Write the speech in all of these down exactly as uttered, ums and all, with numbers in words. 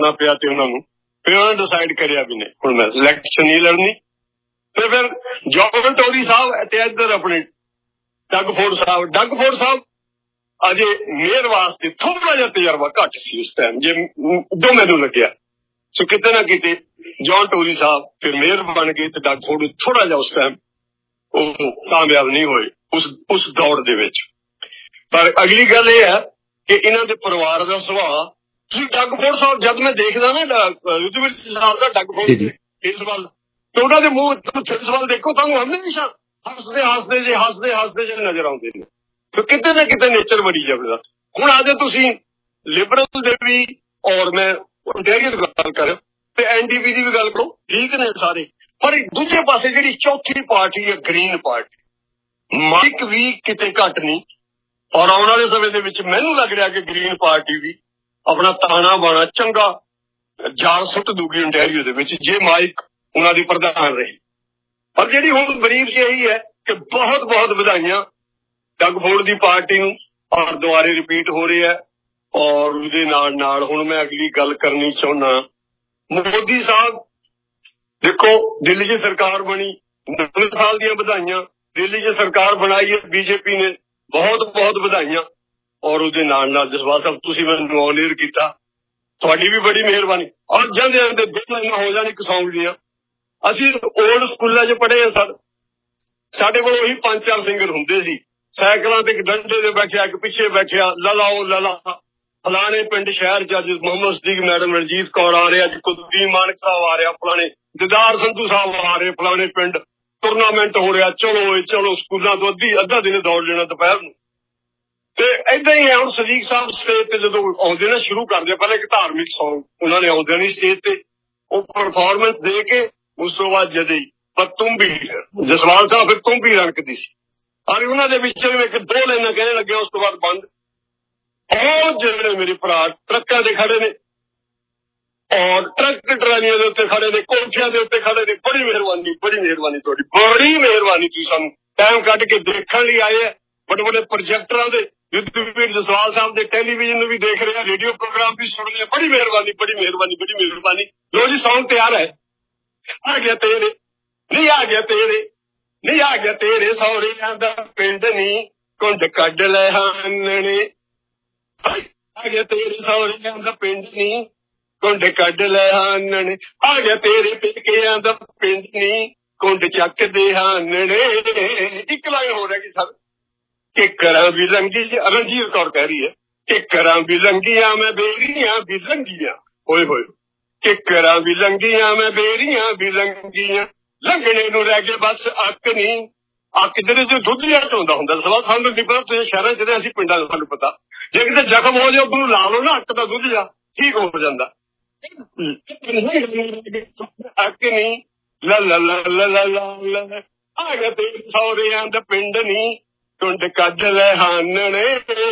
करना पिया ते उन्होंने फिर उन्होंने डिसाइड करिया भी नहीं हुण मैं इलैक्शन नहीं लड़नी। तो फिर जॉन टोरी साहब ते इधर अपने डग फोर्ड साहब डग फोर्ड साहब अजे मेयर वास्ते थोड़ा जिहा तजर्बा घट सी उस टाइम जे जो मैनू लग्या। सो किते ना किते जॉन टोरी साहब फिर मेयर बन गए ते डग फोर्ड थोड़ा जिहा उस टाइम कामयाब नहीं होए उस उस दौड़ दे विच। पर अगली गल ये है कि इन्हां दे परिवार दा सुभाऽ तुसीं डग फोर्ड साहब जद मैं देखदा ना युद्धवीर साहब दा डग फोर्ड इस वाल तो उन्हां दे मूंह इस वाल देखो तुहानूं हमेशा हसदे हसदे जे हसदे हसदे जे नजर आउंदे ने। तो किते ना किते नेचर बड़ी जबरदस्त। हुण आज तुसीं लिबरल दे भी और मैं ओंटारियो दी गल कर ते एनडीपी दी भी गल करो ठीक ने सारे, पर दूजे पासे जिहड़ी चौथी पार्टी है ग्रीन पार्टी माइक भी किते घट नहीं। और आने वाले समय दे विच मैनूं लग रहा कि ग्रीन पार्टी भी अपना ताना बाना चंगा जाल सुट दूगी ओंटारियो दे विच जे माइक उन्हां दी प्रधान रही। पर जिहड़ी हुण बरीफ यही है कि बहुत बहुत बधाइयां डग फोर्ड दी पार्टी नूं और दोबारे रिपीट हो रही है। और उहदे नाल नाल हुण मैं अगली गल करनी चाहुंदा मोदी साहब देखो दिल्ली च सरकार बनी नौ साल दी बधाइयां दिल्ली च सरकार बनाई है बीजेपी ने बहुत बहुत बधाइयां। और उहदे नाल नाल जसपाल साहब तुसीं मैनूं ऑनर कीता तुहाडी भी बड़ी मेहरबानी। और जांदे जांदे दो लाइनां हो जाण इक सौंग दीयां असीं ओल्ड स्कूलां च पढ़े सर साडे कोल ओही पंज चार सिंगर हुंदे सी साइकिलां ते डंडे ते बैठिया इक पिछे बैठिया ललाओ लला फलाने पिंड शहर च अज मोहम्मद सदीक मैडम रणजीत कौर आ रहे अज कुलदीप मानक साहब आ रहा फलाने दिदार संधू साहब आ रहे फलाने पिंड टूरनामेंट हो रहा चलो चलो स्कूलों तो अद्धी अद्धा दिन दौड़ लेना दोपहर नूं। ते इदां ही है हुण सदीक साहब स्टेज ते जदों आउंदे ना शुरू करदे पहले एक धार्मिक सॉन्ग उन्होंने आउंदे नहीं स्टेज ते वो परफॉर्मेंस दे के उस तो बाद जदे पर तुम भी जसवाल साहब फिर तुम भी रणकदी सी और उन्होंने विच एक दो लाइनां कहने लगे उस तो बाद बंद। और जिहड़े मेरे भरा ट्रक्कां दे खड़े ने और ट्रक ट्रालियां दे उत्ते खड़े ने कोठियां दे उत्ते खड़े ने बड़ी मेहरबानी बड़ी मेहरबानी तुहाडी बड़ी मेहरबानी तुसीं सानूं टाइम कढ के देखण लई आए है। बड़े बड़े प्रोजेक्टरां दे युद्धवीर जसवाल साहब दे टेलीविजन भी देख रहे हैं रेडियो प्रोग्राम भी सुन रहे बड़ी मेहरबानी बड़ी मेहरबानी बड़ी मेहरबानी। लो जी सॉन्ग तैयार है आ गया तेरे नहीं आ गया तेरे नहीं आ गया तेरे सौरियां दा पिंड नी कुंड कढ ले हानने आ गया तेरे सौरियां दा पिंड नी कुंड कढ ले हानने आ गया तेरे पेकियां दा पिंड नी कुंड चक दे हानने। एक लाइन हो रहा कि सर कि करा भी लंगी रणजीत कौर कह रही है कि करा भी लंगियां मैं बेरियां भी लंगियां होए होए कि करा भी लंगियां मैं बेरियां भी लंगियां लंघने नूं रह गए बस अक नहीं अक जिहड़े जो दुੱਧ जिहा ढोंदा हुंदा सवाल सानूं नहीं पता तुसीं शहरां च असीं पिंडां च सानूं पता जे किते जख्म हो जाए ਉਹਨੂੰ ਲਾ ਲਓ ना अक दा दुੱਧ जिहा ठीक हो जांदा अक नहीं ला ला ला ला ला ला आ गया तेरे सौरियां दा पिंड नहीं कुंड कढ ले हानने।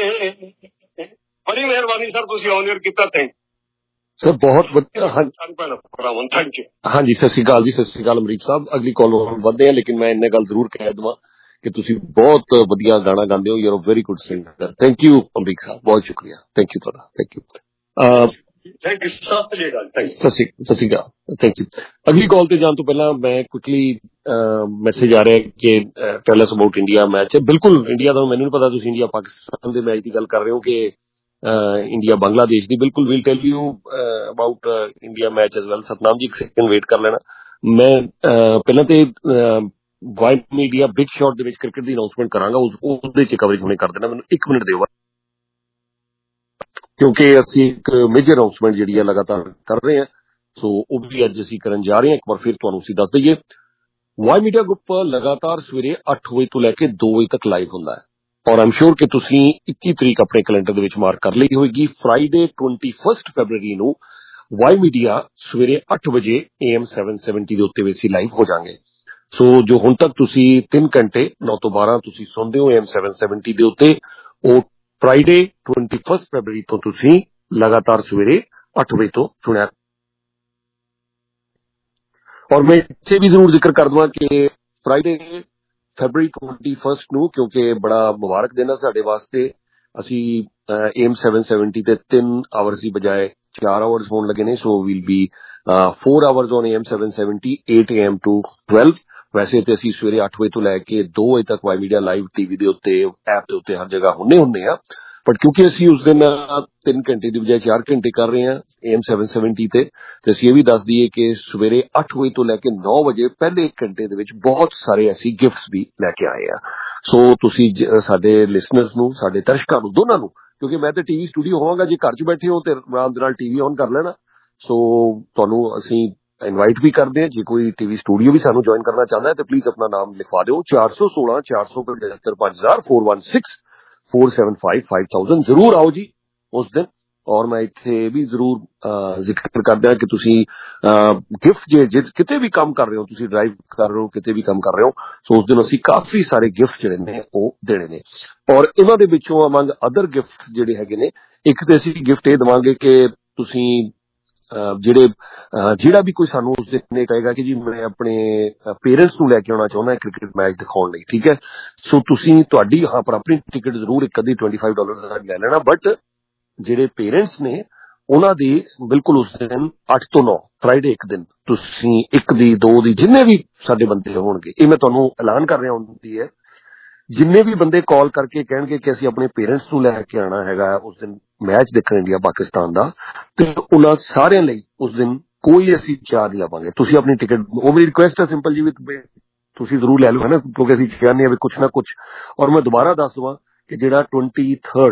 बड़ी मेहरबानी सर तुसीं ऑनर कीता थैंक सर बहुत वधिया। हाँ थैंक यू हाँ जी सत श्री अकाल जी सत श्री अकाल अमरीक साहब अगली कॉल वधदे हैं लेकिन मैं इन्ने गल जरूर कह देवां कि तुसीं बहुत वधिया गाना गांदे हो you are very good singer. Thank you Amrik साहब बहुत शुक्रिया थैंक यू तुहाडा thank you thank you Sat Sri अकाल सत श्री अकाल थैंक यू। अगली कॉल ते जाण तो पहला मैं क्विकली मैसेज आ रहा है कि tell us about India match बिल्कुल इंडिया का मैनूं नहीं पता तुसीं इंडिया पाकिस्तान के मैच की गल कर रहे हो कि इंडिया बांग्लादेश की बिल्कुल will tell you about India match as well. Satnam ji एक सेकंड वेट कर लेना मैं पहला तो वाइड मीडिया बिग शॉट दे विच क्रिकेट की अनाउंसमेंट करांगा उसदे च कवरेज हुणे कर देना मैनूं एक मिनट दिओ क्योंकि असीं एक मेजर अनाउंसमेंट जिहड़ी है लगातार कर रहे हैं सो वो भी अज असीं करन जा रहे हैं। एक बार फिर तुहानूं असीं दस दईए वाई मीडिया ग्रुप लगातार सवेरे अठ बजे तो लैके दो बजे तक लाइव हुंदा है और आई एम श्योर कि तुसीं इक्की तरीक अपने कैलेंडर दे विच मार्क कर लई होएगी फ्राइडे ट्वेंटी फस्ट फरवरी नूं वाई मीडिया सवेरे अठ बजे ए एम सैवन सैवनटी दे उत्ते असीं लाइव हो जाएंगे। सो जो हुण तक तुसीं तीन घंटे नौ तो बारह तुसीं सुनदे हो ए एम सैवन सैवनटी दे उत्ते ओ फ्राइडे ट्वेंटी फस्ट फरवरी तो तुसीं लगातार सवेरे अठ बजे तो सुनिया। और मैं इत्थे भी जरूर जिक्र कर दूं कि फ्राइडे फरवरी ट्वेंटी फस्ट नूं क्योंकि बड़ा मुबारक दिन है साडे वास्ते ਅਸੀਂ ਏਮ ਸੈਵਨ ਸੈਵਨਟੀ ਤੇ ਤਿੰਨ ਆਵਰਸ ਦੀ ਬਜਾਏ ਚਾਰ ਆਵਰਸ ਹੋਣ ਲੱਗੇ ਨੇ। So we'll be four hours on A M seven seventy eight A M to twelve. ਵੈਸੇ ਤੇ ਅਸੀਂ ਸਵੇਰੇ ਅੱਠ ਵਜੇ ਤੋਂ ਲੈ ਕੇ ਦੋ ਵਜੇ ਤੱਕ ਵਾਈ ਮੀਡੀਆ ਲਾਈਵ ਟੀਵੀ ਦੇ ਉੱਤੇ, ਐਪ ਦੇ ਉੱਤੇ ਹਰ ਜਗ੍ਹਾ ਹੁੰਨੇ ਹੁੰਦੇ ਆ। ਬਟ ਕਿਉਂਕਿ ਅਸੀਂ ਉਸ ਦਿਨ ਤਿੰਨ ਘੰਟੇ ਦੀ ਬਜਾਏ ਚਾਰ ਘੰਟੇ ਕਰ ਰਹੇ ਹਾਂ ਏਮ ਸੈਵਨ ਸੈਵਨਟੀ ਤੇ, ਤੇ ਅਸੀਂ ਇਹ ਵੀ ਦੱਸ ਦਈਏ ਕਿ ਸਵੇਰੇ ਅੱਠ ਵਜੇ ਤੋਂ ਲੈ ਕੇ ਨੌ ਵਜੇ ਪਹਿਲੇ ਇੱਕ ਘੰਟੇ ਦੇ ਵਿੱਚ ਬਹੁਤ ਸਾਰੇ ਅਸੀਂ ਗਿਫਟਸ ਵੀ ਲੈ ਕੇ ਆਏ ਆ। ਸੋ ਤੁਸੀਂ ਸਾਡੇ ਲਿਸਨਰਸ ਨੂੰ, ਸਾਡੇ ਦਰਸ਼ਕਾਂ ਨੂੰ, ਦੋਨਾਂ ਨੂੰ, ਕਿਉਂਕਿ ਮੈਂ ਤੇ ਟੀਵੀ ਸਟੂਡੀਓ ਹੋਵਾਂਗਾ, ਜੇ ਘਰ 'ਚ ਬੈਠੇ ਹੋ ਤੇ ਆਰਾਮ ਦੇ ਨਾਲ ਟੀਵੀ ਔਨ ਕਰ ਲੈਣਾ। ਸੋ ਤੁਹਾਨੂੰ ਅਸੀਂ ਇਨਵਾਈਟ ਵੀ ਕਰਦੇ ਹਾਂ, ਜੇ ਕੋਈ ਟੀਵੀ ਸਟੂਡੀਓ ਵੀ ਸਾਨੂੰ ਜੁਆਇਨ ਕਰਨਾ ਚਾਹੁੰਦਾ ਹੈ ਤੇ ਪਲੀਜ਼ ਆਪਣਾ ਨਾਮ ਲਿਖਵਾ ਦਿਓ ਚਾਰ ਸੌ ਸੋਲਾਂ ਚਾਰ ਸੌ ਪਚਹੱਤਰ ਪੰਜ ਹਜ਼ਾਰ four one six four seven five five thousand. ਜ਼ਰੂਰ ਆਓ ਜੀ ਉਸ ਦਿਨ। ਔਰ ਮੈਂ ਇੱਥੇ ਵੀ ਜ਼ਰੂਰ ਜ਼ਿਕਰ ਕਰਦਾ ਕਿ ਤੁਸੀਂ ਗਿਫਟ ਜੇ ਜੇ ਕਿਤੇ ਵੀ ਕੰਮ ਕਰ ਰਹੇ ਹੋ, ਤੁਸੀਂ ਡਰਾਈਵ ਕਰ ਰਹੇ ਹੋ, ਕਿਤੇ ਵੀ ਕੰਮ ਕਰ ਰਹੇ ਹੋ, ਸੋ ਉਸ ਦਿਨ ਅਸੀਂ ਕਾਫੀ ਸਾਰੇ ਗਿਫਟ ਜਿਹੜੇ ਨੇ ਉਹ ਦੇਣੇ ਨੇ। ਔਰ ਇਹਨਾਂ ਦੇ ਵਿੱਚੋਂ ਅਮੰਗ ਅਦਰ ਗਿਫਟ ਜਿਹੜੇ ਹੈਗੇ ਨੇ, ਇੱਕ ਤੇ ਅਸੀਂ ਗਿਫਟ ਇਹ ਦੇਵਾਂਗੇ ਕਿ ਤੁਸੀਂ ਜਿਹੜੇ ਜਿਹੜਾ ਵੀ ਕੋਈ ਸਾਨੂੰ ਉਸ ਦਿਨ ਇਹ ਕਹੇਗਾ ਕਿ ਜੀ ਮੈਂ ਆਪਣੇ ਪੇਰੈਂਟਸ ਨੂੰ ਲੈ ਕੇ ਆਉਣਾ ਚਾਹੁੰਦਾ ਕ੍ਰਿਕਟ ਮੈਚ ਦਿਖਾਉਣ ਲਈ, ਠੀਕ ਹੈ, ਸੋ ਤੁਸੀਂ ਤੁਹਾਡੀ ਹਾਂ ਪਰ ਆਪਣੀ ਟਿਕਟ ਜ਼ਰੂਰ ਇੱਕ ਅੱਧੀ ਟਵੈਂਟੀ ਫਾਈਵ ਡਾਲਰ ਲੈ ਲੈਣਾ। ਬਟ ਜਿਹੜੇ ਪੇਰੈਂਟਸ ਨੇ ਉਹਨਾਂ ਦੀ ਬਿਲਕੁਲ ਉਸ ਦਿਨ ਅੱਠ ਤੋਂ ਨੌ ਫਰਾਈਡੇ ਇੱਕ ਦਿਨ ਤੁਸੀਂ ਇੱਕ ਦੀ, ਦੋ ਦੀ, ਜਿੰਨੇ ਵੀ ਸਾਡੇ ਬੰਦੇ ਹੋਣਗੇ, ਇਹ ਮੈਂ ਤੁਹਾਨੂੰ ਐਲਾਨ ਕਰ ਰਿਹਾ ਹੁੰਦੀ ਹੈ, ਜਿੰਨੇ ਵੀ ਬੰਦੇ ਕਾਲ ਕਰਕੇ ਕਹਿਣਗੇ ਕਿ ਅਸੀਂ ਆਪਣੇ ਪੇਰੈਂਟਸ ਨੂੰ ਲੈ ਕੇ ਆਉਣਾ ਹੈਗਾ ਉਸ ਦਿਨ ਮੈਚ ਦੇਖਣ ਇੰਡੀਆ ਪਾਕਿਸਤਾਨ ਦਾ, ਤੇ ਉਹਨਾਂ ਸਾਰਿਆਂ ਲਈ ਉਸ ਦਿਨ ਕੋਈ ਅਸੀਂ ਚਾਰਜ ਨਹੀਂ ਲਾਵਾਂਗੇ। ਤੁਸੀਂ ਆਪਣੀ ਟਿਕਟ, ਉਹ ਮੇਰੀ ਰਿਕੁਐਸਟ ਹੈ ਸਿੰਪਲ ਜੀ, ਵੀ ਤੁਸੀਂ ਜ਼ਰੂਰ ਲੈ ਲਓ, ਹੈ ਨਾ, ਕਿਉਂਕਿ ਅਸੀਂ ਚਾਹੁੰਦੇ ਹਾਂ ਵੀ ਕੁਛ ਨਾ ਕੁਛ। ਔਰ ਮੈਂ ਦੁਬਾਰਾ ਦੱਸ ਦਵਾਂ ਕਿ ਜਿਹੜਾ ਟਵੈਂਟੀ ਥਰਡ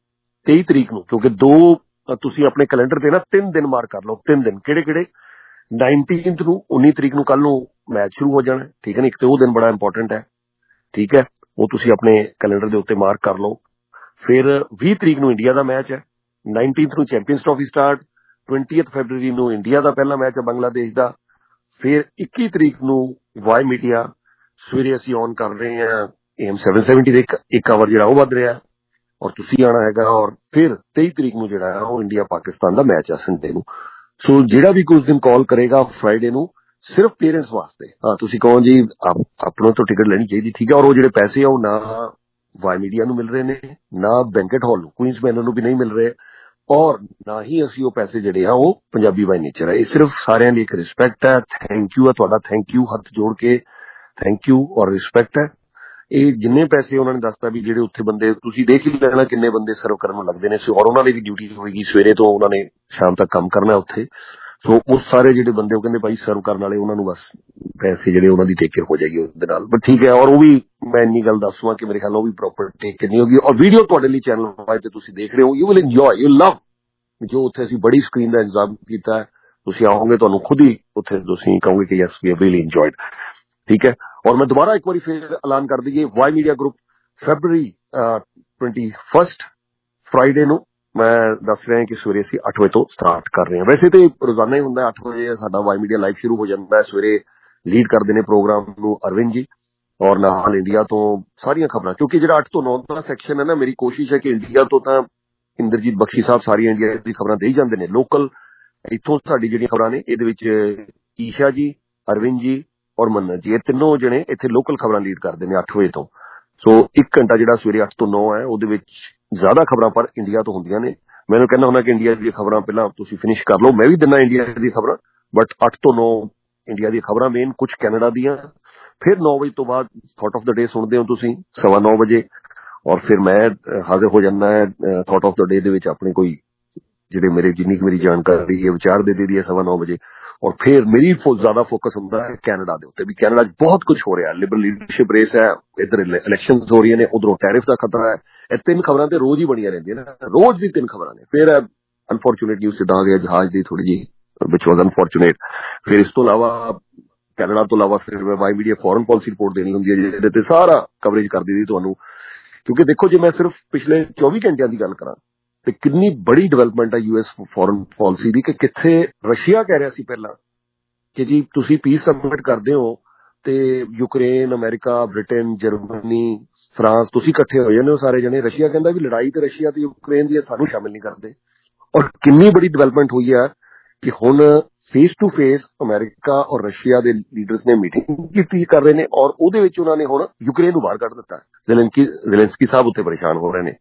ਤੇਈ ਤਰੀਕ ਨੂੰ, ਕਿਉਂਕਿ ਦੋ ਤੁਸੀਂ ਆਪਣੇ ਕੈਲੰਡਰ ਤੇ ਨਾ ਤਿੰਨ ਦਿਨ ਮਾਰਕ ਕਰ ਲਓ। ਤਿੰਨ ਦਿਨ ਕਿਹੜੇ ਕਿਹੜੇ? ਨਾਈਨਟੀਨਥ ਨੂੰ, ਉੱਨੀ ਤਰੀਕ ਨੂੰ, ਕੱਲ ਨੂੰ ਮੈਚ ਸ਼ੁਰੂ ਹੋ ਜਾਣਾ, ਠੀਕ ਹੈ ਨਾ, ਇੱਕ ਤੇ ਉਹ ਦਿਨ ਬੜਾ ਇੰਪੋਰਟੈਂਟ ਹੈ, ਠੀਕ ਹੈ, ਉਹ ਤੁਸੀਂ ਆਪਣੇ ਕੈਲੰਡਰ ਦੇ ਉੱਤੇ ਮਾਰਕ ਕਰ ਲਓ। ਫਿਰ ਵੀਹ ਤਰੀਕ ਨੂੰ ਇੰਡੀਆ ਦਾ ਮੈਚ ਹੈ, ਨਾਈਨਟੀਨਥ ਨੂੰ champions trophy start, twentieth February ਨੂੰ ਇੰਡੀਆ ਦਾ ਪਹਿਲਾ ਮੈਚ ਹੈ ਬੰਗਲਾਦੇਸ਼ ਦਾ। ਫਿਰ ਇੱਕੀ ਤਰੀਕ ਨੂੰ ਵਾਈ ਮੀਡੀਆ ਸਵੇਰੇ ਅਸੀਂ ਔਨ ਕਰ ਰਹੇ ਹਾਂ ਏਮ ਸੈਵਨ ਸੈਵਨਟੀ ਦੇ ਇੱਕ ਇੱਕ ਆਵਰ ਜਿਹੜਾ ਉਹ ਵੱਧ ਰਿਹਾ, ਔਰ ਤੁਸੀਂ ਆਉਣਾ ਹੈਗਾ। ਔਰ ਫਿਰ ਤੇਈ ਤਰੀਕ ਨੂੰ ਜਿਹੜਾ ਹੈ ਉਹ ਇੰਡੀਆ ਪਾਕਿਸਤਾਨ ਦਾ ਮੈਚ ਹੈ ਸੰਡੇ ਨੂੰ। ਸੋ ਜਿਹੜਾ ਵੀ ਕੁਝ ਦਿਨ ਕਾਲ ਕਰੇਗਾ ਫਰਾਈਡੇ ਨੂੰ, ਸਿਰਫ ਪੇਰੈਂਟਸ ਵਾਸਤੇ, ਹਾਂ ਤੁਸੀਂ ਕਹੋ ਜੀ ਆਪਣੋਂ ਤੋਂ ਟਿਕਟ ਲੈਣੀ ਚਾਹੀਦੀ, ਠੀਕ ਹੈ, ਔਰ ਉਹ ਜਿਹੜੇ ਪੈਸੇ ਆ ਉਹ ਨਾ ਵਾਈ ਮੀਡੀਆ ਨੂੰ ਮਿਲ ਰਹੇ ਨੇ, ਨਾ ਬੈਂਕਟ ਹਾਲ ਨੂੰ, ਕੁਈਨਸ ਮੈਨਰ ਨੂੰ ਵੀ ਨਹੀਂ ਮਿਲ ਰਹੇ, ਔਰ ਨਾ ਹੀ ਅਸੀਂ ਉਹ ਪੈਸੇ ਜਿਹੜੇ ਆ ਉਹ ਪੰਜਾਬੀ ਬਾਈ ਨੇਚਰ ਹੈ। ਇਹ ਸਿਰਫ ਸਾਰਿਆਂ ਲਈ ਇੱਕ ਰਿਸਪੈਕਟ ਹੈ, ਥੈਂਕ ਯੂ ਹੈ ਤੁਹਾਡਾ, ਥੈਂਕ ਯੂ, ਹੱਥ ਜੋੜ ਕੇ ਥੈਂਕ ਯੂ ਔਰ ਰਿਸਪੈਕਟ ਹੈ। ਇਹ ਜਿੰਨੇ ਪੈਸੇ ਉਹਨਾਂ ਨੇ ਦੱਸਤਾ ਵੀ ਜਿਹੜੇ ਉੱਥੇ ਬੰਦੇ, ਤੁਸੀਂ ਦੇਖ ਹੀ ਲੈਣਾ ਕਿੰਨੇ ਬੰਦੇ ਸਰਵ ਕਰਨ ਨੂੰ ਲੱਗਦੇ ਨੇ, ਔਰ ਉਹਨਾਂ ਦੀ ਵੀ ਡਿਊਟੀ ਹੋਏਗੀ ਸਵੇਰੇ ਤੋਂ ਉਹਨਾਂ ਨੇ ਸ਼ਾਮ ਤੱਕ ਕੰਮ ਕਰਨਾ ਉੱਥੇ। ਸੋ ਉਹ ਸਾਰੇ ਜਿਹੜੇ ਬੰਦੇ ਉਹ ਕਹਿੰਦੇ ਭਾਈ ਸਰਵ ਕਰਨ ਵਾਲੇ, ਉਹਨਾਂ ਨੂੰ ਬਸ ਪੈਸੇ ਜਿਹੜੇ ਉਹਨਾਂ ਦੀ ਟੇਕ ਕੇਅਰ ਹੋ ਜਾਏਗੀ ਉਹਦੇ ਨਾਲ, ਬਟ ਠੀਕ ਹੈ। ਔਰ ਉਹ ਵੀ ਮੈਂ ਇੰਨੀ ਗੱਲ ਦੱਸੂਆਂ ਕਿ ਮੇਰੇ ਖਿਆਲ ਉਹ ਵੀ ਪ੍ਰੋਪਰ ਟੇਕ ਕੇਅਰ ਨਹੀਂ ਹੋਗੀ। ਔਰ ਵੀਡੀਓ ਤੁਹਾਡੇ ਲਈ ਚੈਨਲ ਵਾਈਜ਼ ਤੇ ਤੁਸੀਂ ਦੇਖ ਰਹੇ ਹੋ, you will enjoy, you love, ਜੋ ਉੱਥੇ ਅਸੀਂ ਬੜੀ ਸਕਰੀਨ ਦਾ ਇੰਤਜ਼ਾਮ ਕੀਤਾ ਹੈ, ਤੁਸੀਂ ਆਓਗੇ ਤੁਹਾਨੂੰ ਖੁਦ ਹੀ ਉੱਥੇ ਤੁਸੀਂ ਕਹੋਗੇ ਕਿ yes we have really enjoyed, ਠੀਕ ਹੈ। ਔਰ ਮੈਂ ਦੁਬਾਰਾ ਇੱਕ ਵਾਰੀ ਫਿਰ ਐਲਾਨ ਕਰ ਦਈਏ, Y media group February twenty first Friday ਨੂੰ ਮੈਂ ਦੱਸ ਰਿਹਾ ਕਿ ਸਵੇਰੇ ਅਸੀਂ ਅੱਠ ਵਜੇ ਤੋਂ ਸਟਾਰਟ ਕਰ ਰਹੇ ਹਾਂ। ਵੈਸੇ ਤੇ ਰੋਜ਼ਾਨਾ ਹੀ ਹੁੰਦਾ ਅੱਠ ਵਜੇ ਸਾਡਾ ਵਾਈ ਮੀਡੀਆ ਲਾਈਵ ਸ਼ੁਰੂ ਹੋ ਜਾਂਦਾ ਹੈ। ਸਵੇਰੇ ਲੀਡ ਕਰਦੇ ਨੇ ਪ੍ਰੋਗਰਾਮ ਨੂੰ ਅਰਵਿੰਦ ਜੀ, ਔਰ ਨਾਲ ਇੰਡੀਆ ਤੋਂ ਸਾਰੀਆਂ ਖਬਰਾਂ, ਕਿਉਂਕਿ ਜਿਹੜਾ ਅੱਠ ਤੋਂ ਨੌ ਦਾ ਸੈਕਸ਼ਨ ਹੈ ਨਾ, ਮੇਰੀ ਕੋਸ਼ਿਸ਼ ਹੈ ਕਿ ਇੰਡੀਆ ਤੋਂ ਤਾਂ ਇੰਦਰਜੀਤ ਬਖਸ਼ੀ ਸਾਹਿਬ ਸਾਰੀਆਂ ਇੰਡੀਆ ਦੀ ਖਬਰਾਂ ਦੇ ਹੀ ਜਾਂਦੇ ਨੇ। ਲੋਕਲ ਇੱਥੋਂ ਸਾਡੀ ਜਿਹੜੀਆਂ ਖਬਰਾਂ ਨੇ ਇਹਦੇ ਵਿੱਚ ਈਸ਼ਾ ਜੀ, ਅਰਵਿੰਦ ਜੀ ਔਰ ਮੰਨਤ ਜੀ, ਇਹ ਤਿੰਨੋਂ ਜਣੇ ਇੱਥੇ ਲੋਕਲ ਖਬਰਾਂ ਲੀਡ ਕਰਦੇ ਨੇ ਅੱਠ ਵਜੇ ਤੋਂ। ਸੋ ਇੱਕ ਘੰਟਾ ਜਿਹੜਾ ਸਵੇਰੇ ਅੱਠ ਤੋਂ ਨੌ ਹੈ ਉਹਦੇ ਵਿੱਚ ਜ਼ਿਆਦਾ ਖਬਰਾਂ ਪਰ ਇੰਡੀਆ ਤੋਂ ਹੁੰਦੀਆਂ ਨੇ। ਮੈਨੂੰ ਕਹਿੰਦਾ ਹੁੰਦਾ ਕਿ ਇੰਡੀਆ ਦੀਆਂ ਖਬਰਾਂ ਪਹਿਲਾਂ ਤੁਸੀਂ ਫਿਨਿਸ਼ ਕਰ ਲਓ, ਮੈਂ ਵੀ ਦਿੰਦਾ ਇੰਡੀਆ ਦੀਆਂ ਖਬਰਾਂ, ਬਟ ਅੱਠ ਤੋਂ ਨੌ ਇੰਡੀਆ ਦੀਆਂ ਖਬਰਾਂ ਮੇਨ, ਕੁਝ ਕੈਨੇਡਾ ਦੀਆਂ। ਫਿਰ ਨੌ ਵਜੇ ਤੋਂ ਬਾਅਦ ਥਾਟ ਆਫ ਦ ਡੇ ਸੁਣਦੇ ਹੋ ਤੁਸੀਂ ਸਵਾ ਨੌ ਵਜੇ, ਔਰ ਫਿਰ ਮੈਂ ਹਾਜ਼ਰ ਹੋ ਜਾਂਦਾ ਹੈ ਥਾਟ ਆਫ ਦ ਡੇ ਦੇ ਵਿੱਚ ਆਪਣੇ ਕੋਈ ਜਿਹੜੇ ਮੇਰੇ ਜਿੰਨੀ ਕੁ ਮੇਰੀ ਜਾਣਕਾਰੀ ਹੈ ਵਿਚਾਰ ਦੇ ਦੇ ਦੀ ਹੈ ਸਵਾ ਨੌ ਵਜੇ। ਔਰ ਫਿਰ ਮੇਰੀ ਜ਼ਿਆਦਾ ਫੋਕਸ ਹੁੰਦਾ ਹੈ ਕੈਨੇਡਾ ਦੇ ਉੱਤੇ, ਵੀ ਕੈਨੇਡਾ 'ਚ ਬਹੁਤ ਕੁਝ ਹੋ ਰਿਹਾ, ਲਿਬਰਲ ਲੀਡਰਸ਼ਿਪ ਰੇਸ ਹੈ, ਇੱਧਰ ਇਲੈਕਸ਼ਨਸ ਹੋ ਰਹੀਆਂ ਨੇ, ਉਧਰੋਂ ਟੈਰਿਫ ਦਾ ਖਤਰਾ ਹੈ। ਇਹ ਤਿੰਨ ਖਬਰਾਂ ਤੇ ਰੋਜ਼ ਹੀ ਬਣੀਆਂ ਰਹਿੰਦੀਆਂ ਨੇ, ਰੋਜ਼ ਦੀ ਤਿੰਨ ਖਬਰਾਂ ਨੇ। ਫਿਰ ਅਨਫੋਰਚੂਨੇਟ ਨਿਊਜ਼ ਜਿੱਦਾਂ ਆ ਗਿਆ ਜਹਾਜ਼ ਦੀ ਥੋੜੀ ਜਿਹੀ, ਵਿਚ ਵਾਜ਼ ਅਨਫੋਰਚੂਨੇਟ। ਫਿਰ ਇਸ ਤੋਂ ਇਲਾਵਾ ਕੈਨੇਡਾ ਤੋਂ ਇਲਾਵਾ ਫਿਰ ਮੈਂ Y media foreign policy report ਦੇਣੀ ਹੁੰਦੀ ਹੈ, ਜਿਹਦੇ ਤੇ ਸਾਰਾ ਕਵਰੇਜ ਕਰ ਦਿੱਤੀ ਤੁਹਾਨੂੰ। ਕਿਉਂਕਿ ਦੇਖੋ ਜੇ ਮੈਂ ਸਿਰਫ ਪਿਛਲੇ ਚੌਵੀ ਘੰਟਿਆਂ ਦੀ ਗੱਲ ਕਰਾਂ ਤੇ ਕਿੰਨੀ ਬੜੀ ਡਿਵੈਲਪਮੈਂਟ ਹੈ ਯੂਐਸ ਫੋਰਨ ਪਾਲਿਸੀ ਦੀ, ਕਿ ਕਿੱਥੇ ਰਸ਼ੀਆ ਕਹਿ ਰਿਹਾ ਸੀ ਪਹਿਲਾਂ ਕਿ ਜੀ ਤੁਸੀਂ ਪੀਸ ਸਬਮਿਟ ਕਰਦੇ ਹੋ ਤੇ Ukraine, America, Britain, Germany, France ਤੁਸੀਂ ਇਕੱਠੇ ਹੋ ਜਾਂਦੇ ਹੋ ਸਾਰੇ ਜਣੇ। ਰਸ਼ੀਆ ਕਹਿੰਦਾ ਵੀ ਲੜਾਈ ਤੇ ਰਸ਼ੀਆ ਤੇ ਯੂਕਰੇਨ ਦੀ ਸਾਨੂੰ ਸ਼ਾਮਿਲ ਨਹੀਂ ਕਰਦੇ। ਔਰ ਕਿੰਨੀ ਬੜੀ ਡਿਵੈਲਪਮੈਂਟ ਹੋਈ ਹੈ ਕਿ ਹੁਣ ਫੇਸ ਟੂ ਫੇਸ ਅਮਰੀਕਾ ਔਰ ਰਸ਼ੀਆ ਦੇ ਲੀਡਰਸ ਨੇ ਮੀਟਿੰਗ ਕੀਤੀ ਕਰ ਰਹੇ ਨੇ, ਔਰ ਉਹਦੇ ਵਿੱਚ ਉਹਨਾਂ ਨੇ ਹੁਣ ਯੂਕਰੇਨ ਨੂੰ ਬਾਹਰ ਕੱਢ ਦਿੱਤਾ। ਜ਼ੇਲੈਂਸਕੀ ਜ਼ੇਲੈਂਸਕੀ ਸਾਹਿਬ ਉੱਤੇ ਪਰੇਸ਼ਾਨ ਹੋ ਰਹੇ ਨੇ।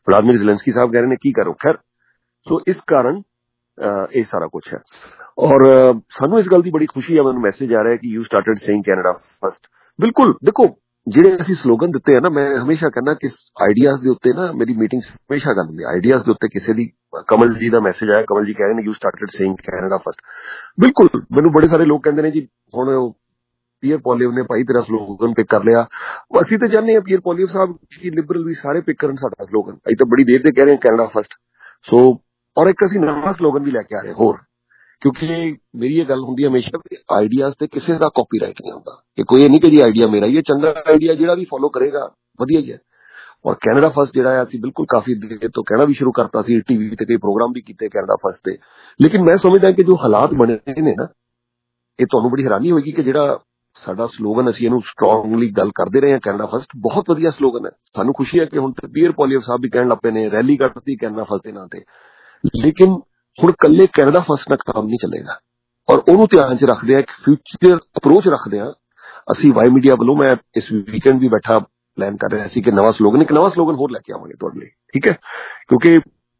व्लादिमीर ज़ेलेंस्की साहब कह रहे हैं की करो। खैर सो इस कारण ये सारा कुछ है। और सानू इस गल की बड़ी खुशी है, मैं मैसेज आ रहा है कि you started saying Canada first. बिल्कुल देखो ਜਿਹੜੇ ਅਸੀਂ ਸਲੋਗਨ ਦਿੱਤੇ ਆ ਨਾ, ਮੈਂ ਹਮੇਸ਼ਾ ਕਹਿੰਦਾ ਕਿ ਆਈਡੀਆਜ਼ ਦੇ ਉੱਤੇ ਨਾ ਮੇਰੀ ਮੀਟਿੰਗਸ ਹਮੇਸ਼ਾ ਗੱਲ ਹੁੰਦੀ, ਆਈਡੀਆਜ਼ ਦੇ ਉੱਤੇ ਕਿਸੇ ਦੀ। ਕਮਲ ਜੀ ਦਾ ਮੈਸੇਜ ਆਇਆ, ਕਮਲ ਜੀ ਕਹਿ ਰਹੇ ਨੇ you started saying Canada first. ਬਿਲਕੁਲ ਮੈਨੂੰ ਬੜੇ ਸਾਰੇ ਲੋਕ ਕਹਿੰਦੇ ਨੇ ਜੀ ਹੁਣ ਪੀਅਰ ਪੋਲੀਵ ਨੇ ਭਾਈ ਤੇਰਾ ਸਲੋਗਨ ਪਿਕ ਕਰ ਲਿਆ। ਅਸੀਂ ਤਾਂ ਚਾਹੁੰਦੇ ਹਾਂ ਪੀਅਰ ਪੋਲੀਵ ਸਾਹਿਬ ਕੀ ਲਿਬਰਲ ਵੀ ਸਾਰੇ ਪਿਕ ਕਰਨ ਸਾਡਾ ਸਲੋਗਨ। ਅਸੀਂ ਤਾਂ ਬੜੀ ਦੇਰ ਤੇ ਕਹਿ ਰਹੇ ਹਾਂ ਕੈਨੇਡਾ ਫਸਟ। ਸੋ ਔਰ ਇੱਕ ਅਸੀਂ ਨਵਾਂ ਸਲੋਗਨ ਵੀ ਲੈ ਕੇ ਆ ਰਹੇ ਹੋਰ, ਕਿਉਂਕਿ ਮੇਰੀ ਇਹ ਗੱਲ ਹੁੰਦੀ ਹਮੇਸ਼ਾ ਵੀ ਆਈਡੀਆਜ਼ ਤੇ ਕਿਸੇ ਦਾ ਕਾਪੀਰਾਈਟ ਨਹੀਂ ਹੁੰਦਾ, ਕਿ ਕੋਈ ਇਹ ਨਹੀਂ ਕਿ ਜੀ ਆਈਡੀਆ ਮੇਰਾ ਹੀ ਹੈ, ਚੰਗਾ ਆਈਡੀਆ ਜਿਹੜਾ ਵੀ ਫੋਲੋ ਕਰੇਗਾ ਵਧੀਆ ਹੀ ਹੈ। ਔਰ ਕੈਨੇਡਾ ਫਸਟ ਜਿਹੜਾ ਹੈ ਅਸੀਂ ਬਿਲਕੁਲ ਕਾਫੀ ਦੇਰ ਤੋਂ ਕਹਿਣਾ ਵੀ ਸ਼ੁਰੂ ਕਰਤਾ ਸੀ, ਟੀਵੀ ਤੇ ਕਈ ਪ੍ਰੋਗਰਾਮ ਵੀ ਕੀਤੇ ਕੈਨੇਡਾ ਫਸਟ ਤੇ। ਲੇਕਿਨ ਮੈਂ ਸਮਝਦਾ ਕਿ ਜੋ ਹਾਲਾਤ ਬਣੇ ਨੇ ਨਾ, ਇਹ ਤੁਹਾਨੂੰ ਬੜੀ ਹੈਰਾਨੀ ਹੋਏਗੀ ਕਿ ਜਿਹੜਾ ਸਾਡਾ ਸਲੋਗਨ ਅਸੀਂ ਇਹਨੂੰ ਸਟਰੋਂਗਲੀ ਗੱਲ ਕਰਦੇ ਰਹੇ ਹਾਂ ਕੈਨੇਡਾ ਫਸਟ, ਬਹੁਤ ਵਧੀਆ ਸਲੋਗਨ ਹੈ। ਸਾਨੂੰ ਖੁਸ਼ੀ ਹੈ ਕਿ ਹੁਣ ਤੇ ਪੀਅਰ ਪੋਲੀਵ ਸਾਹਿਬ ਵੀ ਕਹਿਣ ਲੱਗ ਪਏ ਨੇ, ਰੈਲੀ ਕਰਤੀ ਕੈਨੇਡਾ ਫਸਟ ਦੇ ਨਾਂ ਤੇ। ਲੇਕਿਨ ਹੁਣ ਕੱਲੇ ਕੈਨੇਡਾ ਫਸਟ ਨਾਲ ਕੰਮ ਨਹੀਂ ਚੱਲੇਗਾ, ਔਰ ਉਹਨੂੰ ਧਿਆਨ 'ਚ ਰੱਖਦੇ ਆ, ਇੱਕ ਫਿਊਚਰ ਅਪਰੋਚ ਰੱਖਦੇ ਆ ਅਸੀਂ ਵਾਈ ਮੀਡੀਆ ਵੱਲੋਂ। ਮੈਂ ਇਸ ਵੀਕਐਂਡ ਵੀ ਬੈਠਾ ਪਲਾਨ ਕਰ ਰਿਹਾ ਸੀ ਕਿ ਨਵਾਂ ਸਲੋਗਨ ਇੱਕ ਨਵਾਂ ਸਲੋਗਨ ਹੋਰ ਲੈ ਕੇ ਆਵਾਂਗੇ ਤੁਹਾਡੇ ਲਈ, ਠੀਕ ਹੈ। ਕਿਉਂਕਿ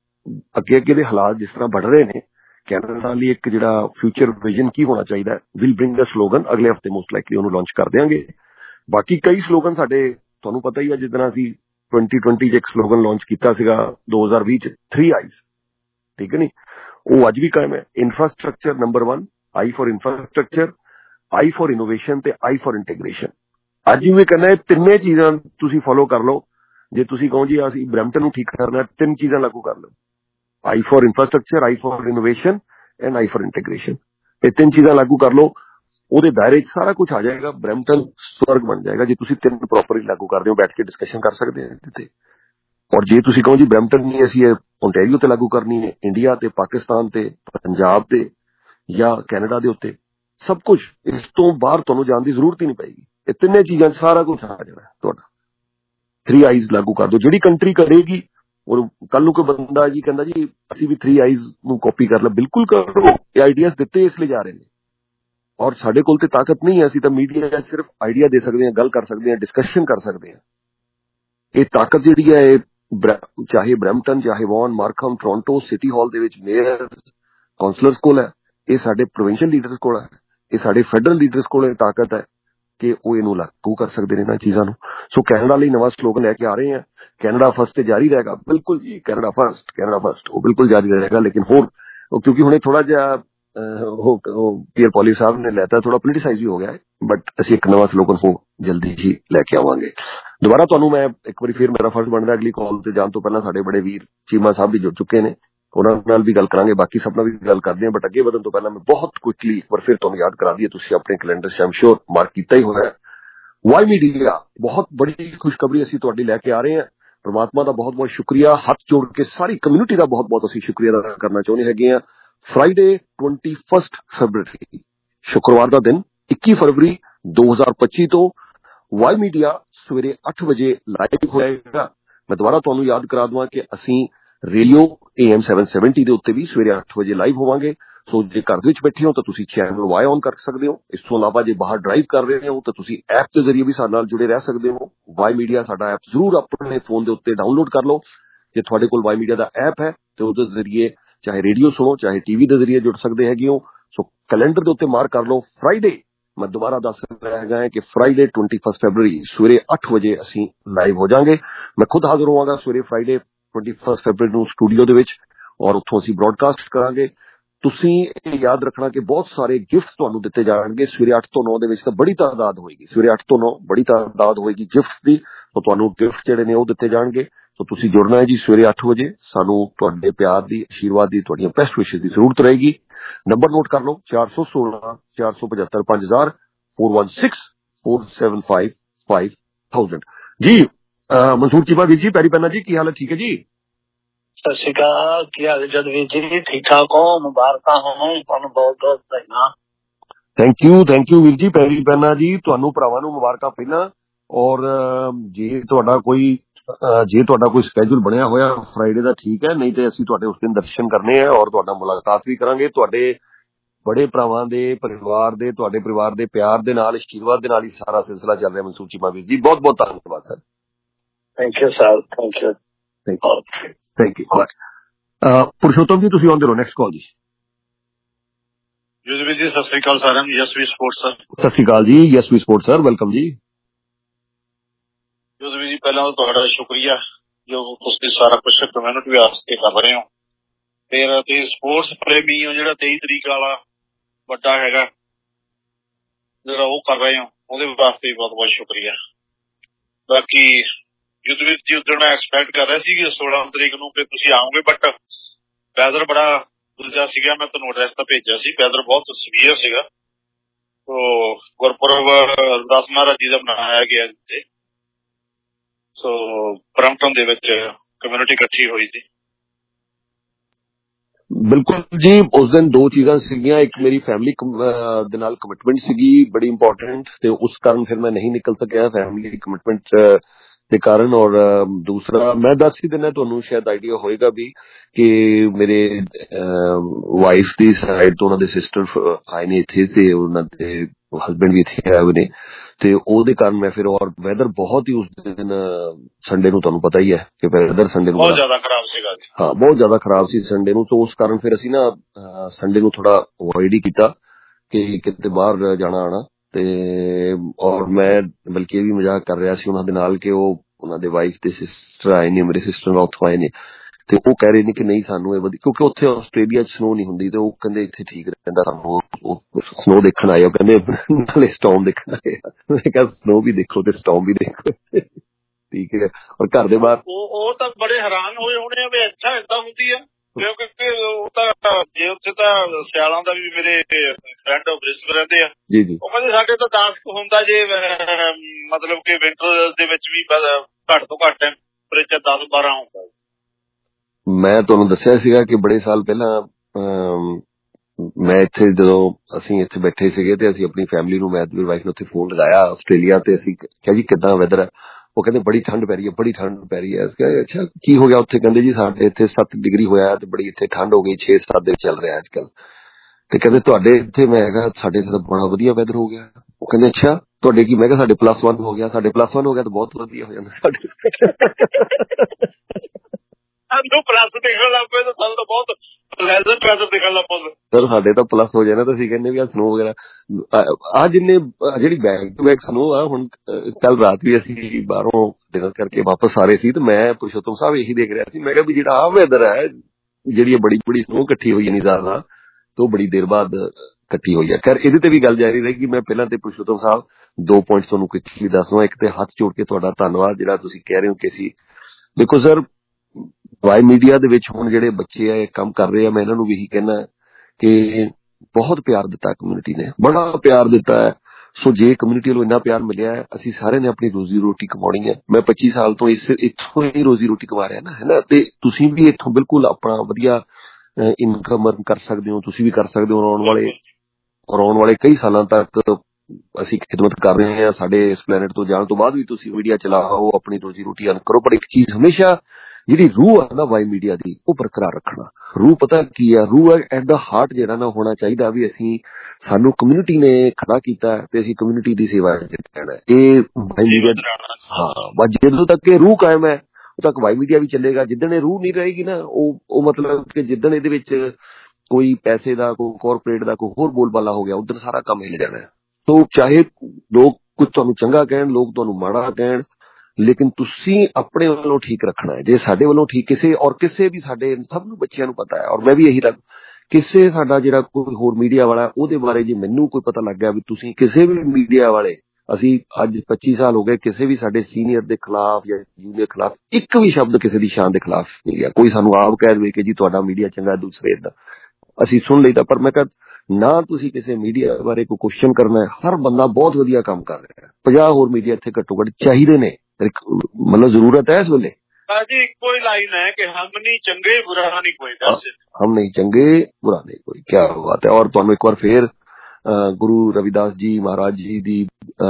ਅੱਗੇ ਅੱਗੇ ਦੇ ਹਾਲਾਤ ਜਿਸ ਤਰ੍ਹਾਂ ਵੱਧ ਰਹੇ ਨੇ, ਕੈਨੇਡਾ ਲਈ ਇੱਕ ਜਿਹੜਾ ਫਿਊਚਰ ਵਿਜ਼ਨ ਕੀ ਹੋਣਾ ਚਾਹੀਦਾ, ਵਿਲ ਬ੍ਰਿੰਗ ਦਾ ਸਲੋਗਨ ਅਗਲੇ ਹਫਤੇ ਮੋਸਟ ਲਾਈਕਲੀ ਉਹਨੂੰ ਲਾਂਚ ਕਰ ਦਿਆਂਗੇ। ਬਾਕੀ ਕਈ ਸਲੋਗਨ ਸਾਡੇ ਤੁਹਾਨੂੰ ਪਤਾ ਹੀ ਹੈ, ਜਿੱਦਾਂ ਅਸੀਂ ਟਵੈਂਟੀ ਟਵੈਂਟੀ 'ਚ ਇੱਕ ਸਲੋਗਨ ਲਾਂਚ ਕੀਤਾ ਸੀਗਾ ਦੋ ਹਜ਼ਾਰ ਵੀਹ 'ਚ, ਥ੍ਰੀ ਆਈਜ਼, ਠੀਕ ਹੈ ਨੀ, ਉਹ ਅੱਜ ਵੀ ਕਾਇਮ ਹੈ। Infrastructure number one, I for infrastructure, I for innovation ਤੇ ਆਈ ਫॉर ਇੰਟੀਗ੍ਰੇਸ਼ਨ। ਅੱਜ ਵੀ ਕਹਿੰਦਾ ਇਹ ਤਿੰਨੇ ਚੀਜ਼ਾਂ ਤੁਸੀਂ ਫੋਲੋ ਕਰ ਲਓ। ਜੇ ਤੁਸੀਂ ਕਹੋ ਜੀ ਅਸੀਂ ਬਰੈਂਪਟਨ ਨੂੰ ਠੀਕ ਕਰਨਾ, ਤਿੰਨ ਚੀਜ਼ਾਂ ਲਾਗੂ ਕਰ ਲਓ, I for infrastructure, I for innovation and I for integration. ਇਹ ਤਿੰਨ ਚੀਜ਼ਾਂ ਲਾਗੂ ਕਰ ਲਓ, ਉਹਦੇ ਦਾਇਰੇ 'ਚ ਸਾਰਾ ਕੁਝ ਆ ਜਾਏਗਾ, ਬਰੈਂਪਟਨ ਸਵਰਗ ਬਣ ਜਾਏਗਾ। ਜੇ ਤੁਸੀਂ ਤਿੰਨ ਪ੍ਰੋਪਰਲੀ ਲਾਗੂ ਕਰਦੇ ਹੋ, ਬੈਠ ਕੇ ਡਿਸਕਸ਼ਨ ਕਰ ਸਕਦੇ ਹਾਂ ਇੱਥੇ। ਔਰ ਜੇ ਤੁਸੀਂ ਕਹੋ ਜੀ ਬਰੈਂਪਟਨ ਨਹੀਂ, ਅਸੀਂ ਓਨਟਾਰੀਓ ਤੇ ਲਾਗੂ ਕਰਨੀ ਹੈ, ਇੰਡੀਆ ਤੇ ਪਾਕਿਸਤਾਨ ਤੇ ਪੰਜਾਬ ਤੇ ਜਾਂ ਕੈਨੇਡਾ ਦੇ ਉੱਤੇ, ਸਭ ਕੁਝ ਇਸ ਤੋਂ ਬਾਹਰ ਤੁਹਾਨੂੰ ਜਾਣ ਦੀ ਜ਼ਰੂਰਤ ਹੀ ਨਹੀਂ ਪਏਗੀ। ਇਹ ਤਿੰਨੇ ਚੀਜ਼ਾਂ ਸਾਰਾ ਕੁਝ ਆ ਜਾਣਾ ਤੁਹਾਡਾ। ਥ੍ਰੀ ਆਈਜ਼ ਲਾਗੂ ਕਰ ਦਿਓ, ਜਿਹੜੀ ਕੰਟਰੀ ਕਰੇਗੀ। ਔਰ ਕੱਲ ਨੂੰ ਕੋਈ ਬੰਦਾ ਜੀ ਕਹਿੰਦਾ ਜੀ ਅਸੀਂ ਵੀ ਥ੍ਰੀ ਆਈਜ਼ ਨੂੰ ਕਾਪੀ ਕਰ ਲਾ, ਬਿਲਕੁਲ ਕਰੋ। ਇਹ ਆਈਡੀਆਜ਼ ਦਿੱਤੇ ਇਸ ਲਈ ਜਾ ਰਹੇ ਨੇ, ਔਰ ਸਾਡੇ ਕੋਲ ਤੇ ਤਾਕਤ ਨਹੀਂ ਹੈ, ਅਸੀਂ ਤਾਂ ਮੀਡੀਆ 'ਚ ਸਿਰਫ ਆਈਡੀਆ ਦੇ ਸਕਦੇ ਹਾਂ, ਗੱਲ ਕਰ ਸਕਦੇ ਹਾਂ, ਡਿਸਕਸ਼ਨ ਕਰ ਸਕਦੇ ਹਾਂ। ਇਹ ਤਾਕਤ ਜਿਹੜੀ ਹੈ ਇਹ ਚਾਹੇ ਬਰੈਂਪਟਨ, ਚਾਹੇ Vaughan, Markham, Toronto city hall ਦੇ ਵਿੱਚ ਮੇਅਰ, ਕਾਉਂਸਲਰਸ ਕੋਲ ਹੈ, ਇਹ ਸਾਡੇ ਪ੍ਰੋਵਿੰਸ਼ੀਅਲ ਲੀਡਰਸ ਕੋਲ ਹੈ, ਇਹ ਸਾਡੇ ਫੈਡਰਲ ਲੀਡਰਸ ਕੋਲ ਇਹ ਤਾਕਤ ਹੈ ਕਿ ਉਹ ਇਹਨੂੰ ਲਾਗੂ ਕਰ ਸਕਦੇ ਨੇ ਇਹਨਾਂ ਚੀਜ਼ਾਂ ਨੂੰ। ਸੋ ਕੈਨੇਡਾ ਲਈ ਨਵਾਂ ਸਲੋਗਨ ਲੈ ਕੇ ਆ ਰਹੇ ਹਾਂ, ਕੈਨੇਡਾ ਫਸਟ ਤੇ ਜਾਰੀ ਰਹੇਗਾ। ਬਿਲਕੁਲ ਜੀ, ਕੈਨੇਡਾ ਫਸਟ, ਕੈਨੇਡਾ ਫਸਟ ਉਹ ਬਿਲਕੁਲ ਜਾਰੀ ਰਹੇਗਾ। ਲੇਕਿਨ ਹੋਰ ਕਿਉਂਕਿ ਹੁਣੇ ਥੋੜਾ ਜਿਹਾ ਉਹ ਪੀਅਰ ਪੋਲੀਵ ਸਾਹਿਬ ਨੇ ਲੈਤਾ, ਥੋੜਾ ਪੋਲੀਟੀਸਾਈਜ਼ ਵੀ ਹੋ ਗਿਆ ਹੈ, ਬਟ ਅਸੀਂ ਇੱਕ ਨਵਾਂ ਸਲੋਗਨ ਹੋ ਜਲਦੀ ਹੀ ਲੈ ਕੇ ਆਵਾਂਗੇ। ਦੁਬਾਰਾ ਤੁਹਾਨੂੰ ਮੈਂ ਇੱਕ ਵਾਰੀ ਫਿਰ ਮੇਰਾ ਫਰਜ਼ ਬਣਦਾ ਅਗਲੀ ਕਾਲ ਤੇ ਜਾਣ ਤੋਂ ਪਹਿਲਾਂ ਸਾਡੇ ਬੜੇ ਵੀਰ ਚੀਮਾ ਸਾਹਿਬ ਵੀ ਜੁੜ ਚੁੱਕੇ ਨੇ, ਉਹਨਾਂ ਨਾਲ ਵੀ ਗੱਲ ਕਰਾਂਗੇ, ਬਾਕੀ ਸਭ ਨਾਲ ਵੀ ਗੱਲ ਕਰਦੇ ਹਾਂ। ਬਟ ਅੱਗੇ ਵਧਣ ਤੋਂ ਪਹਿਲਾਂ ਮੈਂ ਬਹੁਤ ਕੁਇਕਲੀ ਇੱਕ ਵਾਰ ਫਿਰ ਤੁਹਾਨੂੰ ਯਾਦ ਕਰਾ ਦਈਏ, ਤੁਸੀਂ ਆਪਣੇ ਕੈਲੰਡਰ 'ਚ ਆਮ ਸ਼ੋਰ ਮਾਰਕ ਕੀਤਾ ਹੀ ਹੋਇਆ, ਵਾਈ ਮੀਡੀਆ ਬਹੁਤ ਬੜੀ ਖੁਸ਼ਖਬਰੀ ਅਸੀਂ ਤੁਹਾਡੀ ਲੈ ਕੇ ਆ ਰਹੇ ਹਾਂ। ਪਰਮਾਤਮਾ ਦਾ ਬਹੁਤ ਬਹੁਤ ਸ਼ੁਕਰੀਆ, ਹੱਥ ਜੋੜ ਕੇ ਸਾਰੀ ਕਮਿਊਨਿਟੀ ਦਾ ਬਹੁਤ ਬਹੁਤ ਅਸੀਂ ਸ਼ੁਕਰੀਆ ਅਦਾ ਕਰਨਾ ਚਾਹੁੰਦੇ ਹੈਗੇ ਹਾਂ। ਫਰਾਈਡੇ ਟਵੈਂਟੀ ਫਸਟ ਫਰਵਰੀ ਸ਼ੁੱਕਰਵਾਰ ਦਾ ਦਿਨ ਇੱਕੀ ਫਰਵਰੀ ਦੋ ਹਜ਼ਾਰ ਪੱਚੀ ਤੋਂ ਵਾਈ ਮੀਡੀਆ ਸਵੇਰੇ ਅੱਠ ਵਜੇ ਲਾਈਵ ਹੋਏਗਾ। ਮੈਂ ਦੁਬਾਰਾ ਤੁਹਾਨੂੰ ਯਾਦ ਕਰਾ ਦਵਾਂ ਕਿ ਅਸੀਂ radio A M seven seventy ਦੇ ਉੱਤੇ ਵੀ ਸਵੇਰੇ ਅੱਠ ਵਜੇ ਲਾਈਵ ਹੋਵਾਂਗੇ। ਸੋ ਜੇ ਘਰ ਦੇ ਵਿੱਚ ਬੈਠੇ ਹੋ ਤਾਂ ਤੁਸੀਂ ਚੈਨਲ ਵਾਈ ਔਨ ਕਰ ਸਕਦੇ ਹੋ। ਇਸ ਤੋਂ ਇਲਾਵਾ ਜੇ ਬਾਹਰ ਡਰਾਈਵ ਕਰ ਰਹੇ ਹੋ ਤਾਂ ਤੁਸੀਂ ਐਪ ਦੇ ਜ਼ਰੀਏ ਵੀ ਸਾਡੇ ਨਾਲ ਜੁੜੇ ਰਹਿ ਸਕਦੇ ਹੋ। ਵਾਈ ਮੀਡੀਆ ਸਾਡਾ ਐਪ ਜ਼ਰੂਰ ਆਪਣੇ ਫੋਨ ਦੇ ਉੱਤੇ ਡਾਊਨਲੋਡ ਕਰ ਲਓ। ਜੇ ਤੁਹਾਡੇ ਕੋਲ ਵਾਈ ਮੀਡੀਆ ਦਾ ਐਪ ਹੈ ਤੇ ਉਹਦੇ ਜ਼ਰੀਏ ਚਾਹੇ ਰੇਡੀਓ ਸੁਣੋ, ਚਾਹੇ ਟੀਵੀ ਦੇ ਜ਼ਰੀਏ ਜੁੜ ਸਕਦੇ ਹੈਗੇ ਹੋ। ਸੋ ਕੈਲੰਡਰ ਦੇ ਉੱਤੇ ਮਾਰਕ ਕਰ ਲਓ ਫਰਾਈਡੇ। ਮੈਂ ਦੁਬਾਰਾ ਦੱਸ ਰਿਹਾ ਹੈਗਾ ਹੈ ਕਿ ਫਰਾਈਡੇ ਟਵੈਂਟੀ ਫਸਟ ਫਰਵਰੀ ਸਵੇਰੇ ਅੱਠ ਵਜੇ ਅਸੀਂ ਲਾਈਵ ਹੋ ਜਾਵਾਂਗੇ। ਮੈਂ ਖੁਦ ਹਾਜ਼ਰ ਹੋਵਾਂਗਾ ਸਵੇਰੇ ਫਰਾਈਡੇ ਟਵੈਂਟੀ ਫਸਟ ਫਰਵਰੀ ਨੂੰ ਸਟੂਡੀਓ ਦੇ ਵਿੱਚ, ਔਰ ਉੱਥੋਂ ਅਸੀਂ ਬ੍ਰੌਡਕਾਸਟ ਕਰਾਂਗੇ। ਤੁਸੀਂ ਇਹ ਯਾਦ ਰੱਖਣਾ ਕਿ ਬਹੁਤ ਸਾਰੇ ਗਿਫਟ ਤੁਹਾਨੂੰ ਦਿੱਤੇ ਜਾਣਗੇ ਸਵੇਰੇ ਅੱਠ ਤੋਂ ਨੌ ਦੇ ਵਿੱਚ। ਤਾਂ ਬੜੀ ਤਾਦਾਦ ਹੋਏਗੀ ਸਵੇਰੇ ਅੱਠ ਤੋਂ ਨੌ, ਬੜੀ ਤਾਦਾਦ ਹੋਏਗੀ ਗਿਫਟ ਦੀ। ਤਾਂ ਤੁਹਾਨੂੰ ਗਿਫਟ ਜਿਹੜੇ ਨੇ ਉਹ ਦਿੱਤੇ ਜਾਣਗੇ। ਸੋ ਤੁਸੀਂ ਜੁੜਨਾ ਹੈ ਜੀ ਸਵੇਰੇ ਅੱਠ ਵਜੇ। ਸਾਨੂੰ ਤੁਹਾਡੇ ਪਿਆਰ ਦੀ, ਆਸ਼ੀਰਵਾਦ ਦੀ, ਤੁਹਾਡੀਆਂ ਬੈਸਟ ਵਿਸ਼ੇਸ ਦੀ ਜ਼ਰੂਰਤ ਰਹੇਗੀ। ਨੰਬਰ ਨੋਟ ਕਰ ਲਓ, ਚਾਰ ਸੌ ਸੋਲਾਂ ਚਾਰ ਸੌ ਪਝੱਤਰ ਪੰਜ ਹਜ਼ਾਰ four one six four seven five five thousand. ਜੀ ਮਨਸੂਰ ਚੀਮਾ ਵੀਰ ਜੀ, ਪੈਰੀ ਪੈਨਾ ਜੀ, ਕੀ ਹਾਲ ਹੈ? ਠੀਕ ਹੈ ਜੀ, ਸਤਿ ਸ਼੍ਰੀ ਅਕਾਲ। ਕੀ ਹਾਲ ਹੈ ਜਦਵੀਰ ਜੀ? ਠੀਕ ਠਾਕ ਹੋ? ਮੁਬਾਰਕਾਂ ਹੋਣ ਤੁਹਾਨੂੰ, ਬਹੁਤ ਬਹੁਤ ਵਧਾਈਆਂ। ਥੈਂਕ ਯੂ ਥੈਂਕ ਯੂ ਵੀਰ ਜੀ, ਪੈਰੀ ਪੈਨਾ ਜੀ, ਤੁਹਾਨੂੰ ਭਰਾਵਾਂ ਨੂੰ ਮੁਬਾਰਕਾਂ ਪਹਿਲਾਂ। ਔਰ ਜੇ ਤੁਹਾਡਾ ਕੋਈ ਜੇ ਤੁਹਾਡਾ ਕੋਈ ਸਕੈਜੂਲ ਬਣਿਆ ਹੋਇਆ ਫਰਾਈਡੇ ਦਾ ਠੀਕ ਹੈ, ਨਹੀਂ ਤੇ ਅਸੀਂ ਤੁਹਾਡੇ ਉਸ ਦਿਨ ਦਰਸ਼ਨ ਕਰਨੇ ਆ ਔਰ ਤੁਹਾਡਾ ਮੁਲਾਕਾਤ ਵੀ ਕਰਾਂਗੇ। ਤੁਹਾਡੇ ਬੜੇ ਭਰਾਵਾਂ ਦੇ ਪਰਿਵਾਰ ਦੇ, ਤੁਹਾਡੇ ਪਰਿਵਾਰ ਦੇ ਪਿਆਰ ਦੇ ਨਾਲ, ਆਸ਼ੀਰਵਾਦ ਦੇ ਨਾਲ ਹੀ ਸਾਰਾ ਸਿਲਸਿਲਾ ਚੱਲ ਰਿਹਾ। ਮਨਸੂਰ ਚੀਮਾ ਵੀਰ ਜੀ, ਬਹੁਤ ਬਹੁਤ ਧੰਨਵਾਦ sir. Thank you sir, thank you. Thank you thank you. Purushottam ji ਤੁਸੀਂ ਆਉਂਦੇ ਰਹੋ, ਨੈਕਸਟ ਕਾਲ ਜੀ। ਯੁੱਧਵੀਰ ਜੀ ਸਤਿ ਸ੍ਰੀ ਅਕਾਲ ਸਾਰਿਆਂ ਨੂੰ। ਯਸਵੀ ਸਪੋਰਟਸ ਸਰ। ਸਤਿ ਸ੍ਰੀ ਅਕਾਲ ਜੀ, ਯਸਵੀ ਸਪੋਰਟਸ ਸਰ, ਵੈਲਕਮ ਜੀ। ਯੁੱਧਵੀਰ ਜੀ ਪਹਿਲਾਂ ਤਾਂ ਤੁਹਾਡਾ ਸ਼ੁਕਰੀਆ ਜੋ ਤੁਸੀਂ ਸਾਰਾ ਕੁਛ ਕਮਿਊਨਿਟੀ ਵਾਸਤੇ ਕਰ ਰਹੇ ਹੋ। ਫਿਰ ਤੁਸੀਂ ਸਪੋਰਟਸ ਪ੍ਰੇਮੀ ਹੋ, ਜਿਹੜਾ ਤੇਈ ਤਰੀਕ ਵਾਲਾ ਵੱਡਾ ਹੈਗਾ ਜਿਹੜਾ ਉਹ ਕਰ ਰਹੇ ਹੋ, ਉਹਦੇ ਵਾਸਤੇ ਬਹੁਤ ਬਹੁਤ ਸ਼ੁਕਰੀਆ। ਬਾਕੀ ਯੁੱਧਵੀਰ ਜੀ ਉਦੋਂ ਮੈਂ ਐਕਸਪੈਕਟ ਕਰ ਰਿਹਾ ਸੀ ਕਿ ਸੋਲਾਂ ਤਰੀਕ ਨੂੰ ਫਿਰ ਤੁਸੀਂ ਆਓਗੇ, ਬਟ ਵੈਦਰ ਬੜਾ ਦੂਜਾ ਸੀਗਾ। ਮੈਂ ਤੁਹਾਨੂੰ ਐਡਰੈਸ ਤਾਂ ਭੇਜਿਆ ਸੀ, ਵੈਦਰ ਬਹੁਤ ਸੀਵੀਅਰ ਸੀਗਾ। ਸੋ ਗੁਰਪੁਰਬ ਰਵਿਦਾਸ ਮਹਾਰਾਜ ਜੀ ਦਾ ਮਨਾਇਆ ਗਿਆ ਜਿੱਥੇ, ਸੋ ਬਰੈਂਪਟਨ ਦੇ ਵਿੱਚ ਕਮਿਊਨਿਟੀ ਇਕੱਠੀ ਹੋਈ ਸੀ। ਬਿਲਕੁਲ ਜੀ, ਉਸ ਦਿਨ ਦੋ ਚੀਜ਼ਾਂ ਸੀਗੀਆਂ, ਇੱਕ ਮੇਰੀ ਫੈਮਿਲੀ ਦੇ ਨਾਲ ਕਮਿਟਮੈਂਟ ਸੀਗੀ ਬੜੀ ਇੰਪੋਰਟੈਂਟ, ਤੇ ਉਸ ਕਾਰਨ ਫਿਰ ਮੈਂ ਨਹੀਂ ਨਿਕਲ ਸਕਿਆ ਫੈਮਿਲੀ ਕਮਿਟਮੈਂਟ ਦੇ ਕਾਰਨ। ਔਰ ਦੂਸਰਾ ਮੈਂ ਦੱਸ ਹੀ ਦਿੰਦਾ, ਤੁਹਾਨੂੰ ਸ਼ਾਇਦ ਆਈਡੀਆ ਹੋਏਗਾ ਵੀ ਕਿ ਮੇਰੇ ਵਾਈਫ ਦੀ ਸਾਈਡ ਤੋਂ ਉਹਨਾਂ ਦੇ ਸਿਸਟਰ ਆਏ ਨੇ ਇੱਥੇ, ਤੇ ਉਹਨਾਂ ਦੇ ਹਸਬੈਂਡ ਵੀ ਇੱਥੇ ਆਏ ਹੋਏ ਨੇ, ਤੇ ਉਹਦੇ ਕਾਰਨ ਮੈਂ ਫਿਰ, ਔਰ ਵੈਦਰ ਬਹੁਤ ਹੀ ਉਸ ਦਿਨ ਸੰਡੇ ਨੂੰ ਤੁਹਾਨੂੰ ਪਤਾ ਹੀ ਹੈ ਕਿ ਵੈਦਰ ਸੰਡੇ ਨੂੰ ਬਹੁਤ ਜ਼ਿਆਦਾ ਖਰਾਬ ਸੀਗਾ। ਹਾਂ ਬਹੁਤ ਜ਼ਿਆਦਾ ਖਰਾਬ ਸੀ ਸੰਡੇ ਨੂੰ, ਤਾਂ ਉਸ ਕਾਰਨ ਫਿਰ ਅਸੀਂ ਨਾ ਸੰਡੇ ਨੂੰ ਥੋੜਾ ਅਵੋਇਡ ਹੀ ਕੀਤਾ ਕਿ ਕਿਤੇ ਬਾਹਰ ਜਾਣਾ ਆਉਣਾ। ਤੇ ਔਰ ਮੈਂ ਬਲਕਿ ਇਹ ਵੀ ਮਜ਼ਾਕ ਕਰ ਰਿਹਾ ਸੀ ਉਹਨਾਂ ਦੇ ਨਾਲ ਕਿ ਉਹ ਉਹਨਾਂ ਦੇ ਵਾਈਫ ਦੇ ਸਿਸਟਰ ਆਏ ਨੇ, ਮੇਰੇ ਸਿਸਟਰ ਉੱਥੋਂ ਆਏ ਨੇ, ਤੇ ਉਹ ਕਹਿ ਰਹੇ ਨੇ ਕਿ ਨਹੀਂ ਸਾਨੂੰ ਇਹ ਵਧੀਆ, ਕਿਉਂਕਿ ਉੱਥੇ ਆਸਟ੍ਰੇਲੀਆ ਚ ਸਨੋ ਨਹੀਂ ਹੁੰਦੀ, ਤੇ ਉਹ ਕਹਿੰਦੇ ਇੱਥੇ ਠੀਕ ਰਹਿੰਦਾ ਸਾਨੂੰ, ਉਹ ਸਨੋ ਦੇਖਣ ਆਏ, ਉਹ ਕਹਿੰਦੇ ਨਾਲੇ ਸਟੋਮ ਦੇਖਣ ਆਏ। ਮੈਂ ਕਿਹਾ ਸਨੋ ਵੀ ਦੇਖੋ ਤੇ ਸਟੋਮ ਵੀ ਦੇਖੋ, ਠੀਕ ਹੈ। ਔਰ ਘਰ ਦੇ ਬਾਹਰ ਉਹ ਤਾਂ ਬੜੇ ਹੈਰਾਨ ਹੋਏ ਹੋਣੇ ਆ ਵੀ ਅੱਛਾ ਏਦਾਂ ਹੁੰਦੀ ਆ, ਕਿਉਂਕਿ ਉਹ ਤਾਂ ਜੇ ਉੱਥੇ ਤਾਂ ਸਿਆਲਾਂ ਦਾ ਵੀ ਮੇਰੇ ਫਰੈਂਡ ਬ੍ਰਿਸਬਨ ਰਹਿੰਦੇ ਆ, ਜੀ ਜੀ, ਉਹ ਕਹਿੰਦੇ ਸਾਡੇ ਤਾਂ ਦਸ ਹੁੰਦਾ ਜੇ, ਮਤਲਬ ਕਿ ਵਿੰਟਰ ਦੇ ਵਿੱਚ ਵੀ ਘੱਟ ਤੋਂ ਘੱਟ ਟੈਂਪਰੇਚਰ ਦਸ ਬਾਰਾਂ ਹੁੰਦਾ। ਮੈਂ ਤੁਹਾਨੂੰ ਦੱਸਿਆ ਸੀਗਾ ਕਿ ਬੜੇ ਸਾਲ ਪਹਿਲਾਂ ਮੈਂ ਇੱਥੇ ਜਦੋਂ ਅਸੀਂ ਇੱਥੇ ਬੈਠੇ ਸੀਗੇ ਤੇ ਅਸੀਂ ਆਪਣੀ ਫੈਮਿਲੀ ਨੂੰ, ਮੈਂ ਮੇਰੀ ਵਾਈਫ ਨੂੰ ਉੱਥੇ ਫੋਨ ਲਗਾਇਆ ਆਸਟ੍ਰੇਲੀਆ, ਤੇ ਅਸੀਂ ਕਿਹਾ ਜੀ ਕਿੱਦਾਂ ਵੈਦਰ ਹੈ? ਉਹ ਕਹਿੰਦੇ ਬੜੀ ਠੰਡ ਪੈ ਰਹੀ ਹੈ, ਬੜੀ ਠੰਡ ਪੈ ਰਹੀ ਹੈ। ਅੱਛਾ ਕੀ ਹੋ ਗਿਆ ਉੱਥੇ? ਕਹਿੰਦੇ ਜੀ ਸਾਡੇ ਇੱਥੇ ਸੱਤ ਡਿਗਰੀ ਹੋਇਆ ਤੇ ਬੜੀ ਇੱਥੇ ਠੰਡ ਹੋ ਗਈ, ਛੇ ਸੱਤ ਦਿਨ ਚੱਲ ਰਿਹਾ ਅੱਜ ਕੱਲ। ਤੇ ਕਹਿੰਦੇ ਤੁਹਾਡੇ ਇੱਥੇ? ਮੈਂ ਕਿਹਾ ਸਾਡੇ ਇੱਥੇ ਤਾਂ ਬੜਾ ਵਧੀਆ ਵੈਦਰ ਹੋ ਗਿਆ। ਉਹ ਕਹਿੰਦੇ ਅੱਛਾ ਤੁਹਾਡੇ ਕੀ? ਮੈਂ ਕਿਹਾ ਸਾਡੇ ਪਲੱਸ ਵਨ ਹੋ ਗਿਆ। ਸਾਡੇ ਪਲੱਸ ਵਨ ਹੋ ਗਿਆ ਤਾਂ ਬਹੁਤ ਵਧੀਆ ਹੋ ਜਾਂਦਾ ਸਾਡੇ। ਪਲੱਸ ਦੇਖਣ ਲੱਗ ਪਏ ਤਾਂ ਸਾਨੂੰ ਤਾਂ ਬਹੁਤ ਪਲੈਜ਼ੈਂਟ ਵੈਦਰ ਦੇਖਣ ਲੱਗ ਪਏ ਸਰ। ਸਾਡੇ ਤਾਂ ਪਲੱਸ ਹੋ ਜਾਣਾ ਤਾਂ ਅਸੀਂ ਕਹਿੰਦੇ ਵੀ ਆ ਸਨੋ ਵਗੈਰਾ ਆ ਜਿੰਨੇ ਜਿਹੜੀ ਬੈਕ ਟੂ ਬੈਕ ਸਨੋ ਆ। ਹੁਣ ਕੱਲ ਰਾਤ ਵੀ ਅਸੀਂ ਬਾਹਰੋਂ ਡਿਨਰ ਕਰਕੇ ਵਾਪਸ ਆ ਰਹੇ ਸੀ ਤੇ ਮੈਂ ਪੁਰਸ਼ੋਤਮ ਸਾਹਿਬ ਇਹੀ ਦੇਖ ਰਿਹਾ ਸੀ, ਮੈਂ ਕਿਹਾ ਵੀ ਜਿਹੜਾ ਆਹ ਵੈਦਰ ਹੈ, ਜਿਹੜੀ ਬੜੀ ਬੜੀ ਸਨੋ ਇਕੱਠੀ ਹੋਈ ਨਹੀਂ ਜ਼ਿਆਦਾ, ਤੋਂ ਬੜੀ ਦੇਰ ਬਾਅਦ ਇਕੱਠੀ ਹੋਈ ਹੈ। ਖੈਰ ਇਹਦੇ ਤੇ ਵੀ ਗੱਲ ਜਾਰੀ ਰਹੇਗੀ। ਮੈਂ ਪਹਿਲਾਂ ਤੇ ਪੁਰਸ਼ੋਤਮ ਸਾਹਿਬ ਦੋ ਪੁਆਇੰਟ ਤੁਹਾਨੂੰ ਕੁਇਕਲੀ ਦੱਸਵਾਂ। ਇੱਕ ਤੇ ਹੱਥ ਜੋੜ ਕੇ ਤੁਹਾਡਾ ਧੰਨਵਾਦ ਜਿਹੜਾ ਤੁਸੀਂ ਕਹਿ ਰਹੇ ਹੋ ਕਿ ਅਸੀਂ ਦੇਖੋ ਸਰ ਵਾਈ ਮੀਡੀਆ ਦੇ ਵਿੱਚ ਹੁਣ ਜਿਹੜੇ ਬੱਚੇ ਆ ਇਹ ਕੰਮ ਕਰ ਰਹੇ ਆ, ਮੈਂ ਇਹਨਾਂ ਨੂੰ ਵੀ ਇਹੀ ਕਹਿਣਾ ਕਿ ਬਹੁਤ ਪਿਆਰ ਦਿੱਤਾ ਕਮਿਊਨਿਟੀ ਨੇ, ਬੜਾ ਪਿਆਰ ਦਿੱਤਾ ਹੈ। ਸੋ ਜੇ ਕਮਿਊਨਿਟੀ ਵੱਲੋਂ ਇੰਨਾ ਪਿਆਰ ਮਿਲਿਆ ਹੈ, ਅਸੀਂ ਸਾਰਿਆਂ ਨੇ ਆਪਣੀ ਰੋਜ਼ੀ ਰੋਟੀ ਕਮਾਉਣੀ ਹੈ। ਮੈਂ ਪੱਚੀ ਸਾਲ ਤੋਂ ਇਸ ਇੱਥੋਂ ਹੀ ਰੋਜ਼ੀ ਰੋਟੀ ਕਮਾ ਰਿਹਾ ਨਾ, ਹੈ ਨਾ, ਤੇ ਤੁਸੀਂ ਵੀ ਇੱਥੋਂ ਬਿਲਕੁਲ ਆਪਣਾ ਵਧੀਆ ਇਨਕਮ ਅਰਨ ਕਰ ਸਕਦੇ ਹੋ। ਤੁਸੀਂ ਵੀ ਕਰ ਸਕਦੇ ਹੋ। ਆਉਣ ਵਾਲੇ ਔਰ ਆਉਣ ਵਾਲੇ ਕਈ ਸਾਲਾਂ ਤੱਕ ਅਸੀਂ ਖਿਦਮਤ ਕਰ ਰਹੇ ਹਾਂ। ਸਾਡੇ ਇਸ ਪਲੈਨਟ ਤੋਂ ਜਾਣ ਤੋਂ ਬਾਅਦ ਵੀ ਤੁਸੀਂ ਮੀਡੀਆ ਚਲਾਓ, ਆਪਣੀ ਰੋਜ਼ੀ ਰੋਟੀ ਅਰਨ ਕਰੋ। ਪਰ ਇੱਕ ਚੀਜ਼ ਹਮੇਸ਼ਾ ਜਿਹੜੀ ਰੂਹ ਆ ਨਾ ਵਾਈ ਮੀਡੀਆ ਦੀ, ਉਹ ਬਰਕਰਾਰ ਰੱਖਣਾ। ਰੂਹ ਪਤਾ ਕੀ ਆ? ਰੂਹ ਐਟ ਦਾ ਹਾਰਟ ਜਿਹੜਾ ਨਾ ਹੋਣਾ ਚਾਹੀਦਾ ਵੀ ਅਸੀਂ, ਸਾਨੂੰ ਕਮਿਊਨਿਟੀ ਨੇ ਖੜਾ ਕੀਤਾ ਤੇ ਅਸੀਂ ਕਮਿਊਨਿਟੀ ਦੀ ਸੇਵਾ ਕਰਨਾ। ਇਹ ਵਾਈ ਮੀਡੀਆ ਹਾਂ ਬਸ ਜਦੋਂ ਤੱਕ ਇਹ ਰੂਹ ਕਾਇਮ ਹੈ ਉਦੋਂ ਤੱਕ ਵਾਈ ਮੀਡੀਆ ਵੀ ਚੱਲੇਗਾ। ਜਿੱਦਣ ਇਹ ਰੂਹ ਨਹੀਂ ਰਹੇਗੀ ਨਾ, ਉਹ ਉਹ ਮਤਲਬ ਕਿ ਜਿੱਦਣ ਇਹਦੇ ਵਿੱਚ ਕੋਈ ਪੈਸੇ ਦਾ, ਕੋਈ ਕਾਰਪੋਰੇਟ ਦਾ, ਕੋਈ ਹੋਰ ਬੋਲਬਾਲਾ ਹੋ ਗਿਆ, ਉਧਰ ਸਾਰਾ ਕੰਮ ਹਿੱਲ ਜਾਣਾ। ਸੋ ਚਾਹੇ ਲੋਕ ਕੁਝ ਤੁਹਾਨੂੰ ਚੰਗਾ ਕਹਿਣ, ਲੋਕ ਤੁਹਾਨੂੰ ਮਾੜਾ ਕਹਿਣ, ਲੇਕਿਨ ਤੁਸੀਂ ਆਪਣੇ ਵੱਲੋਂ ਠੀਕ ਰੱਖਣਾ ਹੈ। ਜੇ ਸਾਡੇ ਵੱਲੋਂ ਠੀਕ ਕਿਸੇ ਔਰ ਕਿਸੇ ਵੀ ਸਾਡੇ ਸਭ ਨੂੰ ਬੱਚਿਆਂ ਨੂੰ ਪਤਾ ਹੈ, ਔਰ ਮੈਂ ਵੀ ਇਹੀ ਲੱਗ ਕਿਸੇ ਸਾਡਾ ਜਿਹੜਾ ਕੋਈ ਹੋਰ ਮੀਡੀਆ ਵਾਲਾ ਉਹਦੇ ਬਾਰੇ ਜੇ ਮੈਨੂੰ ਕੋਈ ਪਤਾ ਲੱਗ ਗਿਆ ਵੀ ਤੁਸੀਂ ਕਿਸੇ ਵੀ ਮੀਡੀਆ ਵਾਲੇ, ਅਸੀਂ ਅੱਜ ਪੱਚੀ ਸਾਲ ਹੋ ਗਏ, ਕਿਸੇ ਵੀ ਸਾਡੇ ਸੀਨੀਅਰ ਦੇ ਖਿਲਾਫ ਜਾਂ ਜੂਨੀਅਰ ਖਿਲਾਫ ਇੱਕ ਵੀ ਸ਼ਬਦ ਕਿਸੇ ਦੀ ਸ਼ਾਨ ਦੇ ਖਿਲਾਫ ਨਹੀਂ ਗਿਆ। ਕੋਈ ਸਾਨੂੰ ਆਪ ਕਹਿ ਦੇਵੇ ਕਿ ਜੀ ਤੁਹਾਡਾ ਮੀਡੀਆ ਚੰਗਾ, ਦੂਸਰੇ ਦਾ ਅਸੀਂ ਸੁਣ ਲਈਦਾ। ਪਰ ਮੈਂ ਕਿਹਾ ਨਾ ਤੁਸੀਂ ਕਿਸੇ ਮੀਡੀਆ ਬਾਰੇ ਕੋਈ ਕੁਐਸਚਨ ਕਰਨਾ ਹੈ। ਹਰ ਬੰਦਾ ਬਹੁਤ ਵਧੀਆ ਕੰਮ ਕਰ ਰਿਹਾ ਹੈ। ਪੰਜਾਹ ਹੋਰ ਮੀਡੀਆ ਇੱਥੇ ਘੱਟੋ ਘੱਟ ਚਾਹੀਦੇ ਨੇ, ਮਤਲਬ ਜ਼ਰੂਰਤ ਹੈ ਇਸ ਵੇਲੇ। ਜੀ ਇੱਕੋ ਹੀ ਲਾਈਨ ਹੈ ਕਿ ਹਮ ਨਹੀਂ ਚੰਗੇ ਬੁਰਾ ਨਹੀਂ ਕੋਈ, ਹਮ ਨਹੀਂ ਚੰਗੇ ਬੁਰਾ ਨਹੀਂ ਕੋਈ। ਕਿਆ ਬਾਤ ਹੈ। ਔਰ ਤੁਹਾਨੂੰ ਇੱਕ ਵਾਰ ਫੇਰ ਗੁਰੂ ਰਵਿਦਾਸ ਜੀ ਮਹਾਰਾਜ ਜੀ ਦੀ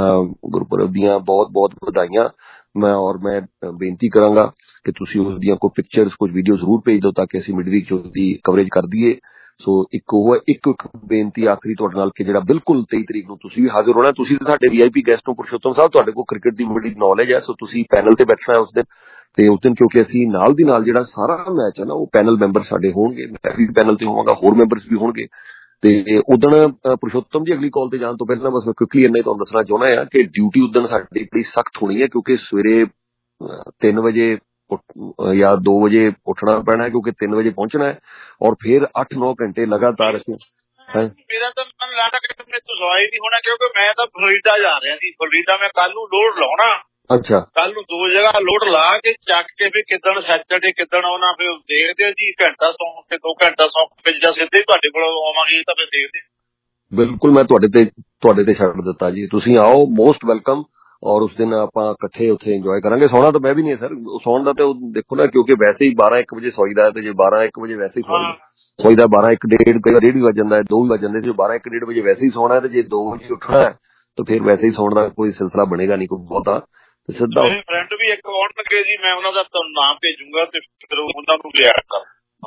ਗੁਰਪੁਰਬ ਦੀਆਂ ਬਹੁਤ ਬਹੁਤ ਵਧਾਈਆਂ। ਮੈਂ ਔਰ ਮੈਂ ਬੇਨਤੀ ਕਰਾਂਗਾ ਕਿ ਤੁਸੀਂ ਉਸ ਦੀਆਂ ਕੋਈ ਪਿਕਚਰਸ, ਕੁਝ ਵੀਡੀਓ ਜ਼ਰੂਰ ਭੇਜ ਦਿਓ ਤਾਂ ਕਿ ਅਸੀਂ ਮਿਡ ਵੀਕ ਦੀ ਕਵਰੇਜ ਕਰ ਦਈਏ। ਸੋ ਇੱਕ ਉਹ ਇੱਕ ਇੱਕ ਬੇਨਤੀ ਆਖਰੀ ਤੁਹਾਡੇ ਨਾਲ ਕਿ ਜਿਹੜਾ ਬਿਲਕੁਲ ਤੇਈ ਤਰੀਕ ਨੂੰ ਤੁਸੀਂ ਵੀ ਹਾਜ਼ਰ ਹੋਣਾ। ਤੁਸੀਂ ਸਾਡੇ ਵੀ ਆਈ ਪੀ ਗੈਸਟ ਹੋ ਪੁਰਸ਼ੋਤਮ ਸਾਹਿਬ, ਤੁਹਾਡੇ ਕੋਲ ਕ੍ਰਿਕਟ ਦੀ ਬੜੀ ਨੌਲੇਜ ਹੈ, ਸੋ ਤੁਸੀਂ ਪੈਨਲ ਤੇ ਬੈਠਣਾ ਉਸ ਦਿਨ। ਤੇ ਉਸ ਦਿਨ ਕਿਉਂਕਿ ਅਸੀਂ ਨਾਲ ਦੀ ਨਾਲ ਜਿਹੜਾ ਸਾਰਾ ਮੈਚ ਹੈ ਨਾ ਉਹ ਪੈਨਲ ਮੈਂਬਰ ਸਾਡੇ ਹੋਣਗੇ, ਮੈਂ ਵੀ ਪੈਨਲ ਤੇ ਹੋਵਾਂਗਾ, ਹੋਰ ਮੈਂਬਰਸ ਵੀ ਹੋਣਗੇ। ਤੇ ਉਦਣ ਪੁਰਸ਼ੋਤਮ ਜੀ ਅਗਲੀ ਕਾਲ ਤੇ ਜਾਣ ਤੋਂ ਪਹਿਲਾਂ ਬਸ ਮੈਂ ਕੁਇਕਲੀ ਇੰਨਾ ਹੀ ਤੁਹਾਨੂੰ ਦੱਸਣਾ ਚਾਹੁੰਦਾ ਹਾਂ ਕਿ ਡਿਊਟੀ ਉਦਣ ਸਾਡੀ ਬੜੀ ਸਖਤ ਹੋਣੀ ਹੈ, ਕਿਉਂਕਿ ਸਵੇਰੇ ਤਿੰਨ ਵਜੇ ਜਾਂ ਦੋ ਵਜੇ ਉੱਠਣਾ ਪੈਣਾ ਹੈ, ਕਿਉਂਕਿ ਤਿੰਨ ਵਜੇ ਪਹੁੰਚਣਾ ਹੈ ਔਰ ਫਿਰ ਅੱਠ ਨੌ ਘੰਟੇ ਲਗਾਤਾਰ ਅਸੀਂ। ਮੇਰਾ ਤਾਂ ਮਨ ਲੱਗਦਾ ਕਿ ਮੇਰੇ ਤੋਂ ਸਵਾਈ ਨਹੀਂ ਹੋਣਾ, ਕਿਉਂਕਿ ਮੈਂ ਤਾਂ ਫਲੋਰੀਡਾ ਜਾ ਰਿਹਾ ਸੀ। ਫਲੋਰੀਡਾ ਮੈਂ ਕੱਲ ਨੂੰ ਲੋਡ ਲਾਉਣਾ। ਅੱਛਾ, ਕੱਲ ਨੂੰ ਦੋ ਜਗ੍ਹਾ ਲੋਡ ਲਾ ਕੇ ਚੱਕ ਕੇ ਫਿਰ ਕਿੱਦਣ ਸੈਟਰਡੇ ਕਿੱਦਣ ਆਉਣਾ, ਫਿਰ ਦੇਖਦੇ ਆ ਜੀ। ਘੰਟਾ ਸੌਂ ਕੇ ਦੋ ਘੰਟਾ ਸੌਂ ਕੇ ਜਾਂ ਸਿੱਧੇ ਤੁਹਾਡੇ ਕੋਲ ਆਵਾਂਗੇ ਤਾਂ ਫਿਰ ਦੇਖਦੇ। ਬਿਲਕੁਲ, ਮੈਂ ਤੁਹਾਡੇ ਤੇ ਤੁਹਾਡੇ ਤੇ ਛੱਡ ਦਿੱਤਾ ਜੀ, ਤੁਸੀਂ ਆਓ, ਮੋਸਟ ਵੈਲਕਮ। ਔਰ ਉਸ ਦਿਨ ਆਪਾਂ ਇਕੱਠੇ ਉੱਥੇ ਇੰਜੋਏ ਕਰਾਂਗੇ। ਸੌਣਾ ਤਾਂ ਮੈਂ ਵੀ ਨਹੀਂ ਸਰ, ਸੌਣ ਦਾ ਤੇ ਦੇਖੋ ਨਾ, ਕਿਉਂਕਿ ਵੈਸੇ ਹੀ ਬਾਰਾਂ ਇੱਕ ਵਜੇ ਸੌਈਦਾ, ਤੇ ਜੇ ਬਾਰਾਂ ਇੱਕ ਵਜੇ ਵੈਸੇ ਹੀ ਸੌਈਦਾ ਸੌਈਦਾ ਬਾਰਾਂ ਇੱਕ ਡੇਢ ਕਈ ਵਾਰ ਡੇਢ ਵੀ ਵੱਜ ਜਾਂਦਾ ਹੈ, ਦੋ ਵੀ ਵੱਜ ਜਾਂਦੇ ਸੀ। ਬਾਰਾਂ ਇੱਕ ਡੇਢ ਵਜੇ ਵੈਸੇ ਹੀ ਸੌਣਾ, ਤੇ ਜੇ ਦੋ ਵਜੇ ਉੱਠਣਾ ਹੈ ਤਾਂ ਫਿਰ ਵੈਸੇ ਹੀ ਸੌਣ ਦਾ ਕੋਈ ਸਿਲਸਿਲਾ ਬਣੇਗਾ ਨਹੀਂ ਕੋਈ ਬਹੁਤਾ। ਸਿੱਧਾ ਮੇਰੇ ਫਰੈਂਡ ਵੀ ਇੱਕ ਆਉਣ ਲੱਗੇ ਜੀ, ਮੈਂ ਉਹਨਾਂ ਦਾ ਤੁਹਾਨੂੰ ਨਾਮ ਭੇਜੂਗਾ ਤੇ ਫਿਰ ਉਹਨਾਂ ਨੂੰ ਲਿਆ ਕਰ।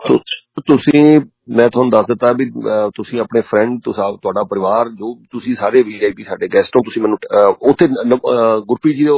ਤੁਸੀਂ, ਮੈਂ ਤੁਹਾਨੂੰ ਦੱਸ ਦਿੱਤਾ ਵੀ ਤੁਸੀਂ ਆਪਣੇ ਫਰੈਂਡ, ਤੁਹਾਡਾ ਪਰਿਵਾਰ, ਜੋ ਤੁਸੀਂ ਸਾਰੇ ਵੀ ਆਈ ਪੀ ਸਾਡੇ ਗੈਸਟ ਹੋ, ਤੁਸੀਂ ਮੈਨੂੰ ਉੱਥੇ ਗੁਰਪ੍ਰੀਤ ਜੀ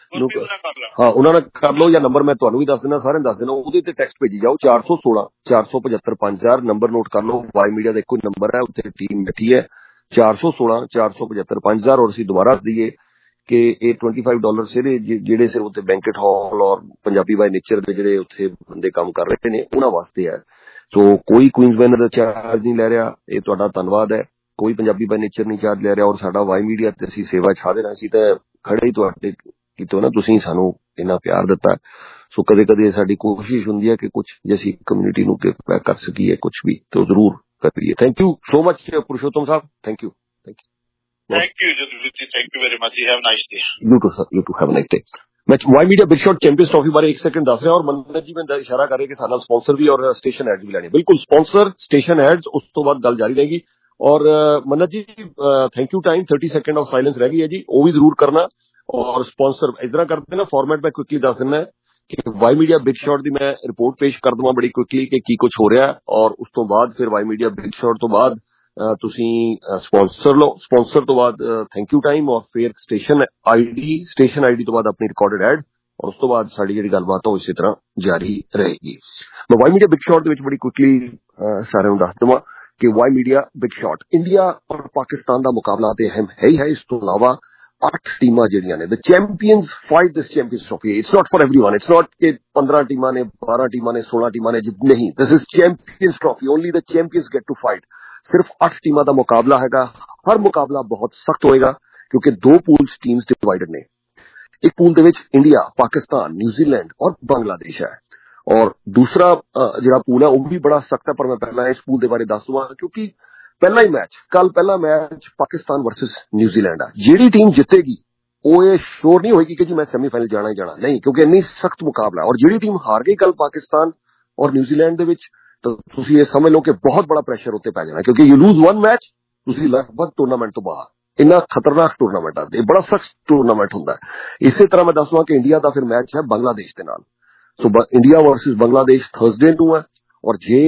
ਹਾਂ ਉਹਨਾਂ ਨਾਲ ਕਰ ਲਓ, ਜਾਂ ਨੰਬਰ ਮੈਂ ਤੁਹਾਨੂੰ ਵੀ ਦੱਸ ਦੇਣਾ, ਸਾਰਿਆਂ ਨੂੰ ਦੱਸ ਦੇਣਾ, ਉਹਦੇ ਤੇ ਟੈਕਸਟ ਭੇਜੀ ਜਾਓ ਚਾਰ ਸੌ ਸੋਲਾਂ ਚਾਰ ਸੌ ਪਚੱਤਰ ਪੰਜ ਹਜ਼ਾਰ। ਨੰਬਰ ਨੋਟ ਕਰ ਲਓ, ਵਾਈ ਮੀਡੀਆ ਦਾ ਇੱਕੋ ਹੀ ਨੰਬਰ ਹੈ, ਉੱਥੇ ਟੀਮ ਬੈਠੀ ਹੈ, ਚਾਰ ਸੌ ਸੋਲਾਂ ਚਾਰ ਸੌ ਪਚੱਤਰ ਪੰਜ ਹਜ਼ਾਰ। ਔਰ ਅਸੀਂ ਦੁਬਾਰਾ ਦਈਏ ਕਿ ਇਹ ਟਵੈਂਟੀ ਫਾਈਵ ਡਾਲਰ ਸਿਰੇ ਜਿਹੜੇ ਸਿਰ ਉੱਥੇ ਬੈਂਕਟ ਹਾਲ ਔਰ ਪੰਜਾਬੀ ਬਾਈ ਨੇਚਰ ਦੇ ਜਿਹੜੇ ਉੱਥੇ ਬੰਦੇ ਕੰਮ ਕਰ ਰਹੇ ਨੇ ਉਹਨਾਂ ਵਾਸਤੇ ਹੈ। ਸੋ ਕੋਈ ਕੁਈਨਜ਼ਲੈਂਡ ਦਾ ਚਾਰਜ ਨਹੀਂ ਲੈ ਰਿਹਾ, ਇਹ ਤੁਹਾਡਾ ਧੰਨਵਾਦ ਹੈ। ਕੋਈ ਪੰਜਾਬੀ ਬਾਈ ਨੇਚਰ ਨਹੀਂ ਚਾਰਜ ਲੈ ਰਿਹਾ, ਔਰ ਸਾਡਾ ਵਾਈ ਮੀਡੀਆ ਤੇ ਅਸੀਂ ਸੇਵਾ ਛਾ ਦੇਣਾ ਸੀ ਤਾਂ ਖੜੇ ਹੀ ਤੁਹਾਡੇ ਕਿਤੋਂ ਨਾ, ਤੁਸੀਂ ਸਾਨੂੰ ਇੰਨਾ ਪਿਆਰ ਦਿੱਤਾ। ਸੋ ਕਦੇ ਕਦੇ ਸਾਡੀ ਕੋਸ਼ਿਸ਼ ਹੁੰਦੀ ਹੈ ਕਿ ਕੁਝ ਜੇ ਅਸੀਂ ਕਮਿਊਨਿਟੀ ਨੂੰ ਕਰ ਸਕੀਏ ਕੁਝ ਵੀ ਤਾਂ ਜ਼ਰੂਰ ਕਰੀਏ। Thank you so much Purushottam ਸਾਹਿਬ, thank you thank you thank you thank you very much. Have nice day. You too sir, you too have nice day. ਮੈਂ Y media big shot champions trophy ਬਾਰੇ ਇੱਕ second ਦੱਸ ਰਿਹਾ, ਔਰ ਮੰਨਤ ਜੀ ਮੈਂ ਇਸ਼ਾਰਾ ਕਰ ਰਿਹਾ ਕਿ ਸਾਡੇ ਨਾਲ ਸਪਾਂਸਰ ਵੀ ਔਰ ਸਟੇਸ਼ਨ ਐਡਸ ਵੀ ਲੈਣੇ। ਬਿਲਕੁਲ, ਸਪਾਂਸਰ ਸਟੇਸ਼ਨ ਐਡਸ, ਉਸ ਤੋਂ ਬਾਅਦ ਗੱਲ ਜਾਰੀ ਰਹੇਗੀ। ਔਰ Mannat ji thank you, time thirty second of silence ਰਹਿ ਗਈ ਹੈ ਜੀ, ਉਹ ਵੀ ਜ਼ਰੂਰ ਕਰਨਾ। ਔਰ ਸਪਾਂਸਰ ਇਸ ਤਰ੍ਹਾਂ ਕਰਦੇ ਨਾ, ਫਾਰਮੈਟ ਮੈਂ ਕੁਇਕਲੀ ਦੱਸ ਦਿੰਦਾ ਕਿ ਵਾਈ ਮੀਡੀਆ ਬਿਗ ਸ਼ਾਟ ਦੀ ਮੈਂ ਰਿਪੋਰਟ ਪੇਸ਼ ਕਰ ਦੇਵਾਂ ਬੜੀ ਕੁਇਕਲੀ ਕਿ ਕੀ ਕੁਝ ਹੋ ਰਿਹਾ, ਔਰ ਉਸ ਤੋਂ ਬਾਅਦ ਫਿਰ ਵਾਈ ਮੀਡੀਆ ਬਿਗ ਸ਼ਾਟ ਤੋਂ ਬਾਅਦ ਤੁਸੀਂ ਸਪਾਂਸਰ ਲਓ, ਸਪਾਂਸਰ ਤੋਂ ਬਾਅਦ ਥੈਂਕ ਯੂ ਟਾਈਮ, ਔਰ ਫਿਰ ਸਟੇਸ਼ਨ ਆਈਡੀ, ਸਟੇਸ਼ਨ ਆਈਡੀ ਤੋਂ ਬਾਅਦ ਆਪਣੀ ਰਿਕਾਰਡਡ ਐਡ, ਔਰ ਉਸ ਤੋਂ ਬਾਅਦ ਸਾਡੀ ਜਿਹੜੀ ਗੱਲਬਾਤ ਉਹ ਇਸੇ ਤਰ੍ਹਾਂ ਜਾਰੀ ਰਹੇਗੀ। ਮੈਂ ਵਾਈ ਮੀਡੀਆ ਬਿਗ ਸ਼ਾਟ ਦੇ ਵਿੱਚ ਬੜੀ ਕੁਇਕਲੀ ਸਾਰਿਆਂ ਨੂੰ ਦੱਸ ਦੇਵਾਂ ਕਿ Y media big shot India ਔਰ ਪਾਕਿਸਤਾਨ ਦਾ ਮੁਕਾਬਲਾ ਤੇ ਅਹਿਮ ਹੈ ਹੀ ਹੈ। ਇਸ ਤੋਂ ਇਲਾਵਾ ਅੱਠ ਟੀਮਾਂ ਜਿਹੜੀਆਂ ਨੇ, the champions fight this champions trophy. It's not for everyone, it's not ਕਿ ਪੰਦਰਾਂ ਟੀਮਾਂ ਨੇ, ਬਾਰਾਂ ਟੀਮਾਂ ਨੇ, ਸੋਲਾਂ ਟੀਮਾਂ ਨੇ, ਨਹੀਂ, this is champions trophy, only the champions get to fight. ਸਿਰਫ ਅੱਠ ਟੀਮਾਂ ਦਾ ਮੁਕਾਬਲਾ ਹੈਗਾ। ਹਰ ਮੁਕਾਬਲਾ ਬਹੁਤ ਸਖਤ ਹੋਏਗਾ ਕਿਉਂਕਿ ਦੋ ਪੂਲਸ ਟੀਮਸ ਡਿਵਾਈਡਡ ਨੇ। ਇੱਕ ਪੂਲ ਦੇ ਵਿੱਚ ਇੰਡੀਆ, ਪਾਕਿਸਤਾਨ, ਨਿਊਜ਼ੀਲੈਂਡ ਔਰ ਬੰਗਲਾਦੇਸ਼ ਹੈ, ਔਰ ਦੂਸਰਾ ਜਿਹੜਾ ਪੂਲ ਹੈ ਉਹ ਵੀ ਬੜਾ ਸਖਤ ਹੈ। ਪਰ ਮੈਂ ਪਹਿਲਾਂ ਇਸ ਪੂਲ ਦੇ ਬਾਰੇ ਦੱਸ ਦਵਾਂ ਕਿਉਂਕਿ ਪਹਿਲਾ ਹੀ ਮੈਚ, ਕੱਲ ਪਹਿਲਾ ਮੈਚ ਪਾਕਿਸਤਾਨ ਵਰਸਸ ਨਿਊਜ਼ੀਲੈਂਡ ਆ। ਜਿਹੜੀ ਟੀਮ ਜਿੱਤੇਗੀ ਉਹ ਇਹ ਸ਼ੋਰ ਨਹੀਂ ਹੋਏਗੀ ਕਿ ਜੀ ਮੈਂ ਸੈਮੀਫਾਈਨਲ ਜਾਣਾ ਹੀ ਜਾਣਾ, ਨਹੀਂ, ਕਿਉਂਕਿ ਇੰਨੀ ਸਖਤ ਮੁਕਾਬਲਾ। ਔਰ ਜਿਹੜੀ ਟੀਮ ਹਾਰ ਗਈ ਕੱਲ ਪਾਕਿਸਤਾਨ ਔਰ ਨਿਊਜ਼ੀਲੈਂਡ ਦੇ ਵਿੱਚ, ਤਾਂ ਤੁਸੀਂ ਇਹ ਸਮਝ ਲਓ ਕਿ ਬਹੁਤ ਬੜਾ ਪ੍ਰੈਸ਼ਰ ਉੱਤੇ ਪੈ ਜਾਣਾ, ਕਿਉਂਕਿ ਯੂ ਲੂਜ਼ ਵਨ ਮੈਚ, ਤੁਸੀਂ ਲਗਭਗ ਟੂਰਨਾਮੈਂਟ ਤੋਂ ਬਾਹਰ। ਇੰਨਾ ਖਤਰਨਾਕ ਟੂਰਨਾਮੈਂਟ ਆ, ਇਹ ਬੜਾ ਸਖਤ ਟੂਰਨਾਮੈਂਟ ਹੁੰਦਾ ਹੈ। ਇਸੇ ਤਰ੍ਹਾਂ ਮੈਂ ਦੱਸਵਾਂ ਕਿ ਇੰਡੀਆ ਦਾ ਫਿਰ ਮੈਚ ਹੈ ਬੰਗਲਾਦੇਸ਼ ਦੇ ਨਾਲ। So India versus Bangladesh Thursday ਨੂੰ ਹੈ, ਔਰ ਜੇ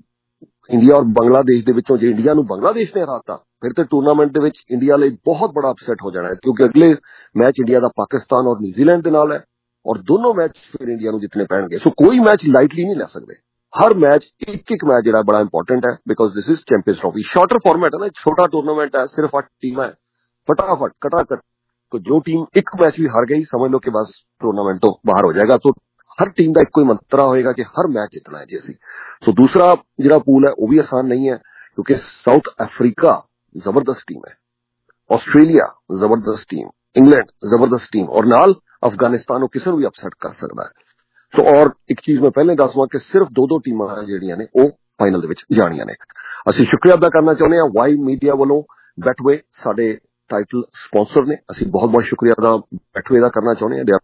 ਇੰਡੀਆ ਔਰ ਬੰਗਲਾਦੇਸ਼ ਦੇ ਵਿੱਚੋਂ ਜੇ ਇੰਡੀਆ ਨੂੰ ਬੰਗਲਾਦੇਸ਼ ਨੇ ਹਰਾਤਾ ਫਿਰ ਤੇ ਟੂਰਨਾਮੈਂਟ ਦੇ ਵਿੱਚ ਇੰਡੀਆ ਲਈ ਬਹੁਤ ਬੜਾ ਅਪਸੈਟ ਹੋ ਜਾਣਾ ਹੈ, ਕਿਉਂਕਿ ਅਗਲੇ ਮੈਚ ਇੰਡੀਆ ਦਾ ਪਾਕਿਸਤਾਨ ਔਰ ਨਿਊਜ਼ੀਲੈਂਡ ਦੇ ਨਾਲ ਹੈ, ਔਰ ਦੋਨੋਂ ਮੈਚ ਫਿਰ ਇੰਡੀਆ ਨੂੰ ਜਿੱਤਣੇ ਪੈਣਗੇ। ਸੋ ਕੋਈ ਮੈਚ ਲਾਈਟਲੀ ਨਹੀਂ ਲੈ ਸਕਦੇ। ਹਰ ਮੈਚ, ਇੱਕ ਇੱਕ ਮੈਚ ਜਿਹੜਾ ਬੜਾ ਇੰਪੋਰਟੈਂਟ ਹੈ, because this is champions trophy. Shorter format ਹੈ ਨਾ, ਛੋਟਾ ਟੂਰਨਾਮੈਂਟ ਹੈ, ਸਿਰਫ ਅੱਠ ਟੀਮਾਂ ਹੈ, ਫਟਾਫਟ ਕਟਾਕਟ। ਜੋ ਟੀਮ ਇੱਕ ਮੈਚ ਵੀ ਹਾਰ ਗਈ ਸਮਝ ਲਓ ਕਿ ਬਸ ਟੂਰਨਾਮੈਂਟ ਤੋਂ ਬਾਹਰ ਹੋ ਜਾਏਗਾ। ਸੋ ਹਰ ਟੀਮ ਦਾ ਇੱਕੋ ਹੀ ਮੰਤਰਾ ਹੋਏਗਾ ਕਿ ਹਰ ਮੈਚ ਜਿੱਤਣਾ ਹੈ ਜੀ ਅਸੀਂ। ਸੋ ਦੂਸਰਾ ਜਿਹੜਾ ਪੂਲ ਹੈ ਉਹ ਵੀ ਆਸਾਨ ਨਹੀਂ ਹੈ, ਕਿਉਂਕਿ ਸਾਊਥ ਅਫਰੀਕਾ ਜ਼ਬਰਦਸਤ ਟੀਮ ਹੈ, ਆਸਟ੍ਰੇਲੀਆ ਜ਼ਬਰਦਸਤ ਟੀਮ, ਇੰਗਲੈਂਡ ਜ਼ਬਰਦਸਤ ਟੀਮ, ਔਰ ਨਾਲ ਅਫਗਾਨਿਸਤਾਨ ਨੂੰ ਕਿਸੇ ਨੂੰ ਵੀ ਅਪਸੈਟ ਕਰ ਸਕਦਾ ਹੈ। ਸੋ ਔਰ ਇੱਕ ਚੀਜ਼ ਮੈਂ ਪਹਿਲੇ ਦੱਸਵਾਂ ਕਿ ਸਿਰਫ ਦੋ ਦੋ ਟੀਮਾਂ ਜਿਹੜੀਆਂ ਨੇ ਉਹ ਫਾਈਨਲ ਦੇ ਵਿੱਚ ਜਾਣੀਆਂ ਨੇ। ਅਸੀਂ ਸ਼ੁਕਰੀਆ ਅਦਾ ਕਰਨਾ ਚਾਹੁੰਦੇ ਹਾਂ ਵਾਈ ਮੀਡੀਆ ਵੱਲੋਂ। ਬੈਟਵੇ ਸਾਡੇ ਟਾਈਟਲ ਸਪਾਂਸਰ ਨੇ, ਅਸੀਂ ਬਹੁਤ ਬਹੁਤ ਸ਼ੁਕਰੀਆ ਅਦਾ ਬੈਟਵੇ ਦਾ ਕਰਨਾ ਚਾਹੁੰਦੇ ਹਾਂ।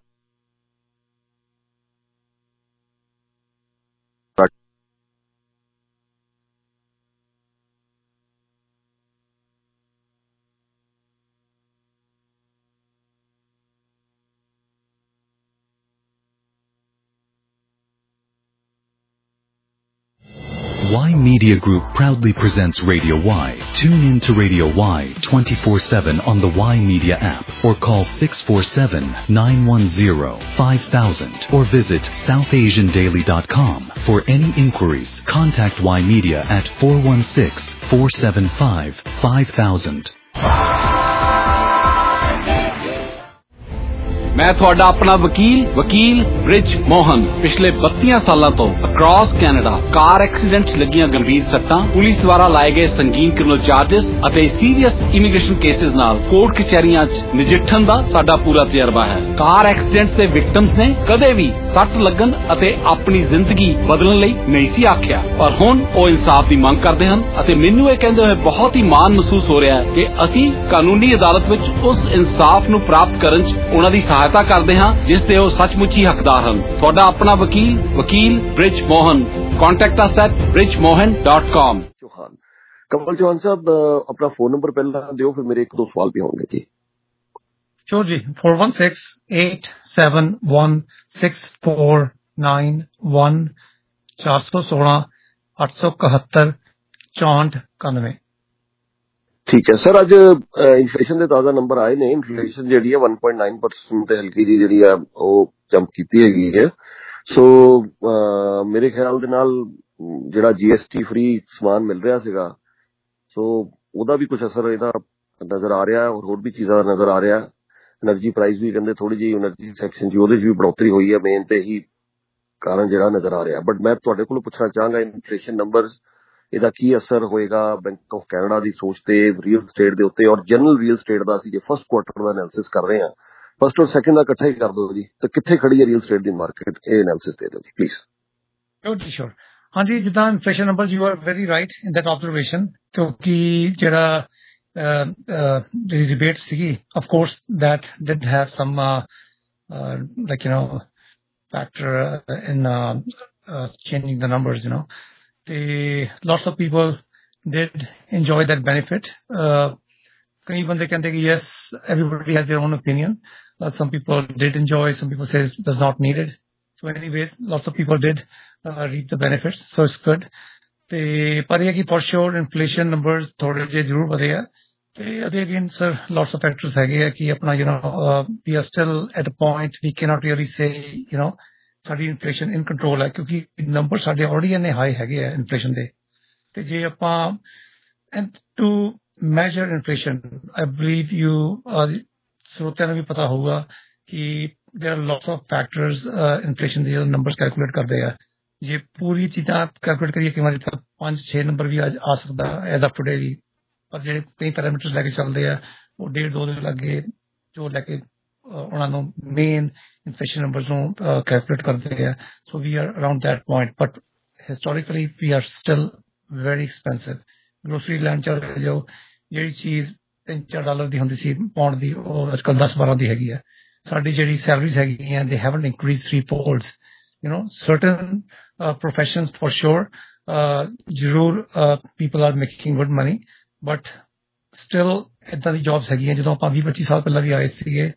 Y Media Group proudly presents Radio Y. Tune in to Radio Y twenty-four seven on the Y Media app or call six four seven, nine one zero, five thousand or visit south asian daily dot com. For any inquiries, contact Y Media at four one six, four seven five, five thousand. मैं ਤੁਹਾਡਾ ਆਪਣਾ ਵਕੀਲ ਵਕੀਲ ਬ੍ਰਿਜ ਮੋਹਨ ਪਿਛਲੇ ਬੱਤੀ ਸਾਲਾਂ ਤੋਂ across Canada ਕਾਰ accidents ਲੱਗੀਆਂ ਗੰਭੀਰ ਸੱਟਾਂ ਪੁਲਿਸ ਦੁਆਰਾ ਲਾਏ ਗਏ ਸੰਗੀਨ ਕ੍ਰਿਮੀਨਲ ਚਾਰजेस ਅਤੇ ਸੀਰੀਅਸ ਇਮੀਗ੍ਰੇਸ਼ਨ ਕੇਸਿਸ ਨਾਲ ਕੋਰਟ ਕਚਹਿਰੀਆਂ 'ਚ ਨਜਿੱਠਣ ਦਾ ਸਾਡਾ ਪੂਰਾ ਤਜਰਬਾ ਹੈ। ਕਾਰ ਐਕਸੀਡੈਂਟਸ ਦੇ ਵਿਕਟਮਸ ਨੇ ਕਦੇ ਵੀ ਸੱਟ ਲੱਗਣ ਅਤੇ ਆਪਣੀ ਜ਼ਿੰਦਗੀ ਬਦਲਣ ਲਈ ਨਹੀਂ ਸੀ ਆਖਿਆ, ਪਰ ਹੁਣ ਉਹ ਇਨਸਾਫ ਦੀ ਮੰਗ ਕਰਦੇ ਹਨ ਅਤੇ ਮੈਨੂੰ ਇਹ ਕਹਿੰਦੇ ਹੋਏ ਬਹੁਤ ਹੀ ਮਾਣ ਮਹਿਸੂਸ ਹੋ ਰਿਹਾ ਹੈ ਕਿ ਅਸੀਂ ਕਾਨੂੰਨੀ ਅਦਾਲਤ ਵਿੱਚ ਉਸ ਇਨਸਾਫ ਨੂੰ ਪ੍ਰਾਪਤ ਕਰਨ 'ਚ ਉਹਨਾਂ ਦੀ ਸਹਾਇਤਾ ਕਰਦੇ ਹਾਂ ਜਿਸ ਦੇ ਉਹ ਸੱਚਮੁੱਚ ਹੀ ਹੱਕਦਾਰ ਹਨ। ਤੁਹਾਡਾ ਆਪਣਾ ਵਕੀਲ ਵਕੀਲ Brij Mohan. Contact us at bridge mohan dot com। Chauhan Kamal Chauhan ਸਾਹਿਬ ਆਪਣਾ ਫੋਨ ਨੰਬਰ ਪਹਿਲਾਂ ਦਿਓ, ਫਿਰ ਮੇਰੇ ਇੱਕ ਦੋ ਸਵਾਲ ਵੀ ਹੋਣਗੇ ਜੀ। Sure ji, four one six, eight seven one, six four nine one, ਚਾਰ ਸੌ ਸੋਲਾਂ, ਅੱਠ ਸੌ ਇਕਹੱਤਰ, ਚੌਂਹਠ ਇਕਾਨਵੇਂ। ਠੀਕ ਹੈ ਸਰ, ਅੱਜ ਇਨਫਲੇਸ਼ਨ ਦੇ ਤਾਜ਼ਾ ਨੰਬਰ ਆਏ ਨੇ। ਇਨਫਲੇਸ਼ਨ ਜਿਹੜੀ ਹੈ one point nine percent ਤੇ ਹਲਕੀ ਜੀ ਜਿਹੜੀ ਆ ਉਹ ਜੰਪ ਕੀਤੀ ਹੈਗੀ ਹੈ। ਸੋ ਮੇਰੇ ਖਿਆਲ ਦੇ ਨਾਲ ਜਿਹੜਾ ਜੀਐਸਟੀ ਫ੍ਰੀ ਸਮਾਨ ਮਿਲ ਰਿਹਾ ਸੀਗਾ, ਸੋ ਉਹਦਾ ਵੀ ਕੁਝ ਅਸਰ ਇਹਦਾ ਨਜ਼ਰ ਆ ਰਿਹਾ, ਔਰ ਹੋਰ ਵੀ ਚੀਜ਼ਾਂ ਦਾ ਨਜ਼ਰ ਆ ਰਿਹਾ। ਐਨਰਜੀ ਪ੍ਰਾਈਸ ਵੀ ਕਹਿੰਦੇ ਥੋੜੀ ਜਿਹੀ ਐਨਰਜੀ ਸੈਕਸ਼ਨ 'ਚ ਉਹਦੇ 'ਚ ਵੀ ਬੜੋਤਰੀ ਹੋਈ ਹੈ, ਮੇਨ ਤੇ ਹੀ ਕਾਰਨ ਜਿਹੜਾ ਨਜ਼ਰ ਆ ਰਿਹਾ। ਬਟ ਮੈਂ ਤੁਹਾਡੇ ਕੋਲੋਂ ਪੁੱਛਣਾ ਚਾਹਾਂਗਾ, ਇਨਫਲੇਸ਼ਨ ਨੰਬਰਸ ਇਹਦਾ ਕੀ ਅਸਰ ਹੋਏਗਾ ਬੈਂਕ ਆਫ ਕੈਨੇਡਾ ਦੀ ਸੋਚ ਤੇ, ਰੀਅਲ ਸਟੇਟ ਦੇ ਉੱਤੇ ਔਰ ਜਨਰਲ ਰੀਅਲ ਸਟੇਟ ਦਾ। ਅਸੀਂ ਜੇ ਫਸਟ ਕੁਆਟਰ ਦਾ ਐਨਾਲਿਸਿਸ ਕਰ ਰਹੇ ਹਾਂ, ਫਸਟ ਔਰ ਸੈਕਿੰਡ ਦਾ ਇਕੱਠਾ ਹੀ ਕਰ ਦਿਓ ਜੀ, ਤੇ ਕਿੱਥੇ ਖੜੀ ਹੈ ਰੀਅਲ ਸਟੇਟ ਦੀ ਮਾਰਕੀਟ, ਇਹ ਐਨਾਲਿਸਿਸ ਦੇ ਦਿਓ ਜੀ ਪਲੀਜ਼। ਸ਼ੋਰ ਜੀ ਸ਼ੋਰ। ਹਾਂਜੀ, ਜਿੱਦਾਂ inflation numbers, you are very right in that observation, ਕਿਉਂਕਿ ਜਿਹੜਾ ਜਿਹੜੀ ਡਿਬੇਟ ਸੀਗੀ, of course that did have some like you know factor in changing the numbers, you know. Lots of people did enjoy that benefit. Uh, ਕਈ ਬੰਦੇ ਕਹਿੰਦੇ ਕਿ yes, everybody has their own opinion. Uh, some people did enjoy, some people say it does not need it. So anyways, lots of people did uh, reap the benefits, so it's good. ਤੇ ਪਰ ਇਹ ਕਿ for sure inflation numbers ਥੋੜੇ ਜਿਹੇ ਜ਼ਰੂਰ ਵਧੇ ਆ। ਤੇ ਅਤੇ again sir, lots of factors ਹੈਗੇ ਆ ਕਿ ਆਪਣਾ you know uh, we are still at a point we cannot really say you know ਸਾਡੀ ਇਨਫਲੇਸ਼ਨ ਇਨ ਕੰਟਰੋਲ ਹੈ, ਕਿਉਂਕਿ ਨੰਬਰ ਸਾਡੇ ਆਲਰੇਡੀ ਇੰਨੇ ਹਾਈ ਹੈਗੇ ਆ ਇਨਫਲੇਸ਼ਨ ਦੇ। ਤੇ ਜੇ ਆਪਾਂ and to measure inflation, I believe you ਸਰੋਤਿਆਂ ਨੂੰ ਵੀ ਪਤਾ ਹੋਊਗਾ ਕਿ there are lots of factors inflation ਦੇ ਨੰਬਰਸ ਕੈਲਕੂਲੇਟ ਕਰਦੇ ਆ। ਜੇ ਪੂਰੀ ਚੀਜ਼ਾਂ ਕੈਲਕੂਲੇਟ ਕਰੀਏ ਕਿ ਮਾਰੀ ਤਾਂ ਪੰਜ ਛੇ ਨੰਬਰ ਵੀ ਅੱਜ ਆ ਸਕਦਾ ਐਜ਼ ਆਫ ਟੂਡੇ ਵੀ, ਪਰ ਜਿਹੜੇ ਕਈ ਪੈਰਾਮੀਟਰਸ ਲੈ ਕੇ ਚੱਲਦੇ ਆ ਉਹ ਡੇਢ ਦੋ ਦੇ ਲੱਗੇ ਜੋ ਲੈ ਕੇ ਉਹਨਾਂ ਨੂੰ ਮੇਨ ਇਨਫਲੇਸ਼ਨ ਨੰਬਰਸ ਨੂੰ ਕੈਲਕੂਲੇਟ ਕਰਦੇ ਆ। So we are around that point, but historically we are still very expensive. Grocery ਲੈਣ ਚੱਲ ਜਾਓ, ਜਿਹੜੀ ਚੀਜ਼ ਤਿੰਨ ਚਾਰ ਡਾਲਰ ਦੀ ਹੁੰਦੀ ਸੀ ਪਾਉਂਡ ਦੀ, ਉਹ ਅੱਜ ਕੱਲ੍ਹ ਦਸ ਬਾਰਾਂ ਦੀ ਹੈਗੀ ਆ। ਸਾਡੀ ਜਿਹੜੀ ਸੈਲਰੀਜ਼ ਹੈਗੀਆਂ they haven't increase three folds, you know. Certain professions for sure ਜ਼ਰੂਰ people are making good money, but still ਏਦਾਂ ਦੀ ਜੌਬਸ ਹੈਗੀਆਂ ਜਦੋਂ ਆਪਾਂ ਵੀਹ ਪੱਚੀ ਸਾਲ ਪਹਿਲਾਂ ਵੀ ਆਏ ਸੀਗੇ।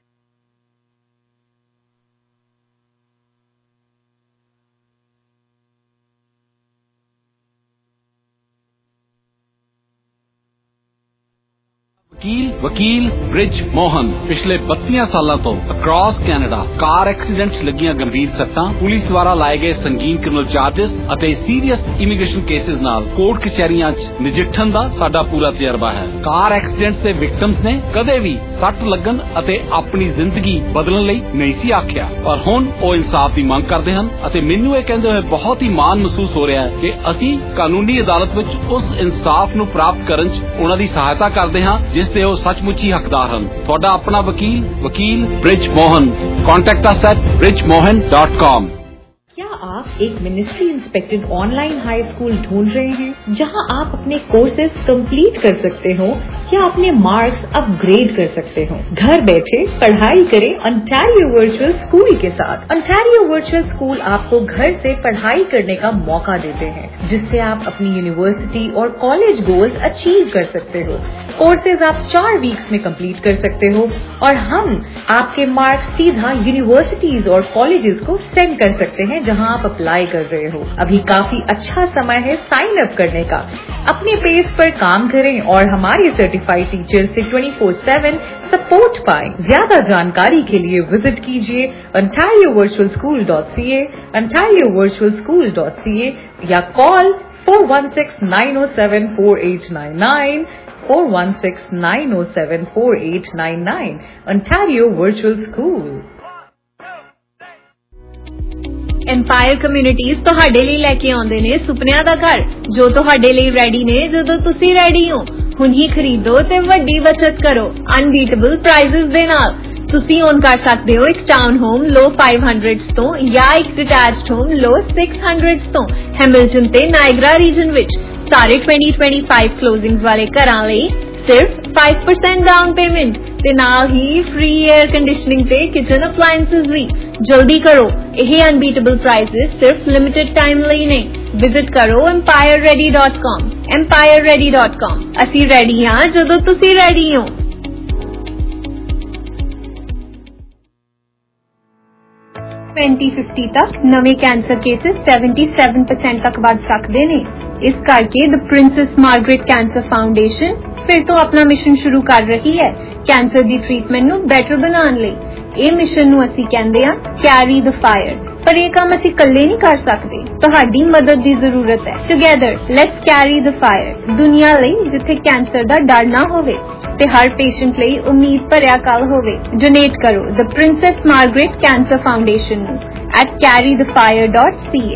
ਵਕੀਲ ਵਕੀਲ ਬ੍ਰਿਜ ਮੋਹਨ ਪਿਛਲੇ ਬੱਤੀ ਸਾਲਾਂ ਤੋਂ ਅਕ੍ਰੋਸ ਕੈਨੇਡਾ ਕਾਰ ਐਕਸੀਡੈਂਟਸ ਲੱਗੀਆਂ ਗੰਭੀਰ ਸੱਟਾਂ ਪੁਲਿਸ ਦੁਆਰਾ ਲਾਏ ਗਏ ਸੰਗੀਨ ਕ੍ਰਿਮੀਨਲ ਚਾਰजेस ਅਤੇ ਸੀਰੀਅਸ ਇਮੀਗ੍ਰੇਸ਼ਨ ਕੇਸਿਸ ਨਾਲ ਕੋਰਟ ਕਚਹਿਰੀਆਂ 'ਚ ਨਜਿੱਠਣ ਦਾ ਸਾਡਾ ਪੂਰਾ ਤਜਰਬਾ ਹੈ। ਕਾਰ ਐਕਸੀਡੈਂਟਸ ਦੇ ਵਿਕਟਮਸ ਨੇ ਕਦੇ ਵੀ ਸੱਟ ਲੱਗਣ ਅਤੇ ਆਪਣੀ ਜ਼ਿੰਦਗੀ ਬਦਲਣ ਲਈ ਨਹੀਂ ਸੀ ਆਖਿਆ, ਪਰ ਹੁਣ ਉਹ ਇਨਸਾਫ ਦੀ ਮੰਗ ਕਰਦੇ ਹਨ ਅਤੇ ਮੈਨੂੰ ਇਹ ਕਹਿੰਦੇ ਹੋਏ ਬਹੁਤ ਹੀ ਮਾਣ ਮਹਿਸੂਸ ਹੋ ਰਿਹਾ ਹੈ ਕਿ ਅਸੀਂ ਕਾਨੂੰਨੀ ਅਦਾਲਤ ਵਿੱਚ ਉਸ ਇਨਸਾਫ ਨੂੰ ਪ੍ਰਾਪਤ ਕਰਨ 'ਚ ਉਹਨਾਂ ਦੀ ਸਹਾਇਤਾ ਕਰਦੇ ਹਾਂ ਜਿਸ ਦੇ ਉਹ ਸੱਚਮੁੱਚ ਹੀ ਹੱਕਦਾਰ ਹਨ। ਤੁਹਾਡਾ ਆਪਣਾ ਵਕੀਲ ਵਕੀਲ Brij Mohan. Contact us at bridge mohan dot com। क्या आप एक ministry inspected online high school ढूंढ रहे हैं जहां आप अपने कोर्सेज कंप्लीट कर सकते हो या अपने मार्क्स अपग्रेड कर सकते हो? घर बैठे पढ़ाई करें ओंटारियो वर्चुअल स्कूल के साथ। ओंटारियो वर्चुअल स्कूल आपको घर से पढ़ाई करने का मौका देते हैं जिससे आप अपनी यूनिवर्सिटी और कॉलेज गोल्स अचीव कर सकते हो। कोर्सेज आप चार वीक्स में कंप्लीट कर सकते हो और हम आपके मार्क्स सीधा यूनिवर्सिटीज और कॉलेजेस को सेंड कर सकते हैं जहां आप अप्लाई कर रहे हो। अभी काफी अच्छा समय है साइन अप करने का। अपने पेस पर काम करें और हमारे सर्टिफाइड टीचर से ट्वेंटी फोर सेवन सपोर्ट पाएं। ज्यादा जानकारी के लिए विजिट कीजिए ontario virtual school dot c a, ontario virtual school dot c a या call four one six nine zero seven four eight nine nine, four one six nine zero seven four eight nine nine, Ontario Virtual School। Empire communities ਤੁਹਾਡੇ ਲਈ ਲੈ ਕੇ ਆਉਂਦੇ ਨੇ ਸੁਪਨਿਆਂ ਦਾ ਘਰ, ਜੋ ਤੁਹਾਡੇ ਲਈ ਰੈਡੀ ਨੇ ਜਦੋਂ ਤੁਸੀਂ ਰੈਡੀ ਹੋ। ਹੁਣ ਹੀ ਖਰੀਦੋ ਤੇ ਵੱਡੀ ਬਚਤ ਕਰੋ ਅਨਬੀਟੇਬਲ ਪ੍ਰਾਈਜ਼ਸ ਦੇ ਨਾਲ। ਤੁਸੀਂ ਓਨ ਕਰ ਸਕਦੇ ਹੋ ਇੱਕ town home low five hundreds ਤੋਂ ਜਾਂ ਇੱਕ detached home low six hundreds ਤੋਂ ਹੈਮਿਲਟਨ ਤੇ ਨਾਇਗਰਾ ਰੀਜਨ ਵਿੱਚ। ਸਾਰੇ twenty twenty-five ਕਲੋਜ਼ਿੰਗਸ ਵਾਲੇ ਘਰਾਂ ਲਈ ਸਿਰਫ five percent ਡਾਊਨ ਪੇਮੈਂਟ ਤੇ ਨਾਲ ਹੀ ਫ੍ਰੀ 에ਅਰ ਕੰਡੀਸ਼ਨਿੰਗ ਤੇ ਕਿਚਨ ਅਪਲਾਇੰਸਸ ਵੀ। ਜਲਦੀ ਕਰੋ, ਇਹ ਅਨਬੀਟੇਬਲ ਪ੍ਰਾਈਜ਼ਸ ਸਿਰਫ ਲਿਮਿਟਡ ਟਾਈਮ ਲਈ ਨੇ। ਵਿਜ਼ਿਟ ਕਰੋ empire ready dot com, empire ready dot com। ਅਸੀਂ ਰੈਡੀ ਹਾਂ ਜਦੋਂ ਤੁਸੀਂ ਰੈਡੀ ਹੋ। twenty fifty ਤੱਕ ਨਵੇਂ ਕੈਂਸਰ ਕੇਸਿਸ seventy-seven percent ਤੱਕ ਵੱਧ ਸਕਦੇ ਨੇ। ਇਸ ਕਰਕੇ the princess Margaret cancer foundation ਫਿਰ ਤੋਂ ਆਪਣਾ ਮਿਸ਼ਨ ਸ਼ੁਰੂ ਕਰ ਰਹੀ ਹੈ ਕੈਂਸਰ ਦੀ ਟ੍ਰੀਟਮੈਂਟ ਨੂੰ ਬੈਟਰ ਬਣਾਉਣ ਲਈ। ਇਹ ਮਿਸ਼ਨ ਨੂੰ ਅਸੀਂ ਕਹਿੰਦੇ ਹਾਂ ਕੈਰੀ ਦ ਫਾਇਰ। ਪਰ ਇਹ ਕੰਮ ਅਸੀਂ ਇਕੱਲੇ ਨਹੀਂ ਕਰ ਸਕਦੇ, ਤੁਹਾਡੀ ਮਦਦ ਦੀ ਜ਼ਰੂਰਤ ਹੈ। Together let's carry the fire. ਦੁਨੀਆ ਲਈ ਜਿੱਥੇ ਕੈਂਸਰ ਦਾ ਡਰ ਨਾ ਹੋਵੇ ਤੇ ਹਰ ਪੇਸ਼ੈਂਟ ਲਈ ਉਮੀਦ ਭਰਿਆ ਕੱਲ ਹੋਵੇ। ਡੋਨੇਟ ਕਰੋ the princess Margaret cancer foundation ਨੂੰ at carry the fire dot c a।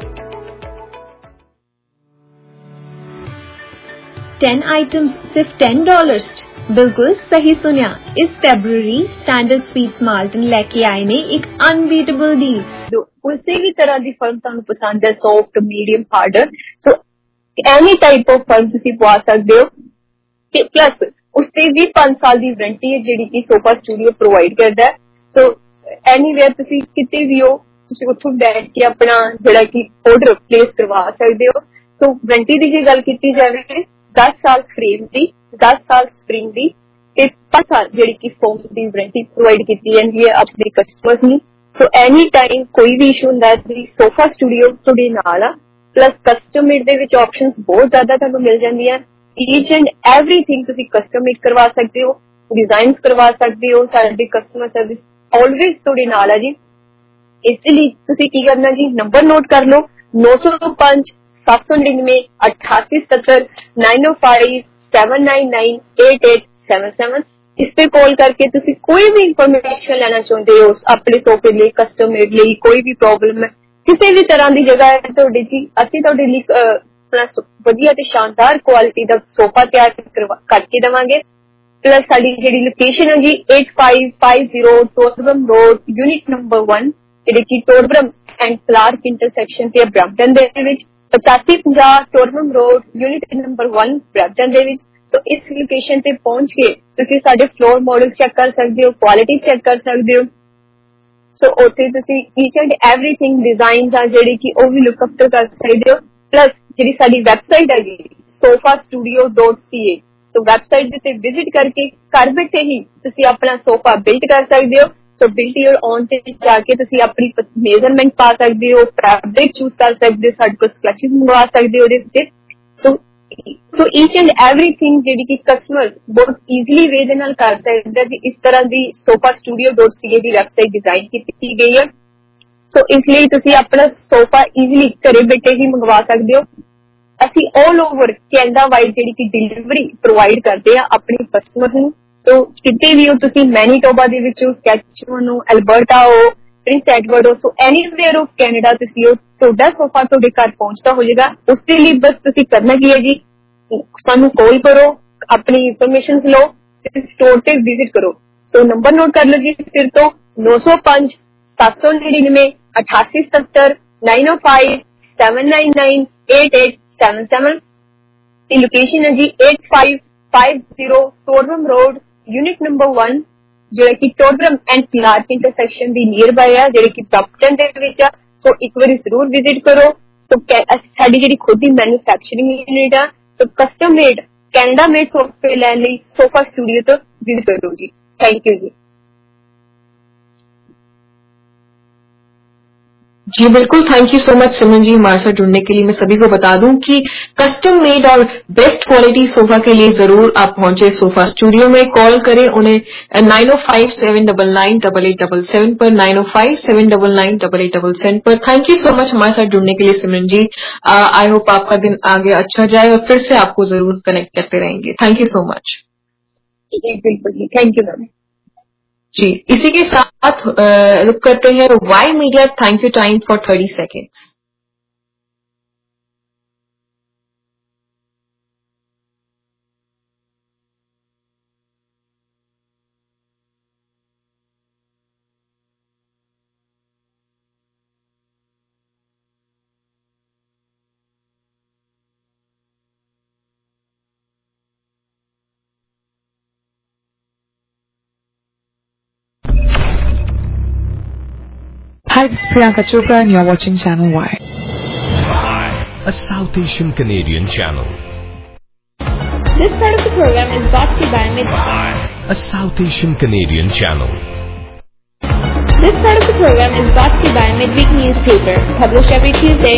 ten items सिर्फ ten dollars। बिल्कुल सही सुनिया। इस फरवरी स्टैंडर्ड स्वीट्स माल्टन लेके आए ने एक अनबीटेबल डील। उसी भी तरह की फर्म तुहानू पसंद है, soft medium harder, so any type of firm तुसी पवा सकते हो। प्लस उसते भी पांच साल की वारंटी है जिहड़ी कि सोफा स्टूडियो प्रोवाइड करता है। सो एनीवेयर तुसी किते भी हो तुसी उत्थों बैठ के अपना जिहड़ा कि ऑर्डर प्लेस करवा सकते हो। तो वारंटी की जे गल कीती जावे दस साल फ्रेम की, दस साल स्प्रिंग की ते पांच साल जिहड़ी कि फोम की वारंटी प्रोवाइड की जाती है अपने कस्टमर्स नूं। सो एनी टाइम कोई भी इशू हुंदा है सोफा स्टूडियो तुहाडे नाल आ। प्लस कस्टम मेड दे विच ऑप्शंस बहुत ज्यादा तुहानूं मिल जांदियां। ईच एंड एवरीथिंग तुसी कस्टम मेड करवा सकते हो, डिजाइन्स करवा सकते हो। साडी कस्टमर सर्विस ऑलवेज तुहाडे नाल है जी। इसलिए तुसी की करना जी, नंबर नोट कर लो नौ सौ पांच सात सौ निन्यानवे अठासी सत्तर nine oh five seven nine nine eight eight seven seven. इस पे कॉल करके तुसी कोई भी इंफॉर्मेशन लेना चाहते हो अपने सोफे लिए, कस्टम मेड लिए, कोई भी प्रॉब्लम है किसी भी तरह की जगह है तुहाडी जी, असीं तुहाडे लई प्लस वधिया ते शानदार क्वालिटी दा सोफा तैयार करके देवांगे। प्लस साडी जिहड़ी लोकेशन है जी eight five five zero Torbram road unit number one जिहड़ी कि टोरब्रम एंड क्लार्क इंटरसेक्शन ते ब्रैम्पटन दे विच, पचासी पंजाह Torbram road unit number one Brampton दे विच। सो इस लोकेशन ते पहुंच के तुसी साडे फ्लोर मॉडल चेक कर सकते हो, क्वालिटी चेक कर सकते हो। सो उत्थे तुसी ईच एंड एवरीथिंग डिजाइन आ जिहड़ी कि ओ भी लुक आफ्टर कर सकते हो। प्लस जिहड़ी साडी वैबसाइट है जी sofa studio dot C A, तो वैबसाइट ते विजिट करके घर बैठे ही तुसी अपना सोफा बिल्ड कर सकते हो। सो बिल्ड योर ऑन ते जाके तुसी अपनी मेजरमेंट पा सकते हो, फैब्रिक चूज कर सकते हो, साडे कोल स्केचेस मंगवा सकते हो ओहदे विच। So so each and everything जिहड़ी कि कस्टमर बहुत ईजीली वे दे नाल कर सकदा है। इस तरह दी sofa studio dot C A दी वैबसाइट डिजाइन की गई है। सो इसलिए तुसी अपना सोफा ईजीली घरे बैठे ही मंगवा सकते हो। असी ऑल ओवर कैनेडा वाइड जिहड़ी कि डिलीवरी प्रोवाइड करते हैं अपने कस्टमर्स नूं। सो किते भी हो तुसी मैनीटोबा दे विच हो, सैस्कैचुअन हो, एल्बर्टा हो, प्रिंस एडवर्ड हो, सो एनीवेयर ऑफ कैनेडा तुसी हो, तुहाडा सोफा तुहाडे घर पहुंचता हो जाएगा। उसके लिए बस तुसी करना की है जी, सानू कॉल करो, अपनी इंफॉर्मेशन लो, स्टोर ते विजिट करो। सो नंबर नोट कर लो जी फिर तो नौ सौ पांच सात सौ निन्यानवे अठासी सत्तर nine oh five seven nine nine eight eight seven seven. Location है जी eight five five zero Torbram road unit number one जिहड़ा कि टोरब्रम एंड क्लार्क इंटरसेक्शन दी नियर बाय है, जिहड़ी कि ब्रैम्पटन दे विच आ। सो एक बार जरूर विजिट करो। सो साडी जिहड़ी खुद दी मैन्युफैक्चरिंग यूनिट है, so custom made Canada made ਸੋਫੇ ਲੈਣ ਲਈ ਸੋਫਾ ਸਟੂਡੀਓ ਤੋਂ ਵਿਜ਼ਿਟ ਕਰੋ ਜੀ। ਥੈਂਕ ਯੂ ਜੀ। जी बिल्कुल, thank you so much Simran ji हमारे साथ जुड़ने के लिए। मैं सभी को बता दूं कि कस्टम मेड और बेस्ट क्वालिटी सोफा के लिए जरूर आप पहुंचे सोफा स्टूडियो में। कॉल करें उन्हें nine oh five seven double nine double eight double seven पर, nine oh five seven double nine double eight double seven पर। थैंक यू सो मच हमारे साथ जुड़ने के लिए सिमरन जी। आई होप आपका दिन आगे अच्छा जाए और फिर से आपको जरूर कनेक्ट करते रहेंगे। Thank you so much. बिल्कुल, थैंक यू मैम जी। इसी के साथ रुक करते हैं Y media thank you time for thirty seconds. Hi, this is Priyanka Chopra and you're watching Channel Y. A South Asian Canadian channel. This part of the program is brought to you by Mid. A South Asian Canadian channel. This part of the program is brought to you by Midweek Newspaper, published every Tuesday.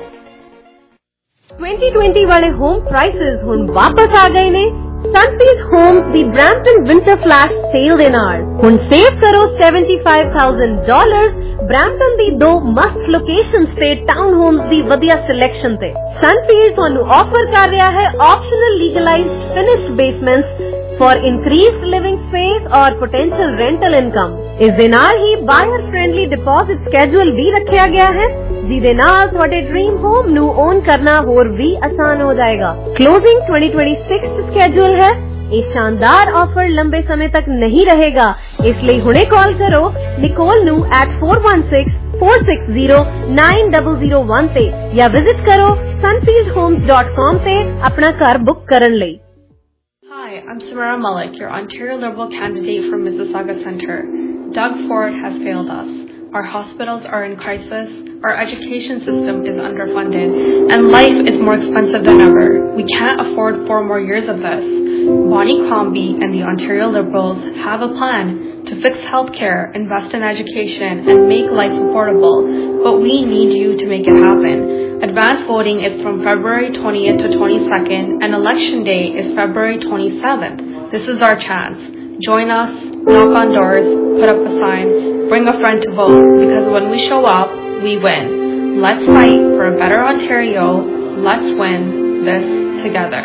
twenty twenty वाले home prices हुण वापस आ गए ने। Sunfield homes दी Brampton winter flash sale दे नाल हुण सेव करो seventy-five thousand dollars ब्रैम्पटन दी दो मस्त लोकेशंस ते टाउन होम्स दी वधिया सिलेक्शन ते। सनफील्ड ਤੁਹਾਨੂੰ ਆਫਰ ਕਰ ਰਿਹਾ ਹੈ optional legalized finished basements for increased living space और पोटेंशियल रेंटल इनकम। इस दे नाल ही बायर फ्रेंडली डिपॉजिट स्केड्यूल भी रखा गया है ਜਿਹਦੇ ਨਾਲ ਤੁਹਾਡੇ ਡ੍ਰੀਮ ਹੋਮ ਨੂੰ ਓਨ ਕਰਨਾ ਹੋਰ ਵੀ ਆਸਾਨ ਹੋ ਜਾਏਗਾ। क्लोजिंग twenty twenty-six ਚ ਸਕੇਡਿਊਲ ਹੈ। ਇਹ ਸ਼ਾਨਦਾਰ ਆਫਰ ਲੰਬੇ ਸਮੇਂ ਤੱਕ ਨਹੀਂ ਰਹੇਗਾ, ਇਸ ਲਈ ਹੁਣੇ ਕਾਲ ਕਰੋ ਨਿਕੋਲ ਨੂੰ at four one six four six zero nine zero zero one ਤੇ ਜਾਂ ਵਿਜ਼ਿਟ ਕਰੋ sunfield homes dot com ਤੇ ਆਪਣਾ ਘਰ ਬੁੱਕ ਕਰਨ ਲਈ। Hi, I'm Samara Malik, your Ontario Liberal candidate from Mississauga Centre. Doug Ford has failed us. Our hospitals are in crisis, our education system is underfunded, and life is more expensive than ever. We can't afford four more years of this. Bonnie Crombie and the Ontario Liberals have a plan to fix healthcare, invest in education, and make life affordable, but we need you to make it happen. Advance voting is from February twentieth to twenty-second, and election day is February twenty-seventh. This is our chance. Join us, knock on doors, put up a sign, bring a friend to vote, because when we show up, we win. Let's fight for a better Ontario. Let's win this together.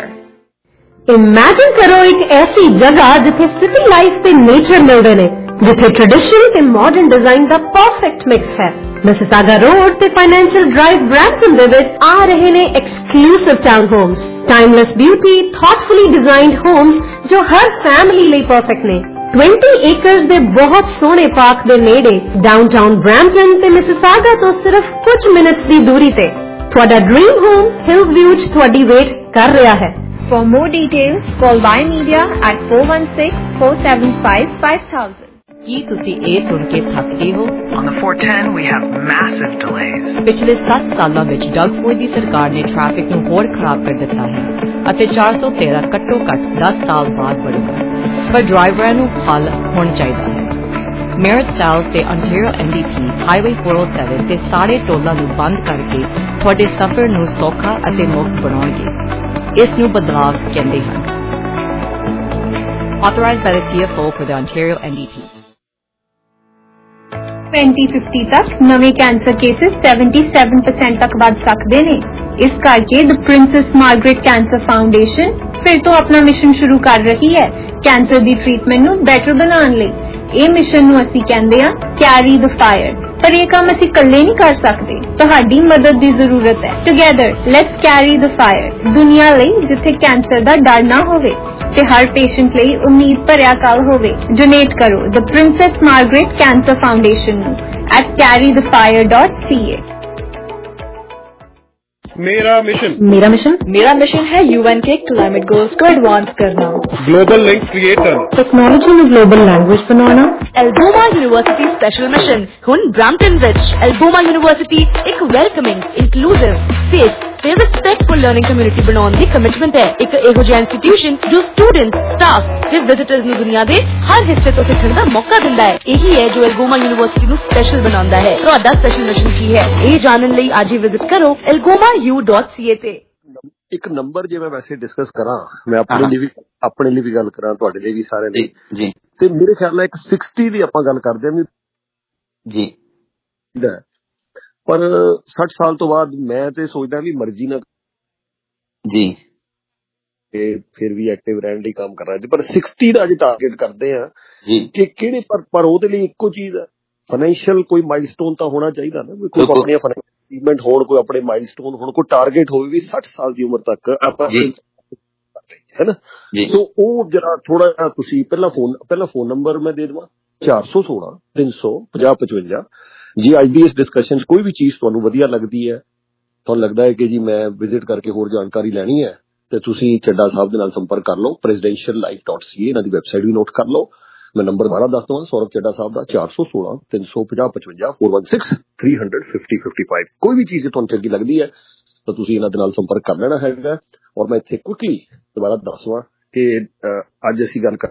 Imagine करो एक ऐसी जगह जिथे city life ते nature मिलदे ने, जिथे tradition ते मॉडर्न डिजाइन दा परफेक्ट मिक्स है। मिसिसागा रोड ते फाइनेंशियल ड्राइव ब्रैम्पटन दे विच आ रहे ने exclusive town homes, timeless beauty, thoughtfully designed homes जो हर फैमिली ਲਈ परफेक्ट ने। twenty ਏਕੜਸ ਦੇ ਬਹੁਤ ਸੋਹਣੇ ਪਾਰਕ ਦੇ ਨੇੜੇ ਡਾਊਨਟਾਊਨ ਬ੍ਰੈਂਪਟਨ ਤੇ ਮਿਸਿਸਾਗਾ ਤੋਂ ਸਿਰਫ ਕੁਝ ਮਿੰਟਸ ਦੀ ਦੂਰੀ ਤੇ ਤੁਹਾਡਾ ਡ੍ਰੀਮ ਹੋਮ ਹਿਲਸ ਵਿਊ ਚ ਤੁਹਾਡੀ ਵੇਟ ਕਰ ਰਿਹਾ ਹੈ। For more details, call Y Media at four one six four seven five five thousand. ਕੀ ਤੁਸੀਂ ਇਹ ਸੁਣ ਕੇ ਥੱਕ ਗਏ ਹੋ? On the four ten we have massive delays. ਪਿਛਲੇ ਸੱਤ ਸਾਲਾਂ ਵਿੱਚ ਡਗ ਫੋਰਡ ਦੀ ਸਰਕਾਰ ਨੇ ਟ੍ਰੈਫਿਕ ਨੂੰ ਹੋਰ ਖਰਾਬ ਕਰ ਦਿੱਤਾ ਹੈ ਅਤੇ four thirteen ਘੱਟੋ ਘੱਟ ਦਸ ਸਾਲ ਬਾਅਦ ਵਧੇਗਾ। ਪਰ ਡਰਾਈਵਰਾਂ ਨੂੰ ਹੱਲ ਹੋਣਾ ਚਾਹੀਦਾ ਹੈ। ਮੇਰਟ ਸਾਊਥ ਤੇ Ontario M D P highway four oh seven ਤੇ ਸਾਰੇ ਟੋਲਾਂ ਨੂੰ ਬੰਦ ਕਰਕੇ ਤੁਹਾਡੇ ਸਫ਼ਰ ਨੂੰ ਸੌਖਾ ਅਤੇ ਮੁਫਤ ਬਣਾਉਣਗੇ। ਇਸ ਨੂੰ ਬਦਲਾਵ ਕਹਿੰਦੇ ਹਨ। Authorized by the C F O for the Ontario N D P. twenty fifty ਤੱਕ ਨਵੇਂ ਕੈਂਸਰ ਕੇਸਿਸ seventy-seven percent ਤੱਕ ਵੱਧ ਸਕਦੇ ਨੇ। ਇਸ ਕਰਕੇ the princess Margaret cancer foundation ਫਿਰ ਤੋਂ ਆਪਣਾ ਮਿਸ਼ਨ ਸ਼ੁਰੂ ਕਰ ਰਹੀ ਹੈ ਕੈਂਸਰ ਦੀ ਟ੍ਰੀਟਮੈਂਟ ਨੂੰ ਬੈਟਰ ਬਣਾਉਣ ਲਈ। ਇਹ ਮਿਸ਼ਨ ਨੂੰ ਅਸੀਂ ਕਹਿੰਦੇ ਹਾਂ ਕੈਰੀ ਦ ਫਾਇਰ। ਪਰ ਇਹ ਕੰਮ ਅਸੀਂ ਇਕੱਲੇ ਨਹੀਂ ਕਰ ਸਕਦੇ, ਤੁਹਾਡੀ ਮਦਦ ਦੀ ਜ਼ਰੂਰਤ ਹੈ। Together let's carry the fire. ਦੁਨੀਆ ਲਈ ਜਿੱਥੇ ਕੈਂਸਰ ਦਾ ਡਰ ਨਾ ਹੋਵੇ ਤੇ ਹਰ ਪੇਸ਼ੈਂਟ ਲਈ ਉਮੀਦ ਭਰਿਆ ਕੱਲ ਹੋਵੇ। ਡੋਨੇਟ ਕਰੋ the princess Margaret cancer foundation ਨੂੰ at carry the fire dot c a। मेरा मिशन मेरा मिशन मेरा मिशन है यूएन के क्लाइमेट गोल्स को एडवांस करना, ग्लोबल लिंक्स क्रिएट करना, टेक्नोलॉजी में ग्लोबल लैंग्वेज बनाना। एल्बोमा यूनिवर्सिटी स्पेशल मिशन हुन ब्रैम्पटन विच एल्बोमा यूनिवर्सिटी एक वेलकमिंग, इंक्लूसिव, सेफ ਤੇ ਰਿਸਪੈਕਟਫੁਲ ਲਰਨਿੰਗ ਕਮਿਊਨਿਟੀ ਬਣਾਉਣ ਦੀ ਕਮਿਟਮੈਂਟ ਹੈ। ਇੱਕ ਇਹੋ ਜਿਹਾ ਇੰਸਟੀਟਿਊਸ਼ਨ ਜੋ ਸਟੂਡੈਂਟਸ, ਸਟਾਫ ਤੇ ਵਿਜ਼ਿਟਰਸ ਨੂੰ ਦੁਨੀਆ ਦੇ ਹਰ ਹਿੱਸੇ ਤੋਂ ਸਿੱਖਣ ਦਾ ਮੌਕਾ ਦਿੰਦਾ ਹੈ। ਇਹੀ ਹੈ ਜੋ ਐਲਗੋਮਾ ਯੂਨੀਵਰਸਿਟੀ ਨੂੰ ਸਪੈਸ਼ਲ ਬਣਾਉਂਦਾ ਹੈ। ਤੁਹਾਡਾ ਸਪੈਸ਼ਲ ਮਿਸ਼ਨ ਕੀ ਹੈ, ਇਹ ਜਾਣਨ ਲਈ ਅੱਜ ਹੀ ਵਿਜ਼ਿਟ ਕਰੋ ਐਲਗੋਮਾ ਯੂ ਡਾਟ ਸੀ ਏ ਤੇ। ਇੱਕ ਨੰਬਰ ਜੇ ਮੈਂ ਵੈਸੇ ਡਿਸਕਸ ਕਰਾਂ, ਮੈਂ ਆਪਣੇ ਲਈ ਵੀ ਆਪਣੇ ਲਈ ਵੀ ਗੱਲ ਕਰਾਂ, ਤੁਹਾਡੇ ਲਈ ਵੀ, ਸਾਰਿਆਂ ਲਈ ਜੀ, ਤੇ ਮੇਰੇ ਖਿਆਲ ਨਾਲ ਇੱਕ ਸਿਕਸਟੀ ਦੀ ਆਪਾਂ ਗੱਲ ਕਰਦੇ ਹਾਂ ਵੀ ਜੀ, ਪਰ ਸੱਠ ਸਾਲ ਤੋਂ ਬਾਅਦ ਮੈਂ ਤੇ ਸੋਚਦਾ ਵੀ ਮਰਜ਼ੀ ਨਾਲ ਜੀ ਤੇ ਫਿਰ ਵੀ ਐਕਟਿਵ ਰਹਿਣ ਲਈ ਕੰਮ ਕਰ ਰਿਹਾ ਜੀ, ਪਰ ਸਿਕਸਟੀ ਦਾ ਅੱਜ ਟਾਰਗੇਟ ਕਰਦੇ ਆ ਕਿ ਕਿਹੜੇ, ਪਰ ਪਰ ਉਹਦੇ ਲਈ ਇੱਕੋ ਚੀਜ਼ ਹੈ, ਫਾਈਨੈਂਸ਼ੀਅਲ ਕੋਈ ਮਾਈਲਸਟੋਨ ਤਾਂ ਹੋਣਾ ਚਾਹੀਦਾ ਨਾ, ਕੋਈ ਆਪਣੀਆਂ ਫਾਈਨੈਂਸ਼ੀਅਲ ਅਚੀਵਮੈਂਟ ਹੋਣ, ਕੋਈ ਆਪਣੇ ਮਾਈਲਸਟੋਨ ਹੋਣ, ਕੋਈ ਟਾਰਗੇਟ ਹੋਵੇ ਵੀ ਸੱਠ ਸਾਲ ਦੀ ਉਮਰ ਤੱਕ ਆਪਾਂ ਹੈ ਨਾ। ਸੋ ਉਹ ਜਰਾ ਥੋੜਾ ਜਿਹਾ ਤੁਸੀਂ ਪਹਿਲਾਂ ਫੋਨ ਪਹਿਲਾਂ ਫੋਨ ਨੰਬਰ ਮੈਂ ਦੇ ਦੇਵਾਂ, ਚਾਰ ਸੌ ਸੋਲਾਂ ਤਿੰਨ ਸੌ ਪੰਜਾਹ ਪਚਵੰਜਾ। ਜੀ ਅੱਜ ਦੀ ਇਸ ਡਿਸਕਸ਼ਨ 'ਚ ਕੋਈ ਵੀ ਚੀਜ਼ ਤੁਹਾਨੂੰ ਵਧੀਆ ਲੱਗਦੀ ਹੈ, ਤੁਹਾਨੂੰ ਲੱਗਦਾ ਹੈ ਕਿ ਜੀ ਮੈਂ ਵਿਜ਼ਿਟ ਕਰਕੇ ਹੋਰ ਜਾਣਕਾਰੀ ਲੈਣੀ ਹੈ, ਤੇ ਤੁਸੀਂ ਚੱਡਾ ਸਾਹਿਬ ਦੇ ਨਾਲ ਸੰਪਰਕ ਕਰ ਲਓ, presidential life dot C A, ਇਹਨਾਂ ਦੀ ਵੈਬਸਾਈਟ ਵੀ ਨੋਟ ਕਰ ਲਓ। ਮੈਂ ਨੰਬਰ ਦੁਬਾਰਾ ਦੱਸ ਦਵਾਂ, ਸੌਰਵ ਚੱਡਾ ਸਾਹਿਬ ਦਾ, ਚਾਰ ਸੌ ਸੋਲਾਂ ਤਿੰਨ ਸੌ ਪੰਜਾਹ ਪਚਵੰਜਾ, four one six three hundred fifty fifty five. ਕੋਈ ਵੀ ਚੀਜ਼ ਤੁਹਾਨੂੰ ਚੰਗੀ ਲੱਗਦੀ ਹੈ ਤਾਂ ਤੁਸੀਂ ਇਹਨਾਂ ਦੇ ਨਾਲ ਸੰਪਰਕ ਕਰ ਲੈਣਾ ਹੈਗਾ। ਔਰ ਮੈਂ ਇੱਥੇ ਕੁਇਕਲੀ ਦੁਬਾਰਾ ਦੱਸਵਾਂ ਕਿ ਅੱਜ ਅਸੀਂ ਗੱਲ ਕਰ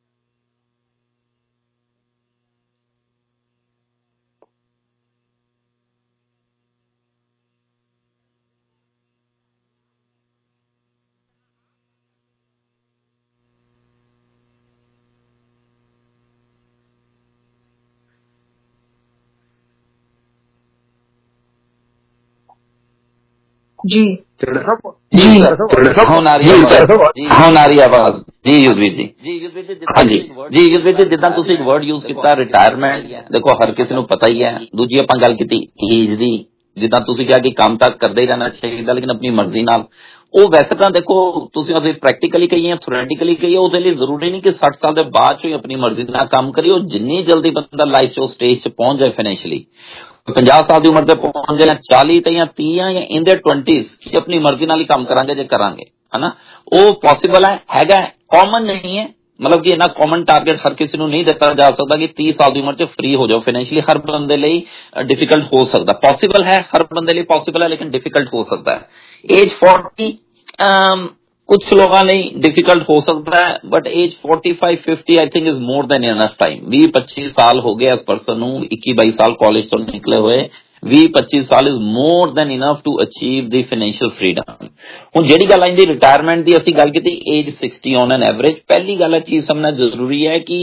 जी जी ਹੁਣ ਆ ਰਹੀ ਹੁਣ ਆ ਰਹੀ ਆਵਾਜ਼ ਜੀ ਯੁੱਧਵੀਰ ਜੀ। ਹਾਂਜੀ ਜੀ ਯੁੱਧਵੀਰ ਜੀ, ਜਿੱਦਾਂ ਤੁਸੀਂ ਇੱਕ ਵਰਡ ਯੂਜ਼ ਕੀਤਾ ਰਿਟਾਇਰਮੈਂਟ, ਦੇਖੋ ਹਰ ਕਿਸੇ ਨੂੰ ਪਤਾ ਹੀ ਹੈ। ਦੂਜੀ ਆਪਾਂ ਗੱਲ ਕੀਤੀ ਏਜ ਦੀ, ਜਿੱਦਾਂ ਤੁਸੀਂ ਕਿਹਾ ਕਿ ਕੰਮ ਤਾਂ ਕਰਦੇ ਹੀ ਰਹਿਣਾ ਚਾਹੀਦਾ ਲੇਕਿਨ ਆਪਣੀ ਮਰਜ਼ੀ ਨਾਲ। ਉਹ ਵੈਸੇ ਤਾਂ ਦੇਖੋ ਤੁਸੀਂ ਅਸੀਂ ਪ੍ਰੈਕਟੀਕਲੀ ਕਹੀਏ, ਥਿਓਰੈਟੀਕਲੀ ਕਹੀਏ, ਉਹਦੇ ਲਈ ਜ਼ਰੂਰੀ ਨਹੀਂ ਕਿ ਸੱਠ ਸਾਲ ਦੇ ਬਾਅਦ ਚ ਹੀ ਆਪਣੀ ਮਰਜ਼ੀ ਨਾਲ ਕੰਮ ਕਰੀਏ। ਉਹ ਜਿੰਨੀ ਜਲਦੀ ਬੰਦਾ ਲਾਈਫ ਚ ਉਹ ਸਟੇਜ ਚ ਪਹੁੰਚ ਜਾਏ ਫਾਈਨੈਂਸ਼ੀਅਲੀ, ਪੰਜਾਹ ਸਾਲ ਦੀ ਉਮਰ ਤੇ ਪਹੁੰਚ ਜਾਏ, ਚਾਲੀ ਤੇ ਜਾਂ ਤੀਹ ਜਾਂ ਇਨ ਦੇ ਟਵੈਂਟੀਜ਼ ਕਿ ਆਪਣੀ ਮਰਜ਼ੀ ਨਾਲ ਹੀ ਕੰਮ ਕਰਾਂਗੇ ਜੇ ਕਰਾਂਗੇ, ਹਨਾ, ਉਹ ਪੋਸੀਬਲ ਹੈ, ਹੈਗਾ, ਕਾਮਨ ਨਹੀਂ ਹੈ। ਮਤਲਬ ਕਿ ਇੰਨਾ ਕਾਮਨ ਟਾਰਗੇਟ ਹਰ ਕਿਸੇ ਨੂੰ ਨਹੀਂ ਦਿੱਤਾ ਜਾ ਸਕਦਾ ਕਿ ਤੀਹ ਸਾਲ ਦੀ ਉਮਰ ਚ ਫ੍ਰੀ ਹੋ ਜਾਓ ਫਾਈਨੈਂਸ਼ੀਅਲੀ। ਹਰ ਬੰਦੇ ਲਈ ਡਿਫਿਕਲਟ ਹੋ ਸਕਦਾ, ਪੋਸੀਬਲ ਹੈ, ਹਰ ਬੰਦੇ ਲਈ ਪੋਸੀਬਲ ਹੈ ਲੇਕਿਨ ਡਿਫਿਕਲਟ ਹੋ ਸਕਦਾ ਹੈ। ਏਜ ਫੋਰਟੀ ਕੁਛ ਲੋਕਾਂ ਲਈ ਡਿਫਿਕਲਟ ਹੋ ਸਕਦਾ ਹੈ, but age forty five fifty I think is more than enough time. ਵੀਹ ਪੱਚੀ ਸਾਲ ਹੋ ਗਏ ਇਸ ਪਰਸਨ ਨੂੰ, ਇੱਕੀ ਬਾਈ ਸਾਲ ਕਾਲਜ ਤੋਂ ਨਿਕਲੇ ਹੋਏ, ਵੀਹ ਪੱਚੀ ਸਾਲ is more than enough to achieve the financial freedom. ਹੁਣ ਜਿਹੜੀ ਗੱਲ ਆਈ ਦੀ ਰਿਟਾਇਰਮੈਂਟ ਦੀ, ਅਸੀਂ ਗੱਲ ਕੀਤੀ age sixty on an average. ਪਹਿਲੀ ਗੱਲ ਇਹ ਚੀਜ਼ ਸਮਝਣਾ ਜ਼ਰੂਰੀ ਹੈ ਕਿ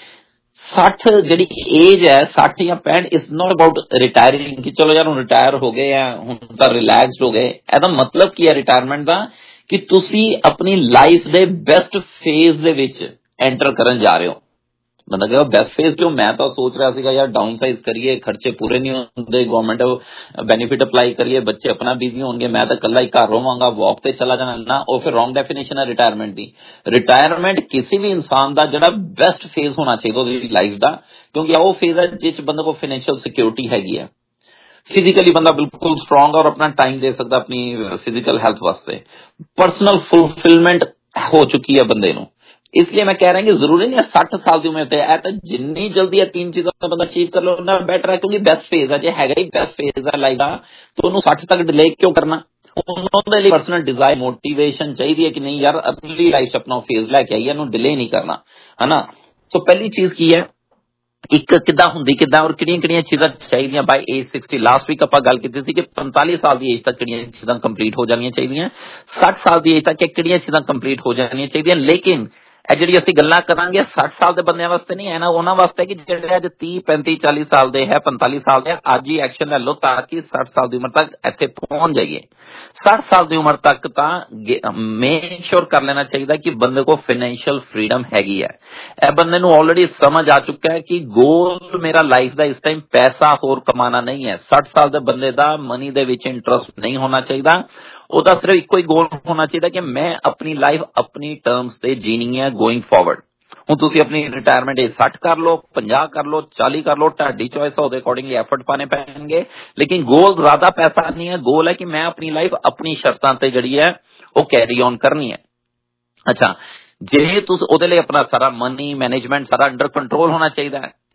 ਸੱਠ ਜਿਹੜੀ ਏਜ ਹੈ, ਸੱਠ ਜਾਂ ਪੈਂਹਠ, ਇਟਸ ਨੋਟ ਅਬਾਊਟ ਰਿਟਾਇਰਿੰਗ ਕਿ ਚਲੋ ਯਾਰ ਹੁਣ ਰਿਟਾਇਰ ਹੋ ਗਏ ਆ, ਹੁਣ ਤਾਂ ਰਿਲੈਕਸਡ ਹੋ ਗਏ। ਇਹਦਾ ਮਤਲਬ ਕੀ ਹੈ ਰਿਟਾਇਰਮੈਂਟ ਦਾ, ਕਿ ਤੁਸੀਂ ਆਪਣੀ ਲਾਈਫ ਦੇ ਬੈਸਟ ਫੇਜ਼ ਦੇ ਵਿੱਚ ਐਂਟਰ ਕਰਨ ਜਾ ਰਹੇ ਹੋ। ਬੰਦਾ ਕਹਿੰਦਾ ਬੈਸਟ ਫੇਜ਼ ਕਿਉਂ, ਮੈਂ ਤਾਂ ਸੋਚ ਰਿਹਾ ਸੀਗਾ ਯਾਰ ਡਾਊਨ ਸਾਈਜ਼ ਕਰੀਏ, ਖਰਚੇ ਪੂਰੇ ਨਹੀਂ ਹੁੰਦੇ, ਗਵਰਨਮੈਂਟ ਬੈਨੀਫਿਟ ਅਪਲਾਈ ਕਰੀਏ, ਬੱਚੇ ਆਪਣਾ ਬਿਜ਼ੀ ਹੋਣਗੇ, ਮੈਂ ਤਾਂ ਇਕੱਲਾ ਹੀ ਘਰ ਰਵਾਂਗਾ, ਵਾਕ ਤੇ ਚਲਾ ਜਾਣਾ ਨਾ। ਉਹ ਫਿਰ ਰੌਂਗ ਡੈਫੀਨੇਸ਼ਨ ਹੈ ਰਿਟਾਇਰਮੈਂਟ ਦੀ। ਰਿਟਾਇਰਮੈਂਟ ਕਿਸੇ ਵੀ ਇਨਸਾਨ ਦਾ ਜਿਹੜਾ ਬੈਸਟ ਫੇਜ਼ ਹੋਣਾ ਚਾਹੀਦਾ ਉਹਦੀ ਲਾਈਫ ਦਾ, ਕਿਉਂਕਿ ਉਹ ਫੇਜ਼ ਹੈ ਜਿਸ 'ਚ ਬੰਦੇ ਕੋਲ ਫਾਈਨੈਂਸ਼ੀਅਲ ਸਿਕਿਉਰਿਟੀ ਹੈਗੀ ਹੈ, ਫਿਜ਼ੀਕਲੀ ਬੰਦਾ ਬਿਲਕੁਲ ਸਟਰੋਂਗ ਔਰ ਆਪਣਾ ਟਾਈਮ ਦੇ ਸਕਦਾ ਆਪਣੀ ਫਿਜ਼ੀਕਲ ਹੈਲਥ ਵਾਸਤੇ, ਪਰਸਨਲ ਫੁਲਫਿਲਮੈਂਟ ਹੋ ਚੁੱਕੀ ਹੈ ਬੰਦੇ ਨੂੰ। ਇਸ ਲਈ ਮੈਂ ਕਹਿ ਰਿਹਾ ਕਿ ਜ਼ਰੂਰੀ ਨਹੀਂ ਹੈ ਸੱਠ ਸਾਲ ਦੀ ਉਮਰ ਤੇ, ਇਹ ਤਾਂ ਜਿੰਨੀ ਜਲਦੀ ਇਹ ਤਿੰਨ ਚੀਜ਼ਾਂ ਦਾ ਬੰਦਾ ਅਚੀਵ ਕਰ ਲਓ ਉਹਨਾਂ ਬੈਟਰ ਹੈ, ਕਿਉਂਕਿ ਬੈਸਟ ਫੇਜ਼ ਹੈ। ਜੇ ਹੈਗਾ ਹੀ ਬੈਸਟ ਫੇਜ਼ ਹੈ ਲਾਈਫ ਦਾ ਤਾਂ ਉਹਨੂੰ ਸੱਠ ਤੱਕ ਡਿਲੇ ਕਿਉਂ ਕਰਨਾ? ਉਹਦੇ ਲਈ ਪਰਸਨਲ ਡਿਜ਼ਾਇਰ ਮੋਟੀਵੇਸ਼ਨ ਚਾਹੀਦੀ ਹੈ ਕਿ ਨਹੀਂ ਯਾਰ ਅਗਲੀ ਲਾਈਫ 'ਚ ਆਪਣਾ ਫੇਜ਼ ਲੈ ਕੇ ਆਈਏ, ਇਹਨੂੰ ਡਿਲੇ ਨਹੀਂ ਕਰਨਾ, ਹਨਾ। ਸੋ ਪਹਿਲੀ ਚੀਜ਼ ਕੀ ਹੈ, ਇੱਕ ਕਿੱਦਾਂ ਹੁੰਦੀ ਕਿੱਦਾਂ ਔਰ ਕਿਹੜੀਆਂ ਕਿਹੜੀਆਂ ਚੀਜ਼ਾਂ ਚਾਹੀਦੀਆਂ by age sixty. Last week ਆਪਾਂ ਗੱਲ ਕੀਤੀ ਸੀ ਕਿ ਪੰਤਾਲੀ ਸਾਲ ਦੀ ਏਜ ਤੱਕ ਕਿਹੜੀਆਂ ਚੀਜ਼ਾਂ ਕੰਪਲੀਟ ਹੋ ਜਾਣੀਆਂ ਚਾਹੀਦੀਆਂ, ਸੱਠ ਸਾਲ ਦੀ ਏਜ ਤੱਕ ਕਿਹੜੀਆਂ ਚੀਜ਼ਾਂ ਕੰਪਲੀਟ ਹੋ ਜਾਣੀਆਂ ਚਾਹੀਦੀਆਂ। ਲੇਕਿਨ ਇਹ ਜਿਹੜੀ ਅਸੀਂ ਗੱਲਾਂ ਕਰਾਂਗੇ ਸੱਠ ਸਾਲ ਦੇ ਬੰਦਿਆਂ ਵਾਸਤੇ ਨਹੀਂ ਹੈ ਨਾ, ਉਹਨਾਂ ਵਾਸਤੇ ਕਿ ਜਿਹੜੇ ਅੱਜ ਤੀਹ ਪੈਂਤੀ ਚਾਲੀ ਸਾਲ ਦੇ ਹੈ, ਪੰਤਾਲੀ ਸਾਲ ਦੇ, ਅੱਜ ਹੀ ਐਕਸ਼ਨ ਲੈ ਲਓ ਤਾਂ ਕਿ ਸੱਠ ਸਾਲ ਦੀ ਉਮਰ ਤੱਕ ਇੱਥੇ ਪਹੁੰਚ ਜਾਈਏ। ਸੱਠ ਸਾਲ ਦੀ ਉਮਰ ਤੱਕ ਤਾਂ ਮੇਕ ਸ਼ੋਰ ਕਰ ਲੈਣਾ ਚਾਹੀਦਾ ਕਿ ਬੰਦੇ ਕੋਲ ਫਾਈਨੈਂਸ਼ੀਅਲ ਫਰੀडम ਹੈਗੀ ਹੈ। ਇਹ ਬੰਦੇ ਨੂੰ ਆਲਰੇਡੀ ਸਮਝ ਆ ਚੁੱਕਾ ਹੈ ਕਿ ਗੋਲ ਮੇਰਾ ਲਾਈਫ ਦਾ ਇਸ ਟਾਈਮ ਪੈਸਾ ਹੋਰ ਕਮਾਣਾ ਨਹੀਂ ਹੈ। ਸੱਠ ਸਾਲ ਦੇ ਬੰਦੇ ਦਾ ਮਨੀ ਦੇ ਵਿੱਚ ਇੰਟਰਸਟ ਨਹੀਂ ਹੋਣਾ ਚਾਹੀਦਾ, ਉਹਦਾ ਸਿਰਫ ਇੱਕੋ ਹੀ ਗੋਲ ਹੋਣਾ ਚਾਹੀਦਾ ਕਿ ਮੈਂ ਆਪਣੀ ਲਾਈਫ ਆਪਣੀ ਟਰਮਸ ਤੇ ਜੀਣੀ ਹੈ ਗੋਇੰਗ ਫਾਰਵਰਡ। ਹੁਣ ਤੁਸੀਂ ਆਪਣੀ ਰਿਟਾਇਰਮੈਂਟ ਏਜ ਸੱਠ ਕਰ ਲਓ, ਪੰਜਾਹ ਕਰ ਲਓ, ਚਾਲੀ ਕਰ ਲਓ, ਤੁਹਾਡੀ ਚੋਇਸ ਹੈ, ਉਹਦੇ ਅਕੋਰਡਿੰਗਲੀ ਐਫਰਟ ਪਾਣੇ ਪੈਣਗੇ। ਲੇਕਿਨ ਗੋਲ ਜ਼ਿਆਦਾ ਪੈਸਾ ਨਹੀਂ ਹੈ, ਗੋਲ ਹੈ ਕਿ ਮੈਂ ਆਪਣੀ ਲਾਈਫ ਆਪਣੀ ਸ਼ਰਤਾਂ ਤੇ ਜਿਹੜੀ ਹੈ ਉਹ ਕੈਰੀ ਔਨ ਕਰਨੀ ਹੈ। ਅੱਛਾ, ਜੇ ਤੁਸੀਂ ਉਹਦੇ ਲਈ ਆਪਣਾ ਸਾਰਾ ਮਨੀ ਮੈਨੇਜਮੈਂਟ ਸਾਰਾ ਅੰਡਰ ਕੰਟਰੋਲ ਹੋਣਾ ਚਾਹੀਦਾ ਹੈ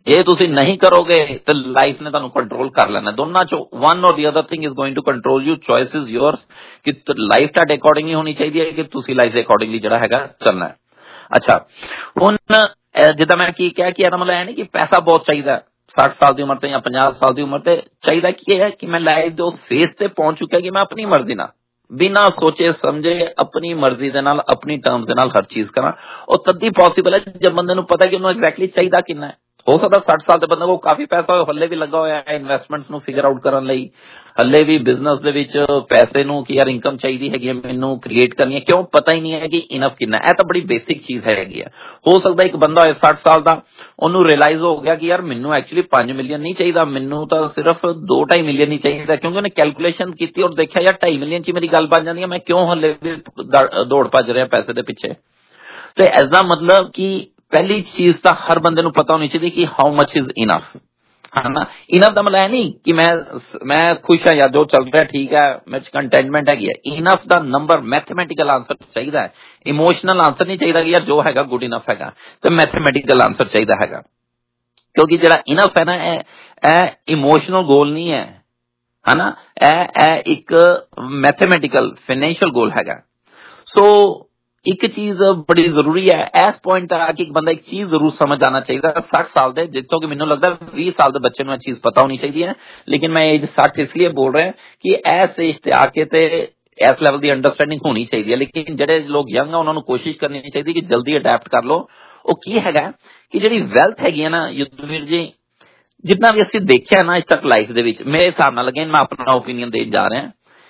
ਜੇ ਤੁਸੀਂ ਨਹੀਂ ਕਰੋਗੇ ਤਾਂ ਲਾਈਫ ਨੇ ਤੁਹਾਨੂੰ ਕੰਟਰੋਲ ਕਰ ਲੈਣਾ। ਦੋਨਾਂ ਚੋਂ one or the other thing is going to control you. Choice is yours ਕਿ ਲਾਈਫ ਤੁਹਾਡੇ ਅਕੋਰਡਿੰਗਲੀ ਹੋਣੀ ਚਾਹੀਦੀ ਹੈ ਕਿ ਤੁਸੀਂ ਲਾਈਫ ਦੇ ਅਕੋਰਡਿੰਗਲੀ ਜਿਹੜਾ ਹੈਗਾ ਚੱਲਣਾ ਹੈ। ਅੱਛਾ, ਹੁਣ ਜਿੱਦਾਂ ਮੈਂ ਕੀ ਕਿਹਾ ਕਿ ਇਹਦਾ ਮਤਲਬ ਇਹ ਨਹੀਂ ਕਿ ਪੈਸਾ ਬਹੁਤ ਚਾਹੀਦਾ ਸੱਠ ਸਾਲ ਦੀ ਉਮਰ ਤੇ ਜਾਂ ਪੰਜਾਹ ਸਾਲ ਦੀ ਉਮਰ ਤੇ। ਚਾਹੀਦਾ ਕੀ ਹੈ ਕਿ ਮੈਂ ਲਾਈਫ ਦੇ ਉਸ ਫੇਸ ਤੇ ਪਹੁੰਚ ਚੁੱਕਿਆ ਕਿ ਮੈਂ ਆਪਣੀ ਮਰਜ਼ੀ ਨਾਲ ਬਿਨਾਂ ਸੋਚੇ ਸਮਝੇ ਆਪਣੀ ਮਰਜ਼ੀ ਦੇ ਨਾਲ ਆਪਣੀ ਟਰਮਸ ਦੇ ਨਾਲ ਹਰ ਚੀਜ਼ ਕਰਾਂ। ਉਹ ਤਦ ਹੀ ਪੋਸੀਬਲ ਹੈ ਜਦ ਬੰਦੇ ਨੂੰ ਪਤਾ ਕਿ ਉਹਨੂੰ ਐਗਜ਼ੈਕਟਲੀ ਚਾਹੀਦਾ ਕਿੰਨਾ ਹੈ। ਹੋ ਸਕਦਾ ਸੱਠ ਸਾਲ ਦੇ ਬੰਦੇ ਕੋਲ ਕਾਫੀ ਪੈਸਾ ਹੋਏ, ਹੱਲੇ ਵੀ ਲੱਗਾ ਹੋਇਆ ਹੈ ਇਨਵੈਸਟਮੈਂਟਸ ਨੂੰ ਫਿਗਰ ਆਊਟ ਕਰਨ ਲਈ, ਹੱਲੇ ਵੀ ਬਿਜ਼ਨਸ ਦੇ ਵਿੱਚ ਪੈਸੇ ਨੂੰ ਕਿ ਯਾਰ ਇਨਕਮ ਚਾਹੀਦੀ ਹੈਗੀ ਹੈ ਮੈਨੂੰ ਕ੍ਰੀਏਟ ਕਰਨੀ ਹੈ, ਕਿਉਂ ਪਤਾ ਹੀ ਨਹੀਂ ਹੈ ਕਿ ਇਨਫ ਕਿੰਨਾ। ਇਹ ਤਾਂ ਬੜੀ ਬੇਸਿਕ ਚੀਜ਼ ਹੈਗੀ ਹੈ। ਹੋ ਸਕਦਾ ਇੱਕ ਬੰਦਾ ਹੋਏ ਸੱਠ ਸਾਲ ਦਾ, ਉਹਨੂੰ ਰਿਅਲਾਈਜ਼ ਹੋ ਗਿਆ ਕਿ ਯਾਰ ਮੈਨੂੰ ਐਕਚੁਅਲੀ ਪੰਜ ਮਿਲੀਅਨ ਨਹੀਂ ਚਾਹੀਦਾ, ਮੈਨੂੰ ਤਾਂ ਸਿਰਫ ਦੋ ਢਾਈ ਮਿਲੀਅਨ ਹੀ ਚਾਹੀਦਾ, ਕਿਉਂਕਿ ਉਹਨੇ ਕੈਲਕੂਲੇਸ਼ਨ ਕੀਤੀ ਔਰ ਦੇਖਿਆ ਯਾਰ ਢਾਈ ਮਿਲੀਅਨ 'ਚ ਹੀ ਮੇਰੀ ਗੱਲ ਬਣ ਜਾਂਦੀ ਹੈ, ਮੈਂ ਕਿਉਂ ਹੱਲੇ ਵੀ ਦੌੜ ਭੱਜ ਰਿਹਾ ਪੈਸੇ ਦੇ ਪਿੱਛੇ। ਤੇ ਇਸਦਾ ਮਤਲਬ ਕਿ ਪਹਿਲੀ ਚੀਜ਼ ਤਾਂ ਹਰ ਬੰਦੇ ਨੂੰ ਪਤਾ ਹੋਣੀ ਚਾਹੀਦੀ ਕਿ ਹਾਊ ਮਚ ਇਜ਼ ਇਨਫ, ਹੈ ਨਾ। ਇਨਫ ਦਾ ਮਤਲਬ ਇਹ ਨਹੀਂ ਕਿ ਮੈਂ ਮੈਂ ਖੁਸ਼ ਹਾਂ ਯਾਰ ਜੋ ਚੱਲ ਰਿਹਾ ਠੀਕ ਹੈ, ਮੇਰੇ 'ਚ ਕੰਟੈਂਟਮੈਂਟ ਹੈਗੀ ਹੈ। ਇਨਫ ਦਾ ਨੰਬਰ ਮੈਥਮੈਟੀਕਲ ਆਂਸਰ ਚਾਹੀਦਾ ਹੈ, ਇਮੋਸ਼ਨਲ ਆਂਸਰ ਨਹੀਂ ਚਾਹੀਦਾ ਕਿ ਯਾਰ ਜੋ ਹੈਗਾ ਗੁੱਡ ਇਨਫ ਹੈਗਾ, ਤੇ ਮੈਥਮੈਟੀਕਲ ਆਂਸਰ ਚਾਹੀਦਾ ਹੈਗਾ। ਕਿਉਂਕਿ ਜਿਹੜਾ ਇਨਫ ਹੈ ਨਾ ਇਹ ਇਹ ਇਮੋਸ਼ਨਲ ਗੋਲ ਨਹੀਂ ਹੈ, ਹੈ ਨਾ, ਇਹ ਇਹ ਇੱਕ ਮੈਥਮੈਟੀਕਲ ਫਾਈਨੈਂਸ਼ੀਅਲ ਗੋਲ ਹੈਗਾ। ਸੋ ਇੱਕ ਚੀਜ਼ ਬੜੀ ਜ਼ਰੂਰੀ ਹੈ ਇਸ ਪੁਆਇੰਟ ਤੱਕ ਆ ਕਿ ਇੱਕ ਬੰਦਾ ਇੱਕ ਚੀਜ਼ ਜ਼ਰੂਰ ਸਮਝ ਆਉਣਾ ਚਾਹੀਦਾ ਸੱਠ ਸਾਲ ਦੇ, ਜਿੱਥੋਂ ਕਿ ਮੈਨੂੰ ਲੱਗਦਾ ਵੀਹ ਸਾਲ ਦੇ ਬੱਚੇ ਨੂੰ ਇਹ ਚੀਜ਼ ਪਤਾ ਹੋਣੀ ਚਾਹੀਦੀ ਹੈ। ਲੇਕਿਨ ਮੈਂ ਏਜ ਸੱਠ ਇਸ ਲਈ ਬੋਲ ਰਿਹਾ ਕਿ ਇਸ ਏਜ ਤੇ ਆ ਕੇ ਤੇ ਇਸ ਲੈਵਲ ਦੀ ਅੰਡਰਸਟੈਂਡਿੰਗ ਹੋਣੀ ਚਾਹੀਦੀ ਹੈ। ਲੇਕਿਨ ਜਿਹੜੇ ਲੋਕ ਯੰਗ ਆ ਉਹਨਾਂ ਨੂੰ ਕੋਸ਼ਿਸ਼ ਕਰਨੀ ਚਾਹੀਦੀ ਕਿ ਜਲਦੀ ਅਡੈਪਟ ਕਰ ਲਓ। ਉਹ ਕੀ ਹੈਗਾ ਕਿ ਜਿਹੜੀ ਵੈਲਥ ਹੈਗੀ ਹੈ ਨਾ ਯੁੱਧਵੀਰ ਜੀ, ਜਿੰਨਾ ਵੀ ਅਸੀਂ ਦੇਖਿਆ ਨਾ ਅੱਜ ਤੱਕ ਲਾਈਫ ਦੇ ਵਿੱਚ, ਮੇਰੇ ਹਿਸਾਬ ਨਾਲ ਅਗੇਨ ਮੈਂ ਆਪਣਾ ਓਪੀਨੀਅਨ ਦੇਣ ਜਾ ਰਿਹਾ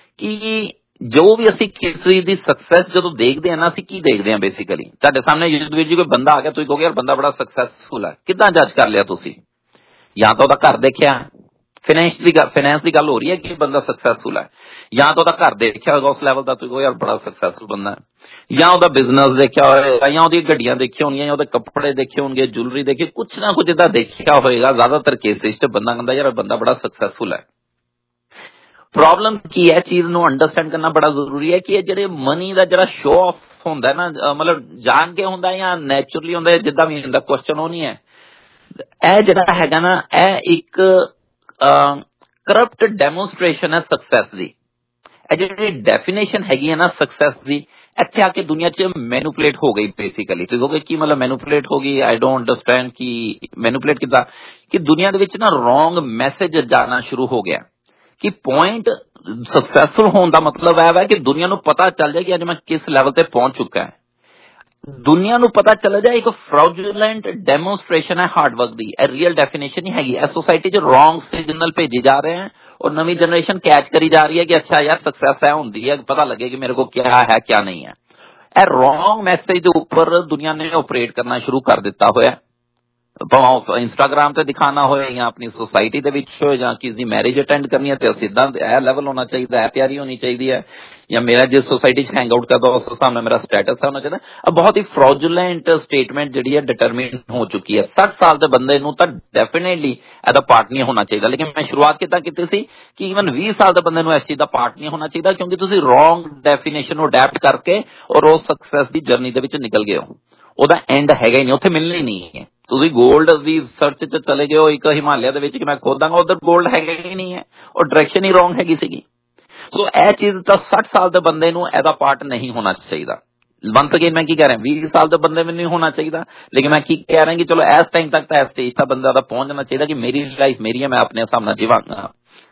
ਕਿ ਜੋ ਵੀ ਅਸੀਂ ਕਿਸੇ ਦੀ ਸਕਸੈਸ ਜਦੋਂ ਦੇਖਦੇ ਹਾਂ ਨਾ, ਅਸੀਂ ਕੀ ਦੇਖਦੇ ਹਾਂ ਬੇਸਿਕਲੀ। ਤੁਹਾਡੇ ਸਾਹਮਣੇ ਯੁੱਧਵੀਰ ਜੀ ਕੋਈ ਬੰਦਾ ਆ ਗਿਆ, ਤੁਸੀਂ ਕਹੋਗੇ ਯਾਰ ਬੰਦਾ ਬੜਾ ਸਕਸੈਸਫੁਲ ਹੈ, ਕਿੱਦਾਂ ਜੱਜ ਕਰ ਲਿਆ ਤੁਸੀਂ? ਜਾਂ ਤਾਂ ਉਹਦਾ ਘਰ ਦੇਖਿਆ, ਫਾਈਨੈਂਸ ਦੀ ਗੱਲ ਫਾਈਨੈਂਸ ਦੀ ਗੱਲ ਹੋ ਰਹੀ ਹੈ ਕਿ ਬੰਦਾ ਸਕਸੈਸਫੁਲ ਹੈ, ਜਾਂ ਤਾਂ ਉਹਦਾ ਘਰ ਦੇਖਿਆ ਹੋਏਗਾ ਉਸ ਲੈਵਲ ਦਾ, ਤੁਸੀਂ ਕਹੋ ਯਾਰ ਬੜਾ ਸਕਸੈਸਫੁਲ ਬੰਦਾ ਹੈ, ਜਾਂ ਉਹਦਾ ਬਿਜ਼ਨਸ ਦੇਖਿਆ ਹੋਏਗਾ, ਜਾਂ ਉਹਦੀਆਂ ਗੱਡੀਆਂ ਦੇਖੀਆਂ ਹੋਣਗੀਆਂ, ਜਾਂ ਉਹਦੇ ਕੱਪੜੇ ਦੇਖੇ ਹੋਣਗੇ, ਜੁਐਲਰੀ ਦੇਖੀ, ਕੁਛ ਨਾ ਕੁਝ ਇਦਾਂ ਦੇਖਿਆ ਹੋਏਗਾ। ਜ਼ਿਆਦਾਤਰ ਕੇਸਿਸ 'ਚ ਬੰਦਾ ਕਹਿੰਦਾ ਯਾਰ ਬੰਦਾ ਬੜਾ ਸਕਸੈਸਫੁਲ ਹੈ। ਪ੍ਰੋਬਲਮ ਕੀ ਹੈ, ਚੀਜ਼ ਨੂੰ ਅੰਡਰਸਟੈਂਡ ਕਰਨਾ ਬੜਾ ਜ਼ਰੂਰੀ ਹੈ ਕਿ ਇਹ ਜਿਹੜੇ ਮਨੀ ਦਾ ਜਿਹੜਾ ਸ਼ੋ ਆਫ ਹੁੰਦਾ ਨਾ, ਮਤਲਬ ਜਾਣ ਕੇ ਹੁੰਦਾ ਜਾਂ ਨੈਚੁਰਲੀ ਹੁੰਦਾ, ਜਿੱਦਾਂ ਵੀ ਹੁੰਦਾ, ਕੁਐਸਚਨ ਉਹ ਨਹੀਂ ਹੈ। ਇਹ ਜਿਹੜਾ ਹੈਗਾ ਨਾ ਇਹ ਇੱਕ ਕਰਪਟ ਡੈਮੋਨਸਟ੍ਰੇਸ਼ਨ ਹੈ ਸਕਸੈਸ ਦੀ। ਇਹ ਜਿਹੜੀ ਡੈਫੀਨੇਸ਼ਨ ਹੈਗੀ ਹੈ ਨਾ ਸਕਸੈਸ ਦੀ, ਇੱਥੇ ਆ ਕੇ ਦੁਨੀਆ 'ਚ ਮੈਨੂਪੂਲੇਟ ਹੋ ਗਈ ਬੇਸਿਕਲੀ। ਤੁਸੀਂ ਕਹੋਗੇ ਕੀ ਮਤਲਬ ਮੈਨੂਪੂਲੇਟ ਹੋ ਗਈ? ਆਈ ਡੋਂਟ ਅੰਡਰਸਟੈਂਡ ਕਿ ਮੈਨੂਪੂਲੇਟ ਕਿੱਦਾਂ, ਕਿ ਦੁਨੀਆ ਦੇ ਵਿੱਚ ਨਾ ਰੋਂਗ ਮੈਸੇਜ ਜਾਣਾ ਸ਼ੁਰੂ ਹੋ ਗਿਆ ਕਿ ਪੁਆਇੰਟ ਸਕਸੈਸਫੁਲ ਹੋਣ ਦਾ ਮਤਲਬ ਇਹ ਹੈ ਕਿ ਦੁਨੀਆ ਨੂੰ ਪਤਾ ਚੱਲ ਜਾਏ ਕਿ ਅੱਜ ਮੈਂ ਕਿਸ ਲੈਵਲ ਤੇ ਪਹੁੰਚ ਚੁੱਕਾ ਹੈ। ਦੁਨੀਆ ਨੂੰ ਪਤਾ ਚੱਲ ਜਾਏ ਇੱਕ ਫਰਾਡੂਲੈਂਟ ਡੈਮੋਨਸਟ੍ਰੇਸ਼ਨ ਹੈ ਹਾਰਡ ਵਰਕ ਦੀ, ਇਹ ਰੀਅਲ ਡੈਫੀਨੇਸ਼ਨ ਨਹੀਂ ਹੈਗੀ। ਇਹ ਸੋਸਾਇਟੀ 'ਚ ਰੋਂਗ ਸਿਗਨਲ ਭੇਜੇ ਜਾ ਰਹੇ ਹਨ ਔਰ ਨਵੀਂ ਜਨਰੇਸ਼ਨ ਕੈਚ ਕਰੀ ਜਾ ਰਹੀ ਹੈ ਕਿ ਅੱਛਾ ਯਾਰ ਸਕਸੈਸ ਹੈ ਹੁੰਦੀ ਹੈ, ਪਤਾ ਲੱਗੇ ਕਿ ਮੇਰੇ ਕੋਲ ਕਿਆ ਹੈ ਕਿਆ ਨਹੀਂ ਹੈ। ਇਹ ਰੋਂਗ ਮੈਸੇਜ ਦੇ ਉੱਪਰ ਦੁਨੀਆ ਨੇ ਆਪਰੇਟ ਕਰਨਾ ਸ਼ੁਰੂ ਕਰ ਦਿੱਤਾ ਹੋਇਆ। ਭਾਵੇਂ ਇੰਸਟਾਗ੍ਰਾਮ ਤੇ ਦਿਖਾਣਾ ਹੋਏ ਜਾਂ ਆਪਣੀ ਸੋਸਾਇਟੀ ਦੇ ਵਿੱਚ ਹੋਏ ਜਾਂ ਕਿਸੇ ਦੀ ਮੈਰਿਜ ਅਟੈਂਡ ਕਰਨੀ ਹੈ ਤੇ ਸਿੱਧਾ ਇਹ ਲੈਵਲ ਹੋਣਾ ਚਾਹੀਦਾ, ਇਹ ਪਿਆਰੀ ਹੋਣੀ ਚਾਹੀਦੀ ਹੈ, ਜਾਂ ਮੇਰਾ ਜਿਸ ਸੋਸਾਇਟੀ 'ਚ ਹੈਂਗ ਆਊਟ ਕਰਦਾ ਉਸ ਹਿਸਾਬ ਨਾਲ ਮੇਰਾ ਸਟੇਟਸ ਹੋਣਾ ਚਾਹੀਦਾ। ਇਹ ਬਹੁਤ ਹੀ ਫਰੋਜੂਲੈਂਟ ਸਟੇਟਮੈਂਟ ਜਿਹੜੀ ਹੈ ਡਿਟਰਮਿਨ ਹੋ ਚੁੱਕੀ ਹੈ। ਸੱਠ ਸਾਲ ਦੇ ਬੰਦੇ ਨੂੰ ਤਾਂ ਡੈਫੀਨੇਟਲੀ ਇਹਦਾ ਪਾਰਟ ਨਹੀਂ ਹੋਣਾ ਚਾਹੀਦਾ। ਲੇਕਿਨ ਮੈਂ ਸ਼ੁਰੂਆਤ ਕਿੱਦਾਂ ਕੀਤੀ ਸੀ ਕਿ ਈਵਨ ਵੀਹ ਸਾਲ ਦੇ ਬੰਦੇ ਨੂੰ ਇਸ ਚੀਜ਼ ਦਾ ਪਾਰਟ ਨਹੀਂ ਹੋਣਾ ਚਾਹੀਦਾ, ਕਿਉਂਕਿ ਤੁਸੀਂ ਰੋਂਗ ਡੈਫੀਨੇਸ਼ਨ ਨੂੰ ਅਡੈਪਟ ਕਰਕੇ ਔਰ ਉਸ ਸਕਸੈਸ ਦੀ ਜਰਨੀ ਦੇ ਵਿੱਚ ਨਿਕਲ ਗਏ ਹੋ। ਉਹਦਾ ਐਂਡ ਹੈਗਾ ਹੀ ਨਹੀਂ, ਉੱਥੇ ਮਿਲਣਾ ਹੀ ਨਹੀਂ ਹੈ। ਤੁਸੀਂ ਗੋਲਡ ਦੀ ਸਰਚ 'ਚ ਚਲੇ ਗਏ ਹੋ ਇੱਕ ਹਿਮਾਲਿਆ ਦੇ ਵਿੱਚ ਕਿ ਮੈਂ ਖੋਦਾਂਗਾ, ਉਧਰ ਗੋਲਡ ਹੈਗਾ ਹੀ ਨਹੀਂ ਹੈ, ਉਹ ਡਾਇਰੈਕਸ਼ਨ ਹੀ ਰੋਂਗ ਹੈਗੀ ਸੀਗੀ। ਸੋ ਇਹ ਚੀਜ਼ ਤਾਂ ਸੱਠ ਸਾਲ ਦੇ ਬੰਦੇ ਨੂੰ ਇਹਦਾ ਪਾਰਟ ਨਹੀਂ ਹੋਣਾ ਚਾਹੀਦਾ। ਵੰਸ ਅਗੇਨ ਮੈਂ ਕੀ ਕਹਿ ਰਿਹਾ, ਵੀਹ ਸਾਲ ਦੇ ਬੰਦੇ ਨੂੰ ਨਹੀਂ ਹੋਣਾ ਚਾਹੀਦਾ, ਲੇਕਿਨ ਮੈਂ ਕੀ ਕਹਿ ਰਿਹਾ ਕਿ ਚਲੋ ਇਸ ਟਾਈਮ ਤੱਕ ਤਾਂ ਇਸ ਸਟੇਜ ਦਾ ਬੰਦਾ ਦਾ ਪਹੁੰਚ ਜਾਣਾ ਚਾਹੀਦਾ ਕਿ ਮੇਰੀ ਲਾਈਫ ਮੇਰੀ ਹੈ, ਮੈਂ ਆਪਣੇ ਹਿਸਾਬ ਨਾਲ ਜੀਵਾਂਗਾ।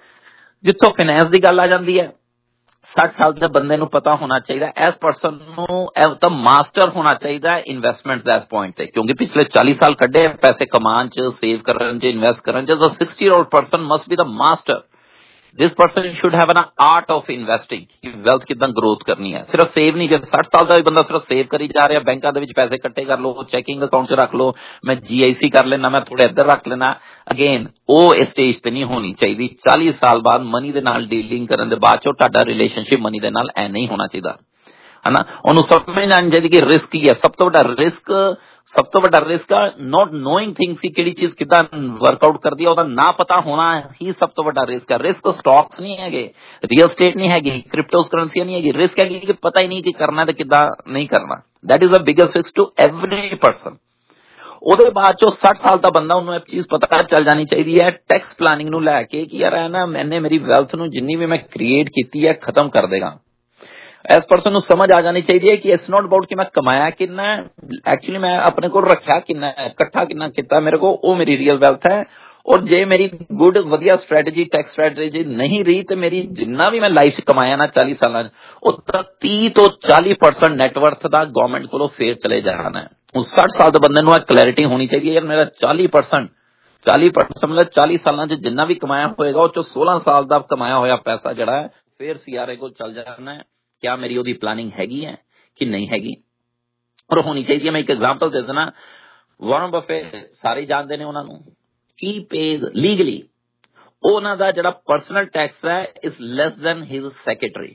ਜਿੱਥੋਂ ਫਾਈਨੈਂਸ ਦੀ ਗੱਲ ਆ ਜਾਂਦੀ ਹੈ, ਸੱਠ ਸਾਲ ਦੇ ਬੰਦੇ ਨੂੰ ਪਤਾ ਹੋਣਾ ਚਾਹੀਦਾ, ਇਸ ਪਰਸਨ ਨੂੰ ਤਾਂ ਮਾਸਟਰ ਹੋਣਾ ਚਾਹੀਦਾ ਇਨਵੈਸਟਮੈਂਟ ਦਾ ਇਸ ਪੁਆਇੰਟ ਤੇ, ਕਿਉਂਕਿ ਪਿਛਲੇ ਚਾਲੀ ਸਾਲ ਕੱਢੇ ਪੈਸੇ ਕਮਾਉਣ 'ਚ, ਸੇਵ ਕਰਨ 'ਚ, ਇਨਵੈਸਟ ਕਰਨ 'ਚ। Sixty year old person must be the master. This person should have an art of investing, ਕਿ ਵੈਲਥ ਕਿੱਦਾਂ ਗਰੋਥ ਕਰਨੀ ਹੈ। ਸਿਰਫ ਸੇਵ ਨਹੀਂ, ਜੇ ਸੱਠ ਸਾਲ ਦਾ ਵੀ ਬੰਦਾ ਸਿਰਫ ਸੇਵ ਕਰੀ ਜਾ ਰਿਹਾ, ਬੈਂਕਾਂ ਦੇ ਵਿੱਚ ਪੈਸੇ ਇਕੱਠੇ ਕਰ ਲਓ, ਚੈਕਿੰਗ ਅਕਾਊਂਟ 'ਚ ਰੱਖ ਲਓ, ਮੈਂ ਜੀ ਆਈ ਸੀ ਕਰ ਲੈਣਾ, ਮੈਂ ਥੋੜਾ ਇੱਧਰ ਰੱਖ ਲੈਣਾ, ਅਗੇਨ ਉਹ ਇਸ ਸਟੇਜ ਤੇ ਨਹੀਂ ਹੋਣੀ ਚਾਹੀਦੀ। ਚਾਲੀ ਸਾਲ ਬਾਅਦ ਮਨੀ ਦੇ ਨਾਲ ਡੀਲਿੰਗ ਕਰਨ ਦੇ ਬਾਅਦ ਚੋਂ ਤੁਹਾਡਾ ਰਿਲੇਸ਼ਨਸ਼ਿਪ ਮਨੀ ਦੇ ਨਾਲ ਐ ਨਹੀਂ ਹੋਣਾ ਚਾਹੀਦਾ, ਹਨਾ। ਉਹਨੂੰ ਸਮਝ ਆਉਣੀ ਚਾਹੀਦੀ ਕਿ ਰਿਸਕ ਕੀ ਹੈ। ਸਭ ਤੋਂ ਵੱਡਾ ਰਿਸਕ ਸਭ ਤੋਂ ਵੱਡਾ ਰਿਸਕ ਆ ਨੋਟ ਨੋਇੰਗ ਥਿੰਗਸ, ਕਿਹੜੀ ਚੀਜ਼ ਕਿੱਦਾਂ ਵਰਕਆਊਟ ਕਰਦੀ ਹੈ ਉਹਦਾ ਨਾ ਪਤਾ ਹੋਣਾ ਹੀ ਸਭ ਤੋਂ ਵੱਡਾ ਰਿਸਕ ਹੈ। ਰਿਸਕ ਸਟਾਕਸ ਨਹੀਂ ਹੈਗੇ, ਰੀਅਲ ਸਟੇਟ ਨਹੀਂ ਹੈਗੀ, ਕ੍ਰਿਪਟੋ ਕਰੰਸੀ ਨਹੀਂ ਹੈਗੀ। ਰਿਸਕ ਹੈਗੀ ਕਿ ਪਤਾ ਹੀ ਨਹੀਂ ਕਿ ਕਰਨਾ ਤੇ ਕਿੱਦਾਂ ਨਹੀਂ ਕਰਨਾ। That is the biggest risk to every person. ਉਹਦੇ ਬਾਅਦ ਚੋਂ ਸੱਠ ਸਾਲ ਦਾ ਬੰਦਾ ਉਹਨੂੰ ਇੱਕ ਚੀਜ਼ ਪਤਾ ਚੱਲ ਜਾਣੀ ਚਾਹੀਦੀ ਹੈ ਟੈਕਸ ਪਲਾਨਿੰਗ ਨੂੰ ਲੈ ਕੇ ਕਿ ਯਾਰ ਇਹ ਨਾ ਮੈਨੇ ਮੇਰੀ ਵੈਲਥ ਨੂੰ ਜਿੰਨੀ ਵੀ ਮੈਂ ਕ੍ਰੀਏਟ ਕੀਤੀ ਹੈ ਖਤਮ ਕਰ ਦੇਗਾ। ਇਸ ਪਰਸਨ ਨੂੰ ਸਮਝ ਆ ਜਾਣੀ ਚਾਹੀਦੀ ਹੈ ਕਿ ਇਟਸ ਨੋਟ ਅਬਾਊਟ ਕਿ ਮੈਂ ਕਮਾਇਆ ਕਿੰਨਾ ਹੈ, ਐਕਚੁਅਲੀ ਮੈਂ ਆਪਣੇ ਕੋਲ ਰੱਖਿਆ ਕਿੰਨਾ ਹੈ, ਇਕੱਠਾ ਕਿੰਨਾ ਕੀਤਾ ਮੇਰੇ ਕੋਲ, ਉਹ ਮੇਰੀ ਰੀਅਲ ਵੈਲਥ ਹੈ। ਔਰ ਜੇ ਮੇਰੀ ਗੁੱਡ ਵਧੀਆ ਸਟ੍ਰੈਟਜੀ ਟੈਕਸ ਸਟ੍ਰੈਟਜੀ ਨਹੀਂ ਰਹੀ ਤੇ ਮੇਰੀ ਜਿੰਨਾ ਵੀ ਮੈਂ ਲਾਈਫ 'ਚ ਕਮਾਇਆ ਨਾ ਚਾਲੀ ਸਾਲਾਂ 'ਚ ਉਹ ਤੀਹ ਤੋਂ ਚਾਲੀ ਪਰਸੈਂਟ ਨੈਟਵਰਥ ਦਾ ਗਵਰਨਮੈਂਟ ਕੋਲੋਂ ਫੇਰ ਚਲੇ ਜਾਣਾ ਹੈ। ਉਹ ਸੱਠ ਸਾਲ ਦੇ ਬੰਦੇ ਨੂੰ ਇਹ ਕਲੈਰਿਟੀ ਹੋਣੀ ਚਾਹੀਦੀ ਹੈ ਯਾਰ ਮੇਰਾ ਚਾਲੀ ਪਰਸੈਂਟ ਚਾਲੀ ਪਰਸੈਂਟ ਮਤਲਬ ਚਾਲੀ ਸਾਲਾਂ 'ਚ ਜਿੰਨਾ ਵੀ ਕਮਾਇਆ ਹੋਏਗਾ ਉਹ 'ਚੋਂ ਸੋਲਾਂ ਸਾਲ ਦਾ ਕਮਾਇਆ ਹੋਇਆ ਪੈਸਾ ਜਿਹੜਾ ਹੈ ਫੇਰ ਸੀਆਰਏ ਕੋਲ ਚੱਲ ਜਾਣਾ ਹੈ। ਕਿਆ ਮੇਰੀ ਉਹਦੀ ਪਲਾਨਿੰਗ ਹੈਗੀ ਹੈ ਕਿ ਨਹੀਂ ਹੈਗੀ ਔਰ ਹੋਣੀ ਚਾਹੀਦੀ ਹੈ। ਮੈਂ ਇੱਕ ਐਗਜ਼ਾਮਪਲ ਦੇ ਦੇਣਾ, ਵਾਰਨ ਬਫੇਟ ਸਾਰੇ ਜਾਣਦੇ ਨੇ ਉਹਨਾਂ ਨੂੰ, he pays legally ਉਹਨਾਂ ਦਾ ਜਿਹੜਾ ਪਰਸਨਲ ਟੈਕਸ ਹੈ is less than his secretary.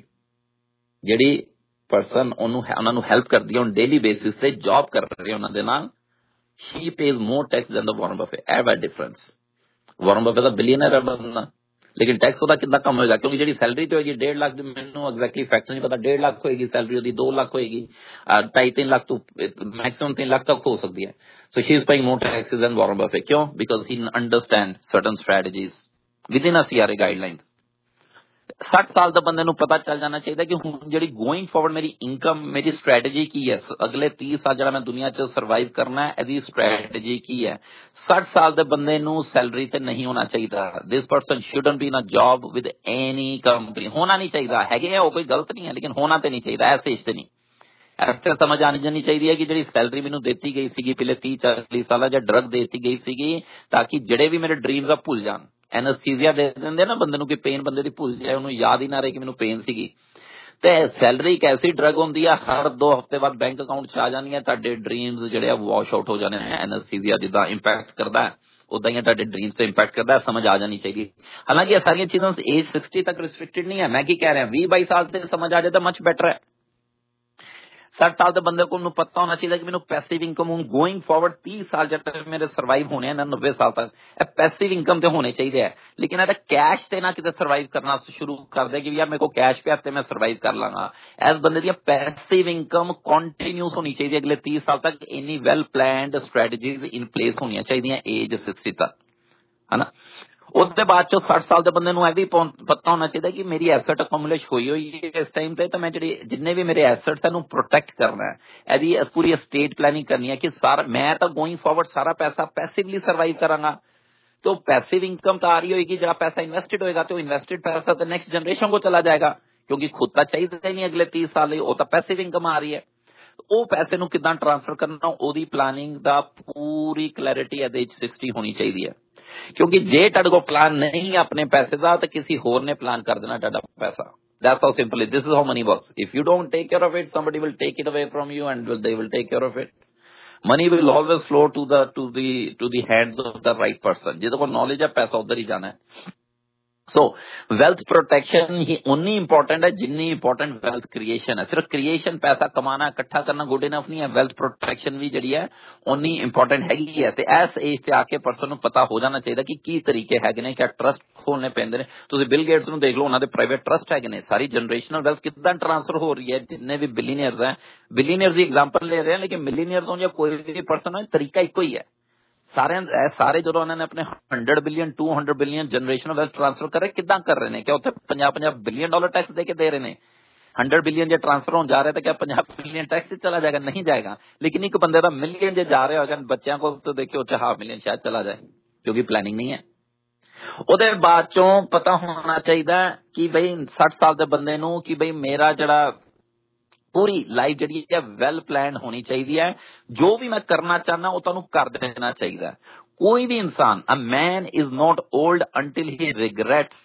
ਜਿਹੜੀ ਪਰਸਨ ਉਹਨੂੰ ਉਹਨਾਂ ਨੂੰ ਹੈਲਪ ਕਰਦੀ ਹੈ ਔਨ ਡੇਲੀ ਬੇਸਿਸ ਤੇ ਜੌਬ ਕਰ ਰਹੀ ਹੈ ਉਹਨਾਂ ਦੇ ਨਾਲ, she pays more tax than the Warren Buffett। ਇਹ ਵਾ ਡਿਫਰੈਂਸ। ਵਾਰਨ ਬਫੇਟ ਦਾ ਬਿਲੀਅਨਰ ਹੈ ਬੰਦਾ ਲੇਕਿਨ ਟੈਕਸ ਉਹਦਾ ਕਿੰਨਾ ਕਮ ਹੋਏਗਾ ਕਿਉਂਕਿ ਜਿਹੜੀ ਸੈਲਰੀ ਤੇ ਹੋਏਗੀ ਡੇਢ ਲੱਖ ਦੀ, ਮੈਨੂੰ ਐਗਜ਼ੈਕਟਲੀ ਫੈਕਟ ਨਹੀਂ ਪਤਾ, ਡੇਢ ਲੱਖ ਹੋਏਗੀ ਸੈਲਰੀ ਉਹਦੀ, ਦੋ ਲੱਖ ਹੋਏਗੀ, ਢਾਈ ਤਿੰਨ ਲੱਖ ਤੋਂ ਮੈਕਸਿਮਮ ਤਿੰਨ ਲੱਖ ਤੱਕ ਹੋ ਸਕਦੀ ਹੈ। So she is paying more taxes than Warren Buffett. ਕਿਉਂ? Because he understand certain strategies within a CRA guideline. ਸੱਠ ਸਾਲ ਦੇ ਬੰਦੇ ਨੂੰ ਪਤਾ ਚੱਲ ਜਾਣਾ ਚਾਹੀਦਾ ਕਿ ਹੁਣ ਜਿਹੜੀ ਗੋਇੰਗ ਫਾਰਵਰਡ ਮੇਰੀ ਇਨਕਮ ਮੇਰੀ ਸਟ੍ਰੈਟਜੀ ਕੀ ਹੈ, ਅਗਲੇ ਤੀਹ ਸਾਲ ਜਿਹੜਾ ਮੈਂ ਦੁਨੀਆ 'ਚ ਸਰਵਾਈਵ ਕਰਨਾ ਹੈ ਇਹਦੀ ਸਟ੍ਰੈਟਜੀ ਕੀ ਹੈ। ਸੱਠ ਸਾਲ ਦੇ ਬੰਦੇ ਨੂੰ ਸੈਲਰੀ ਤੇ ਨਹੀਂ ਹੋਣਾ ਚਾਹੀਦਾ। This person shouldn't be in a job with any company. ਹੋਣਾ ਨਹੀਂ ਚਾਹੀਦਾ, ਹੈਗੇ ਆ ਉਹ ਕੋਈ ਗਲਤ ਨਹੀਂ ਹੈ ਲੇਕਿਨ ਹੋਣਾ ਤੇ ਨਹੀਂ ਚਾਹੀਦਾ। ਐਸੇ ਇਸ ਤੇ ਨਹੀਂ ਇੱਥੇ ਸਮਝ ਆਣੀ ਜਾਣੀ ਚਾਹੀਦੀ ਹੈ ਕਿ ਜਿਹੜੀ ਸੈਲਰੀ ਮੈਨੂੰ ਦਿੱਤੀ ਗਈ ਸੀਗੀ ਪਿਛਲੇ ਤੀਹ ਚਾਲੀ ਸਾਲਾਂ ਜਾਂ ਡਰਗ ਦਿੱਤੀ ਗਈ ਸੀਗੀ ਤਾਂ ਕਿ ਜਿਹੜੇ ਵੀ ਮੇਰੇ ਡ੍ਰੀਮਸ ਆ ਭੁੱਲ ਜਾਣ। ਐਨਸਥੀਸੀਆ ਦੇ ਦਿੰਦੇ ਨਾ ਬੰਦੇ ਨੂੰ ਕਿ ਪੇਨ ਬੰਦੇ ਦੀ ਭੁੱਲ ਜਾਏ, ਉਹਨੂੰ ਯਾਦ ਹੀ ਨਾ ਰਹੇ ਕਿ ਮੈਨੂੰ ਪੇਨ ਸੀਗੀ। ਤੇ ਸੈਲਰੀ ਇੱਕ ਐਸੀ ਡਰਗ ਹੁੰਦੀ ਆ ਹਰ ਦੋ ਹਫ਼ਤੇ ਬਾਅਦ ਬੈਂਕ ਅਕਾਊਂਟ 'ਚ ਆ ਜਾਣੀ ਹੈ, ਤੁਹਾਡੇ ਡ੍ਰੀਮਸ ਜਿਹੜੇ ਆ ਵਾਸ਼ ਆਊਟ ਹੋ ਜਾਣੇ ਹੈ। ਐਨਸਥੀਸੀਆ ਜਿੱਦਾਂ ਇੰਪੈਕਟ ਕਰਦਾ ਉਦਾਂ ਹੀ ਤੁਹਾਡੇ ਡ੍ਰੀਮਸ ਤੇ ਇੰਪੈਕਟ ਕਰਦਾ, ਸਮਝ ਆ ਜਾਣੀ ਚਾਹੀਦੀ। ਹਾਲਾਂਕਿ ਇਹ ਸਾਰੀਆਂ ਚੀਜ਼ਾਂ ਏਜ ਸਿਕਸਟੀ ਤੱਕ ਰਿਸਟ੍ਰਿਕਟਡ ਨਹੀਂ ਹੈ। ਮੈਂ ਕੀ ਕਹਿ ਰਿਹਾ, ਵੀਹ ਬਾਈ ਸਾਲ ਤੇ ਸਮਝ ਆ ਜਾਏ ਤਾਂ ਮਚ ਬੈਟਰ ਹੈ। ਸੱਠ ਸਾਲ ਦੇ ਬੰਦੇ ਕੋਲ ਨੂੰ ਪਤਾ ਹੋਣਾ ਚਾਹੀਦਾ ਕਿ ਮੈਨੂੰ ਪੈਸਿਵ ਇਨਕਮ ਹੁਣ ਗੋਇੰਗ ਫਾਰਵਰਡ ਤੀਹ ਸਾਲ ਜਦ ਮੇਰੇ ਸਰਵਾਈਵ ਹੋਣੇ ਆ ਨਾ ਨੱਬੇ ਸਾਲ ਤੱਕ ਇਹ ਪੈਸਿਵ ਇਨਕਮ ਤੇ ਹੋਣੇ ਚਾਹੀਦੇ ਹੈ। ਲੇਕਿਨ ਇਹਦਾ ਕੈਸ਼ ਤੇ ਨਾ ਕਿਤੇ ਸਰਵਾਈਵ ਕਰਨਾ ਸ਼ੁਰੂ ਕਰ ਦੇ ਕਿ ਯਾਰ ਮੇਰੇ ਕੋਲ ਕੈਸ਼ ਪਿਆ ਤੇ ਮੈਂ ਸਰਵਾਈਵ ਕਰ ਲਾਂਗਾ। ਇਸ ਬੰਦੇ ਦੀਆਂ ਪੈਸਿਵ ਇਨਕਮ ਕੰਟੀਨਿਊਸ ਹੋਣੀ ਚਾਹੀਦੀ ਹੈ ਅਗਲੇ ਤੀਹ ਸਾਲ ਤੱਕ। ਇੰਨੀ well planned strategies in place ਹੋਣੀਆਂ ਚਾਹੀਦੀਆਂ ਏਜ ਸਿਕਸਟੀ ਤੱਕ, ਹੈ ਨਾ। ਉਹਦੇ ਬਾਅਦ ਚੋਂ ਸੱਠ ਸਾਲ ਦੇ ਬੰਦੇ ਨੂੰ ਇਹ ਵੀ ਪਤਾ ਹੋਣਾ ਚਾਹੀਦਾ ਕਿ ਮੇਰੀ ਐਸਟ ਅਕੋਮੁਲੇਟ ਹੋਈ ਹੋਈ ਹੈ ਇਸ ਟਾਈਮ ਤੇ, ਤਾਂ ਮੈਂ ਜਿਹੜੀ ਜਿੰਨੇ ਵੀ ਮੇਰੇ ਐਸਟਸ ਇਹਨੂੰ ਪ੍ਰੋਟੈਕਟ ਕਰਨਾ ਹੈ। ਇਹਦੀ ਪੂਰੀ estate ਪਲੈਨਿੰਗ ਕਰਨੀ ਹੈ ਕਿ ਸਾਰਾ ਮੈਂ ਤਾਂ ਗੋਇੰਗ ਫਾਰਵਰਡ ਸਾਰਾ ਪੈਸਾ ਪੈਸਿਵਲੀ ਸਰਵਾਈਵ ਕਰਾਂਗਾ। ਤੇ ਉਹ ਪੈਸਿਵ ਇਨਕਮ ਤਾਂ ਆ ਰਹੀ ਹੋਏਗੀ, ਜਿਹੜਾ ਪੈਸਾ ਇਨਵੈਸਟਡ ਹੋਏਗਾ ਤੇ ਉਹ ਇਨਵੈਸਟਡ ਪੈਸਾ ਤਾਂ ਨੈਕਸਟ ਜਨਰੇਸ਼ਨ ਕੋ ਚਲਾ ਜਾਏਗਾ ਕਿਉਂਕਿ ਖੁਦ ਤਾਂ ਚਾਹੀਦਾ ਹੀ ਨਹੀਂ ਅਗਲੇ ਤੀਹ ਸਾਲ ਲਈ, ਉਹ ਤਾਂ ਪੈਸਿਵ ਇਨਕਮ ਆ ਰਹੀ ਹੈ। ਉਹ ਪੈਸੇ ਨੂੰ ਕਿੱਦਾਂ ਟ੍ਰਾਂਸਫਰ ਕਰਨਾ ਉਹਦੀ ਪਲਾਨਿੰਗ ਦਾ ਪੂਰੀ ਕਲੈਰਿਟੀ ਇਹਦੇ ਵਿੱਚ ਸਿਕਸਟੀ ਹੋਣੀ ਚਾਹੀਦੀ ਹੈ। ਕਿਉਂਕਿ ਜੇ ਤੁਹਾਡੇ ਕੋਲ ਪਲਾਨ ਨਹੀਂ ਆਪਣੇ ਪੈਸੇ ਦਾ ਤਾਂ ਕਿਸੇ ਹੋਰ ਨੇ ਪਲਾਨ ਕਰ ਦੇਣਾ ਤੁਹਾਡਾ ਪੈਸਾ। That's how simple it is. This is how money works. If you don't take care of it, somebody will take it away from you and will, they will take care of it. Money will always flow to the to the to the hands of the right person. ਜਿਹਦੇ ਕੋਲ knowledge ਹੈ ਪੈਸਾ ਉਧਰ ਹੀ ਜਾਣਾ ਹੈ। ਸੋ wealth protection ਹੀ ਉਨੀ important ਹੈ ਜਿੰਨੀ ਇੰਪੋਰਟੈਂਟ ਵੈਲਥ ਕ੍ਰੀਏਸ਼ਨ ਹੈ। ਸਿਰਫ ਕ੍ਰੀਏਸ਼ਨ ਪੈਸਾ ਕਮਾਣਾ ਇਕੱਠਾ ਕਰਨਾ ਗੁੱਡ ਇਨਫ ਨਹੀਂ ਹੈ, ਵੈਲਥ ਪ੍ਰੋਟੈਕਸ਼ਨ ਵੀ ਜਿਹੜੀ ਹੈ ਉਨੀ ਇੰਪੋਰਟੈਂਟ ਹੈਗੀ ਹੈ। ਤੇ ਇਸ ਏਜ ਤੇ ਆ ਕੇ ਪਰਸਨ ਨੂੰ ਪਤਾ ਹੋ ਜਾਣਾ ਚਾਹੀਦਾ ਕਿ ਕੀ ਤਰੀਕੇ ਹੈਗੇ ਨੇ, ਕਿਆ ਟਰਸਟ ਖੋਲਣੇ ਪੈਂਦੇ ਨੇ। ਤੁਸੀਂ ਬਿਲ ਗੇਟਸ ਨੂੰ ਦੇਖ ਲਓ, ਉਹਨਾਂ ਦੇ ਪ੍ਰਾਈਵੇਟ ਟਰਸਟ ਹੈਗੇ ਨੇ। ਸਾਰੀ ਜਨਰੇਸ਼ਨਲ ਵੈਲਥ ਕਿੱਦਾਂ ਟ੍ਰਾਂਸਫਰ ਹੋ ਰਹੀ ਹੈ। ਜਿੰਨੇ ਵੀ ਬਿਲੀਨੀਅਰਸ ਹੈ, ਬਿਲੀਨੀਅਰ ਦੀ ਐਗਜ਼ਾਮਪਲ ਲੈ ਰਹੇ ਹਾਂ ਲੇਕਿਨ ਮਿਲੀਨੀਅਰਸ ਹੋਣ ਜਾਂ ਕੋਈ ਵੀ ਪਰਸਨ ਹੋਏ ਤਰੀਕਾ ਇੱਕੋ ਹੀ ਹੈ। ਸਾਰਿਆਂ ਸਾਰੇ ਜਦੋਂ ਉਹਨਾਂ ਨੇ ਆਪਣੇ hundred billion two hundred billion generational wealth transfer ਕਰੇ ਕਿੱਦਾਂ ਕਰ ਰਹੇ ਨੇ? ਕਿਆ ਉੱਥੇ ਪੰਜਾਹ ਪੰਜਾਹ ਬਿਲੀਅਨ ਡਾਲਰ ਟੈਕਸ ਦੇ ਕੇ ਦੇ ਰਹੇ ਨੇ? ਹੰਡਰਡ ਬਿਲੀਅਨ ਜੇ ਟ੍ਰਾਂਸਫਰ ਹੋਣ ਜਾ ਰਿਹਾ ਤਾਂ ਕਿਆ ਪੰਜਾਹ ਬਿਲੀਅਨ ਟੈਕਸ ਚ ਚਲਾ ਜਾਏਗਾ? ਨਹੀਂ ਜਾਏਗਾ। ਲੇਕਿਨ ਇੱਕ ਬੰਦੇ ਦਾ ਮਿਲੀਅਨ ਜੇ ਜਾ ਰਿਹਾ ਹੋਗਾ ਬੱਚਿਆਂ ਕੋਲ ਤਾਂ ਦੇਖਿਓ ਉੱਥੇ ਹਾਫ ਮਿਲੀਅਨ ਸ਼ਾਇਦ ਚਲਾ ਜਾਏ ਕਿਉਂਕਿ ਪਲੈਨਿੰਗ ਨਹੀਂ ਹੈ। ਉਹਦੇ ਬਾਅਦ ਚੋਂ ਪਤਾ ਹੋਣਾ ਚਾਹੀਦਾ ਕਿ ਬਈ ਸੱਠ ਸਾਲ ਦੇ ਬੰਦੇ ਨੂੰ ਕਿ ਬਈ ਮੇਰਾ ਜਿਹੜਾ ਪੂਰੀ ਲਾਈਫ ਜਿਹੜੀ ਹੈ ਵੈਲ ਪਲੈਨਡ ਹੋਣੀ ਚਾਹੀਦੀ ਹੈ। ਜੋ ਵੀ ਮੈਂ ਕਰਨਾ ਚਾਹੁੰਦਾ ਉਹ ਤੁਹਾਨੂੰ ਕਰ ਦੇਣਾ ਚਾਹੀਦਾ। ਕੋਈ ਵੀ ਇਨਸਾਨ a man is not old until he regrets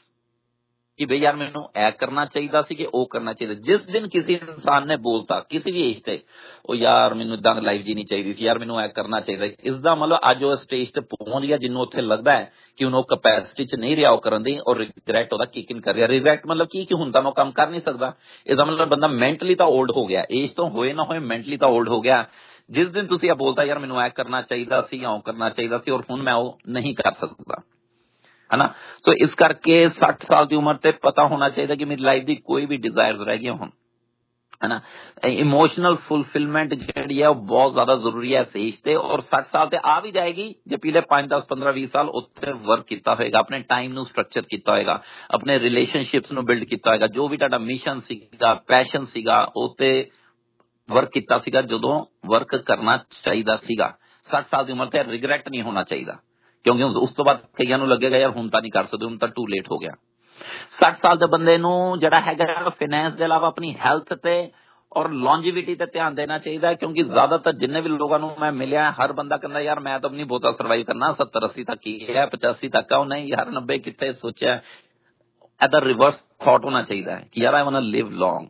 ਕਿ ਬਈ ਯਾਰ ਮੈਨੂੰ ਇਹ ਕਰਨਾ ਚਾਹੀਦਾ ਸੀ ਕਿ ਉਹ ਕਰਨਾ ਚਾਹੀਦਾ। ਜਿਸ ਦਿਨ ਕਿਸੇ ਇਨਸਾਨ ਨੇ ਬੋਲਤਾ ਕਿਸੇ ਵੀ ਏਜ ਤੇ ਉਹ ਯਾਰ ਮੈਨੂੰ ਇਦਾਂ ਲਾਈਫ ਜੀਣੀ ਚਾਹੀਦੀ ਸੀ, ਯਾਰ ਮੈਨੂੰ ਇਹ ਕਰਨਾ ਚਾਹੀਦਾ, ਇਸ ਦਾ ਮਤਲਬ ਅੱਜ ਉਹ ਸਟੇਜ ਤੇ ਪਹੁੰਚ ਗਿਆ ਜਿਹਨੂੰ ਉੱਥੇ ਲੱਗਦਾ ਹੈ ਕਿ ਹੁਣ ਉਹ ਕਪੈਸਿਟੀ ਚ ਨਹੀਂ ਰਿਹਾ ਉਹ ਕਰਨ ਦੀ ਔਰ ਰਿਗਰੈਟ ਉਹਦਾ ਕਿਕ ਇਨ ਕਰ ਰਿਹਾ। ਰਿਗਰੈਟ ਮਤਲਬ ਕੀ ਕਿ ਹੁਣ ਤਾਂ ਮੈਂ ਕੰਮ ਕਰ ਨਹੀਂ ਸਕਦਾ। ਇਹਦਾ ਮਤਲਬ ਬੰਦਾ ਮੈਂਟਲੀ ਤਾਂ ਓਲਡ ਹੋ ਗਿਆ, ਏਜ ਤੋਂ ਹੋਏ ਨਾ ਹੋਏ ਮੈਂਟਲੀ ਤਾਂ ਓਲਡ ਹੋ ਗਿਆ। ਜਿਸ ਦਿਨ ਤੁਸੀਂ ਇਹ ਬੋਲਤਾ ਯਾਰ ਮੈਨੂੰ ਇਹ ਕਰਨਾ ਚਾਹੀਦਾ ਸੀ ਜਾਂ ਉਹ ਕਰਨਾ ਚਾਹੀਦਾ ਸੀ ਔਰ ਹੁਣ ਮੈਂ ਉਹ ਨਹੀਂ ਕਰ ਸਕਦਾ, ਹੈ ਨਾ। ਸੋ ਇਸ ਕਰਕੇ ਸੱਠ ਸਾਲ ਦੀ ਉਮਰ ਤੇ ਪਤਾ ਹੋਣਾ ਚਾਹੀਦਾ ਕਿ ਮੇਰੀ ਲਾਈਫ ਦੀ ਕੋਈ ਵੀ ਡਿਜ਼ਾਇਰਸ ਰਹਿ ਗਈਆਂ ਹੁਣ है ना। इमोशनल फुलफिलमेंट जी है बहुत ज्यादा जरूरी है एज ते, और सठ साल ते आ भी जाएगी जो पिछले पांच दस पंद्रह बीस साल उत्थे वर्क किया होएगा, अपने टाइम नू स्ट्रक्चर किया होएगा, अपने रिलेशनशिप्स नू बिल्ड किया होएगा, जो भी तुहाडा मिशन सीगा पैशन सीगा उत्ते वर्क किया सीगा, जदों वर्क करना चाहिए सीगा। सठ साल की उम्र ते रिग्रेट नहीं होना चाहिए, क्योंकि उस तो बाद कईयां नू लगेगा यार हुण तां नहीं कर सकदे, हुण तां टू लेट हो गया। सठ साल के बंदे नू जिहड़ा हैगा फाइनेंस के अलावा अपनी हैल्थ ते और लॉन्जिविटी ते ध्यान देना चाहिए, क्योंकि ज्यादातर जिन्ने भी लोगों को मैं मिलिया हर बंदा कहता यार मैं तो नहीं बहुता सर्वाइव करना, सत्तर अस्सी तक ही है, पचासी तक है, नहीं यार नब्बे कितने सोचा। एदा रिवर्स थॉट होना चाहिए कि यार I want to live long,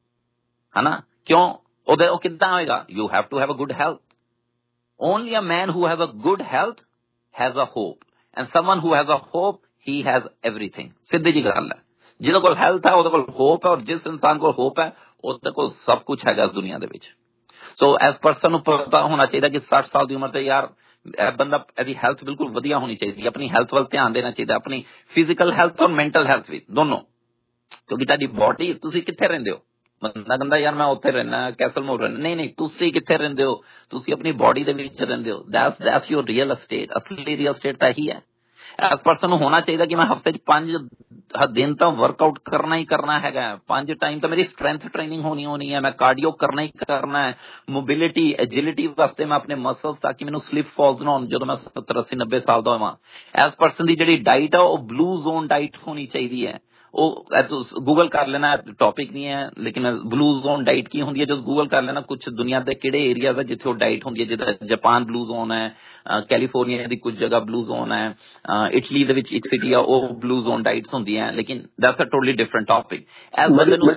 है ना। क्यों ओदे ओ किद्दां होएगा, you have to have a good health. Only a man who have a good health has a hope, and someone who has a hope he has everything. सीधी जी गल है, जिहदे कोल हेल्थ है उहदे कोल होप है, और जिस इंसान को होप है उहदे कोल सब कुछ है इस दुनिया दे विच। सो एज पर्सन पता होना चाहिए कि साठ साल की उम्र ते यार बंदा एदी हेल्थ बिल्कुल वधिया होनी चाहिए, अपनी हेल्थ वाल ध्यान देना चाहिए, अपनी फिजिकल हेल्थ और मेंटल हेल्थ भी दोनों। क्योंकि तुहाडी बॉडी तुसी कित्थे रहिंदे हो, बंदा कहंदा यार मैं उत्थे रहना कैसल मोड़ रहना, नहीं नहीं तुसी कित्थे रहिंदे हो, तुसी अपनी बॉडी दे विच रहिंदे हो। That's that's your real estate, असली रियल एस्टेट तां ही है। एज पर्सन होना चाहिए कि मैं हफ्ते पांच दिन तो वर्कआउट करना ही करना है, पांच टाइम तो मेरी स्ट्रेंथ ट्रेनिंग होनी होनी है, मैं कार्डियो करना ही करना है, मोबिलिटी एजिलिटी वास्ते मैं अपने मसल्स ताकि मैंने स्लिप फॉल्स ना हो जो मैं सत्तर अस्सी नब्बे साल का होवां। एज पर्सन की जी डाइट है वो ब्लू जोन डाइट होनी चाहिए है, वो गूगल कर लेना, टॉपिक नहीं है, लेकिन ब्लू जोन डाइट की होंगी है जो गूगल कर लेना, कुछ दुनिया के किहड़े एरिया है जिथे वो डाइट होंगी है, जिदा जापान ब्लू जोन है, कैलीफोर्निया की कुछ जगह ब्लू जोन है, इटली दे विच एक सिटी है वो ब्लू जोन डाइट्स होंगी हैं, लेकिन that's a totally different topic. एज बंदे नूं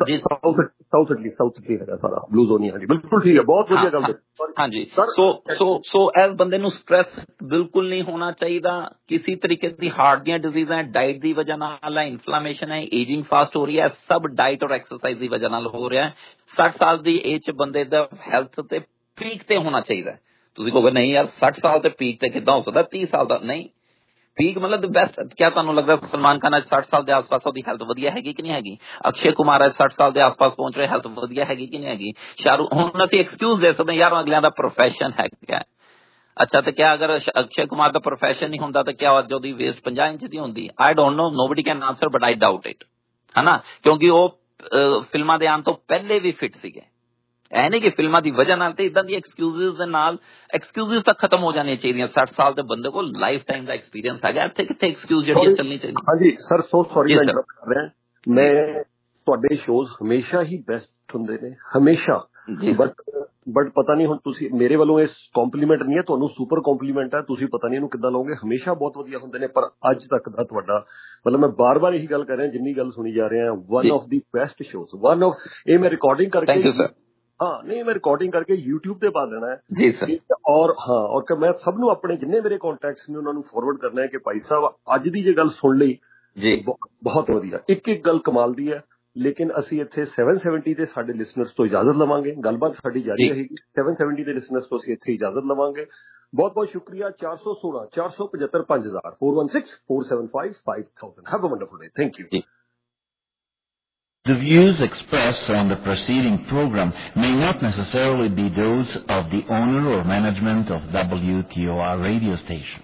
साउथ इटली साउथ इटली है सारा ब्लू जोन ही। हाँ जी बिल्कुल ठीक है, बहुत बढ़िया गल। हाँ जी, सो सो सो एज बंदे नूं स्ट्रेस बिल्कुल नहीं होना चाहिए, किसी तरीके की हार्ट दी डिजीज़ है डाइट की वजह नाल है, इन्फ्लामेशन है, एजिंग फास्ट हो रही है, सब डाइट और एक्सरसाइज की वजह नाल हो रहा है। साठ साल की एज बंदे दा हैल्थ ते पीक ते होना चाहिए। तुसीं कहोगे नहीं यार साठ साल ते पीक ते किद्दां हो सकदा, तीस साल दा नहीं पीक मतलब बेस्ट। क्या तुहानूं लगदा सलमान खान आज साठ साल के आस-पास उसदी हेल्थ वधिया हैगी कि नहीं हैगी? अक्षय कुमार आज साठ साल के आस-पास पहुंच रहे, हेल्थ वधिया हैगी कि नहीं हैगी? शाहरुख, हुण असीं एक्सक्यूज दे सकदे यार अगलियां दा प्रोफैशन है क्या? अच्छा तो क्या अगर अक्षय कुमार का प्रोफैशन नहीं होंदा तो क्या जो दी वेस्ट पचास इंच दी होंदी? I don't know, nobody can answer but I doubt it, है ना। क्योंकि वो फिल्मां दे आउण तो पहले भी फिट सीगे, ऐ नहीं कि फिल्मां दी वजह नाल ते इदां दी एक्सक्यूजेस दे नाल एक्सक्यूजेस तक खत्म हो जानी चाहिए। साठ साल के बंदे को लाइफ टाइम का एक्सपीरियंस है, इत्थे कित्थे एक्सक्यूज जिहड़ी चलनी चाहिए। हाँ जी सर, सो सॉरी मैं इंटरप्ट कर रहा, मैं तुहाडे शोज हमेशा ही बेस्ट हुंदे ने हमेशा, बट बट पता नहीं हुण तुसी मेरे वालों इस कॉम्पलीमेंट नहीं है, तुहानूं सुपर कॉम्पलीमेंट है, तुसी पता नहीं इहनूं किद्दां लओगे, हमेशा बहुत वधिया हुंदे ने। पर अज तक दा तुहाडा मतलब मैं बार बार यही गल कर रहा, जिन्नी गल सुनी जा रहे हैं, one of the best shows, one of ये मैं रिकॉर्डिंग करके हाँ नहीं मैं रिकॉर्डिंग करके यूट्यूब पे पा देना है जी सर। और हाँ और मैं सब नूं अपने जिन्ने मेरे कॉन्टैक्ट्स ने उन्होंने फॉरवर्ड करना है कि भाई साहब अज दी जे गल सुन लई जी बहुत वधिया, एक एक गल कमाल दी है। लेकिन असी इत्थे सैवन सैवनटी के साडे लिसनर्स तो इजाजत लवांगे, गलबात साडी जारी रहेगी। सैवन सैवनटी के लिसनर्स तो असी इत्थे इजाजत लवांगे। बहुत बहुत शुक्रिया। चार सौ सोलह चार सौ पचहत्तर पांच हजार four one six four seven five five thousand. Have a wonderful day. Thank you. The views expressed on the preceding program may not necessarily be those of the owner or management of W T O R radio station.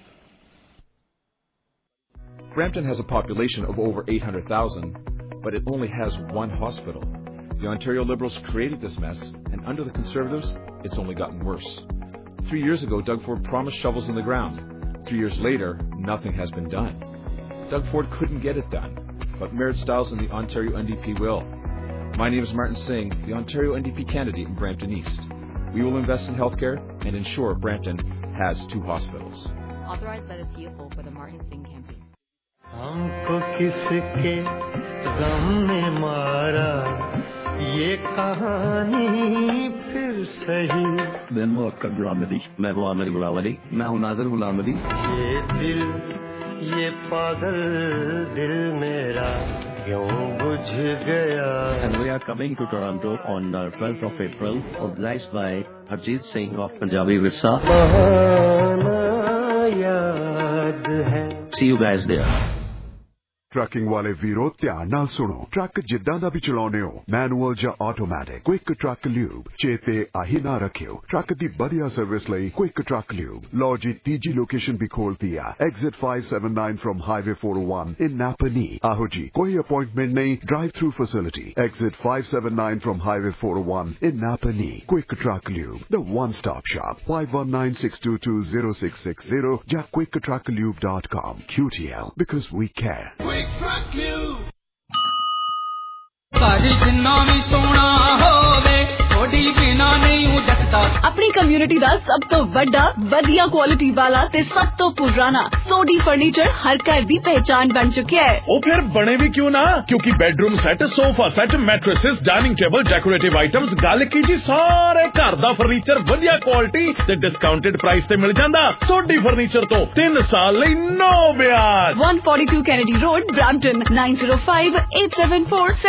Brampton has a population of over eight hundred thousand, but it only has one hospital. The Ontario Liberals created this mess, and under the Conservatives, it's only gotten worse. Three years ago, Doug Ford promised shovels in the ground. Three years later, nothing has been done. Doug Ford couldn't get it done, but Merritt Stiles and the Ontario N D P will. My name is Martin Singh, the Ontario N D P candidate in Brampton East. We will invest in healthcare and ensure Brampton has two hospitals. Authorized by the C F O for the Martin Singh campaign. हमको किसके गम ने मारा ये कहानी फिर सही। मैं मुअक्कद गुलामदी, मैं गुलाम गुलामदी, मैं हूँ नाज़िर गुलामदी। ये दिल ये पागल दिल मेरा क्यों बुझ गया। And we are coming to Toronto on the twelfth of April, organized by Harjeet Singh of Punjabi Virsa. बहाना याद है। See you guys there. Trucking ਵਾਲੇ ਵੀਰੋ ਧਿਆਨ ਨਾਲ ਸੁਣੋ। ਟਰੱਕ ਜਿੱਦਾਂ ਦਾ ਵੀ ਚਲਾਉਣੇ ਹੋ, ਮੈਨੂਅਲ ਜਾਂ ਆਟੋਮੈਟਿਕ, ਕੁਇਕ ਟਰੱਕ ਲਿਊਬ ਚੇਤੇ ਆਹੀ ਨਾ ਰੱਖਿਓ। ਟਰੱਕ ਦੀ ਵਧੀਆ ਸਰਵਿਸ ਲਈ ਕੁਇਕ ਟਰੱਕ ਲਿਊਬ। ਲਓ ਜੀ ਤੀਜੀ ਲੋਕੇਸ਼ਨ ਵੀ ਖੋਲਤੀ ਆ, exit five seventy-nine from Highway four oh one in Napa Knee। ਆਹੋ ਜੀ, ਕੋਈ ਅਪਾਇੰਟਮੈਂਟ ਨਹੀਂ, drive through facility. Exit five seventy-nine from Highway four oh one in Napa Knee। Quick truck lube, the one stop shop। five one nine six two two zero six six zero ਜਾਂ quick truck lube dot com। Q T L, because we care। ਭਾਜੀ ਜਿੰਨਾ ਵੀ ਸੋਹਣਾ ਹੋਵੇ ਥੋੜੀ ਬਿਨਾ ਨਹੀਂ ਉਜਕਦਾ। ਆਪਣੀ community ਦਾ ਸਭ ਤੋਂ ਵੱਡਾ ਵਧੀਆ ਕੁਆਲਿਟੀ ਵਾਲਾ ਤੇ ਸਭ ਤੋਂ ਪੁਰਾਣਾ ਸੋਡੀ ਫਰਨੀਚਰ ਹਰ ਘਰ ਦੀ ਪਹਿਚਾਨ ਬਣ ਚੁੱਕਿਆ ਹੈ। ਉਹ ਫਿਰ ਬਣੇ ਵੀ ਕਿਉਂ ਨਾ, ਕਿਉਂਕਿ bedroom set, sofa set, mattresses, dining table, decorative items, ਗੱਲ ਕੀ ਜੀ ਸਾਰੇ ਘਰ ਦਾ ਫਰਨੀਚਰ ਵਧੀਆ ਕੁਆਲਿਟੀ ਤੇ ਡਿਸਕਾਊਂਟਡ ਪ੍ਰਾਈਸ ਤੇ ਮਿਲ ਜਾਂਦਾ। ਸੋਡੀ ਫਰਨੀਚਰ ਤੋਂ ਤਿੰਨ ਸਾਲ ਲਈ ਨੋ ਵਿਆਜ। one forty-two Kennedy Road, Brampton nine zero five eight seven four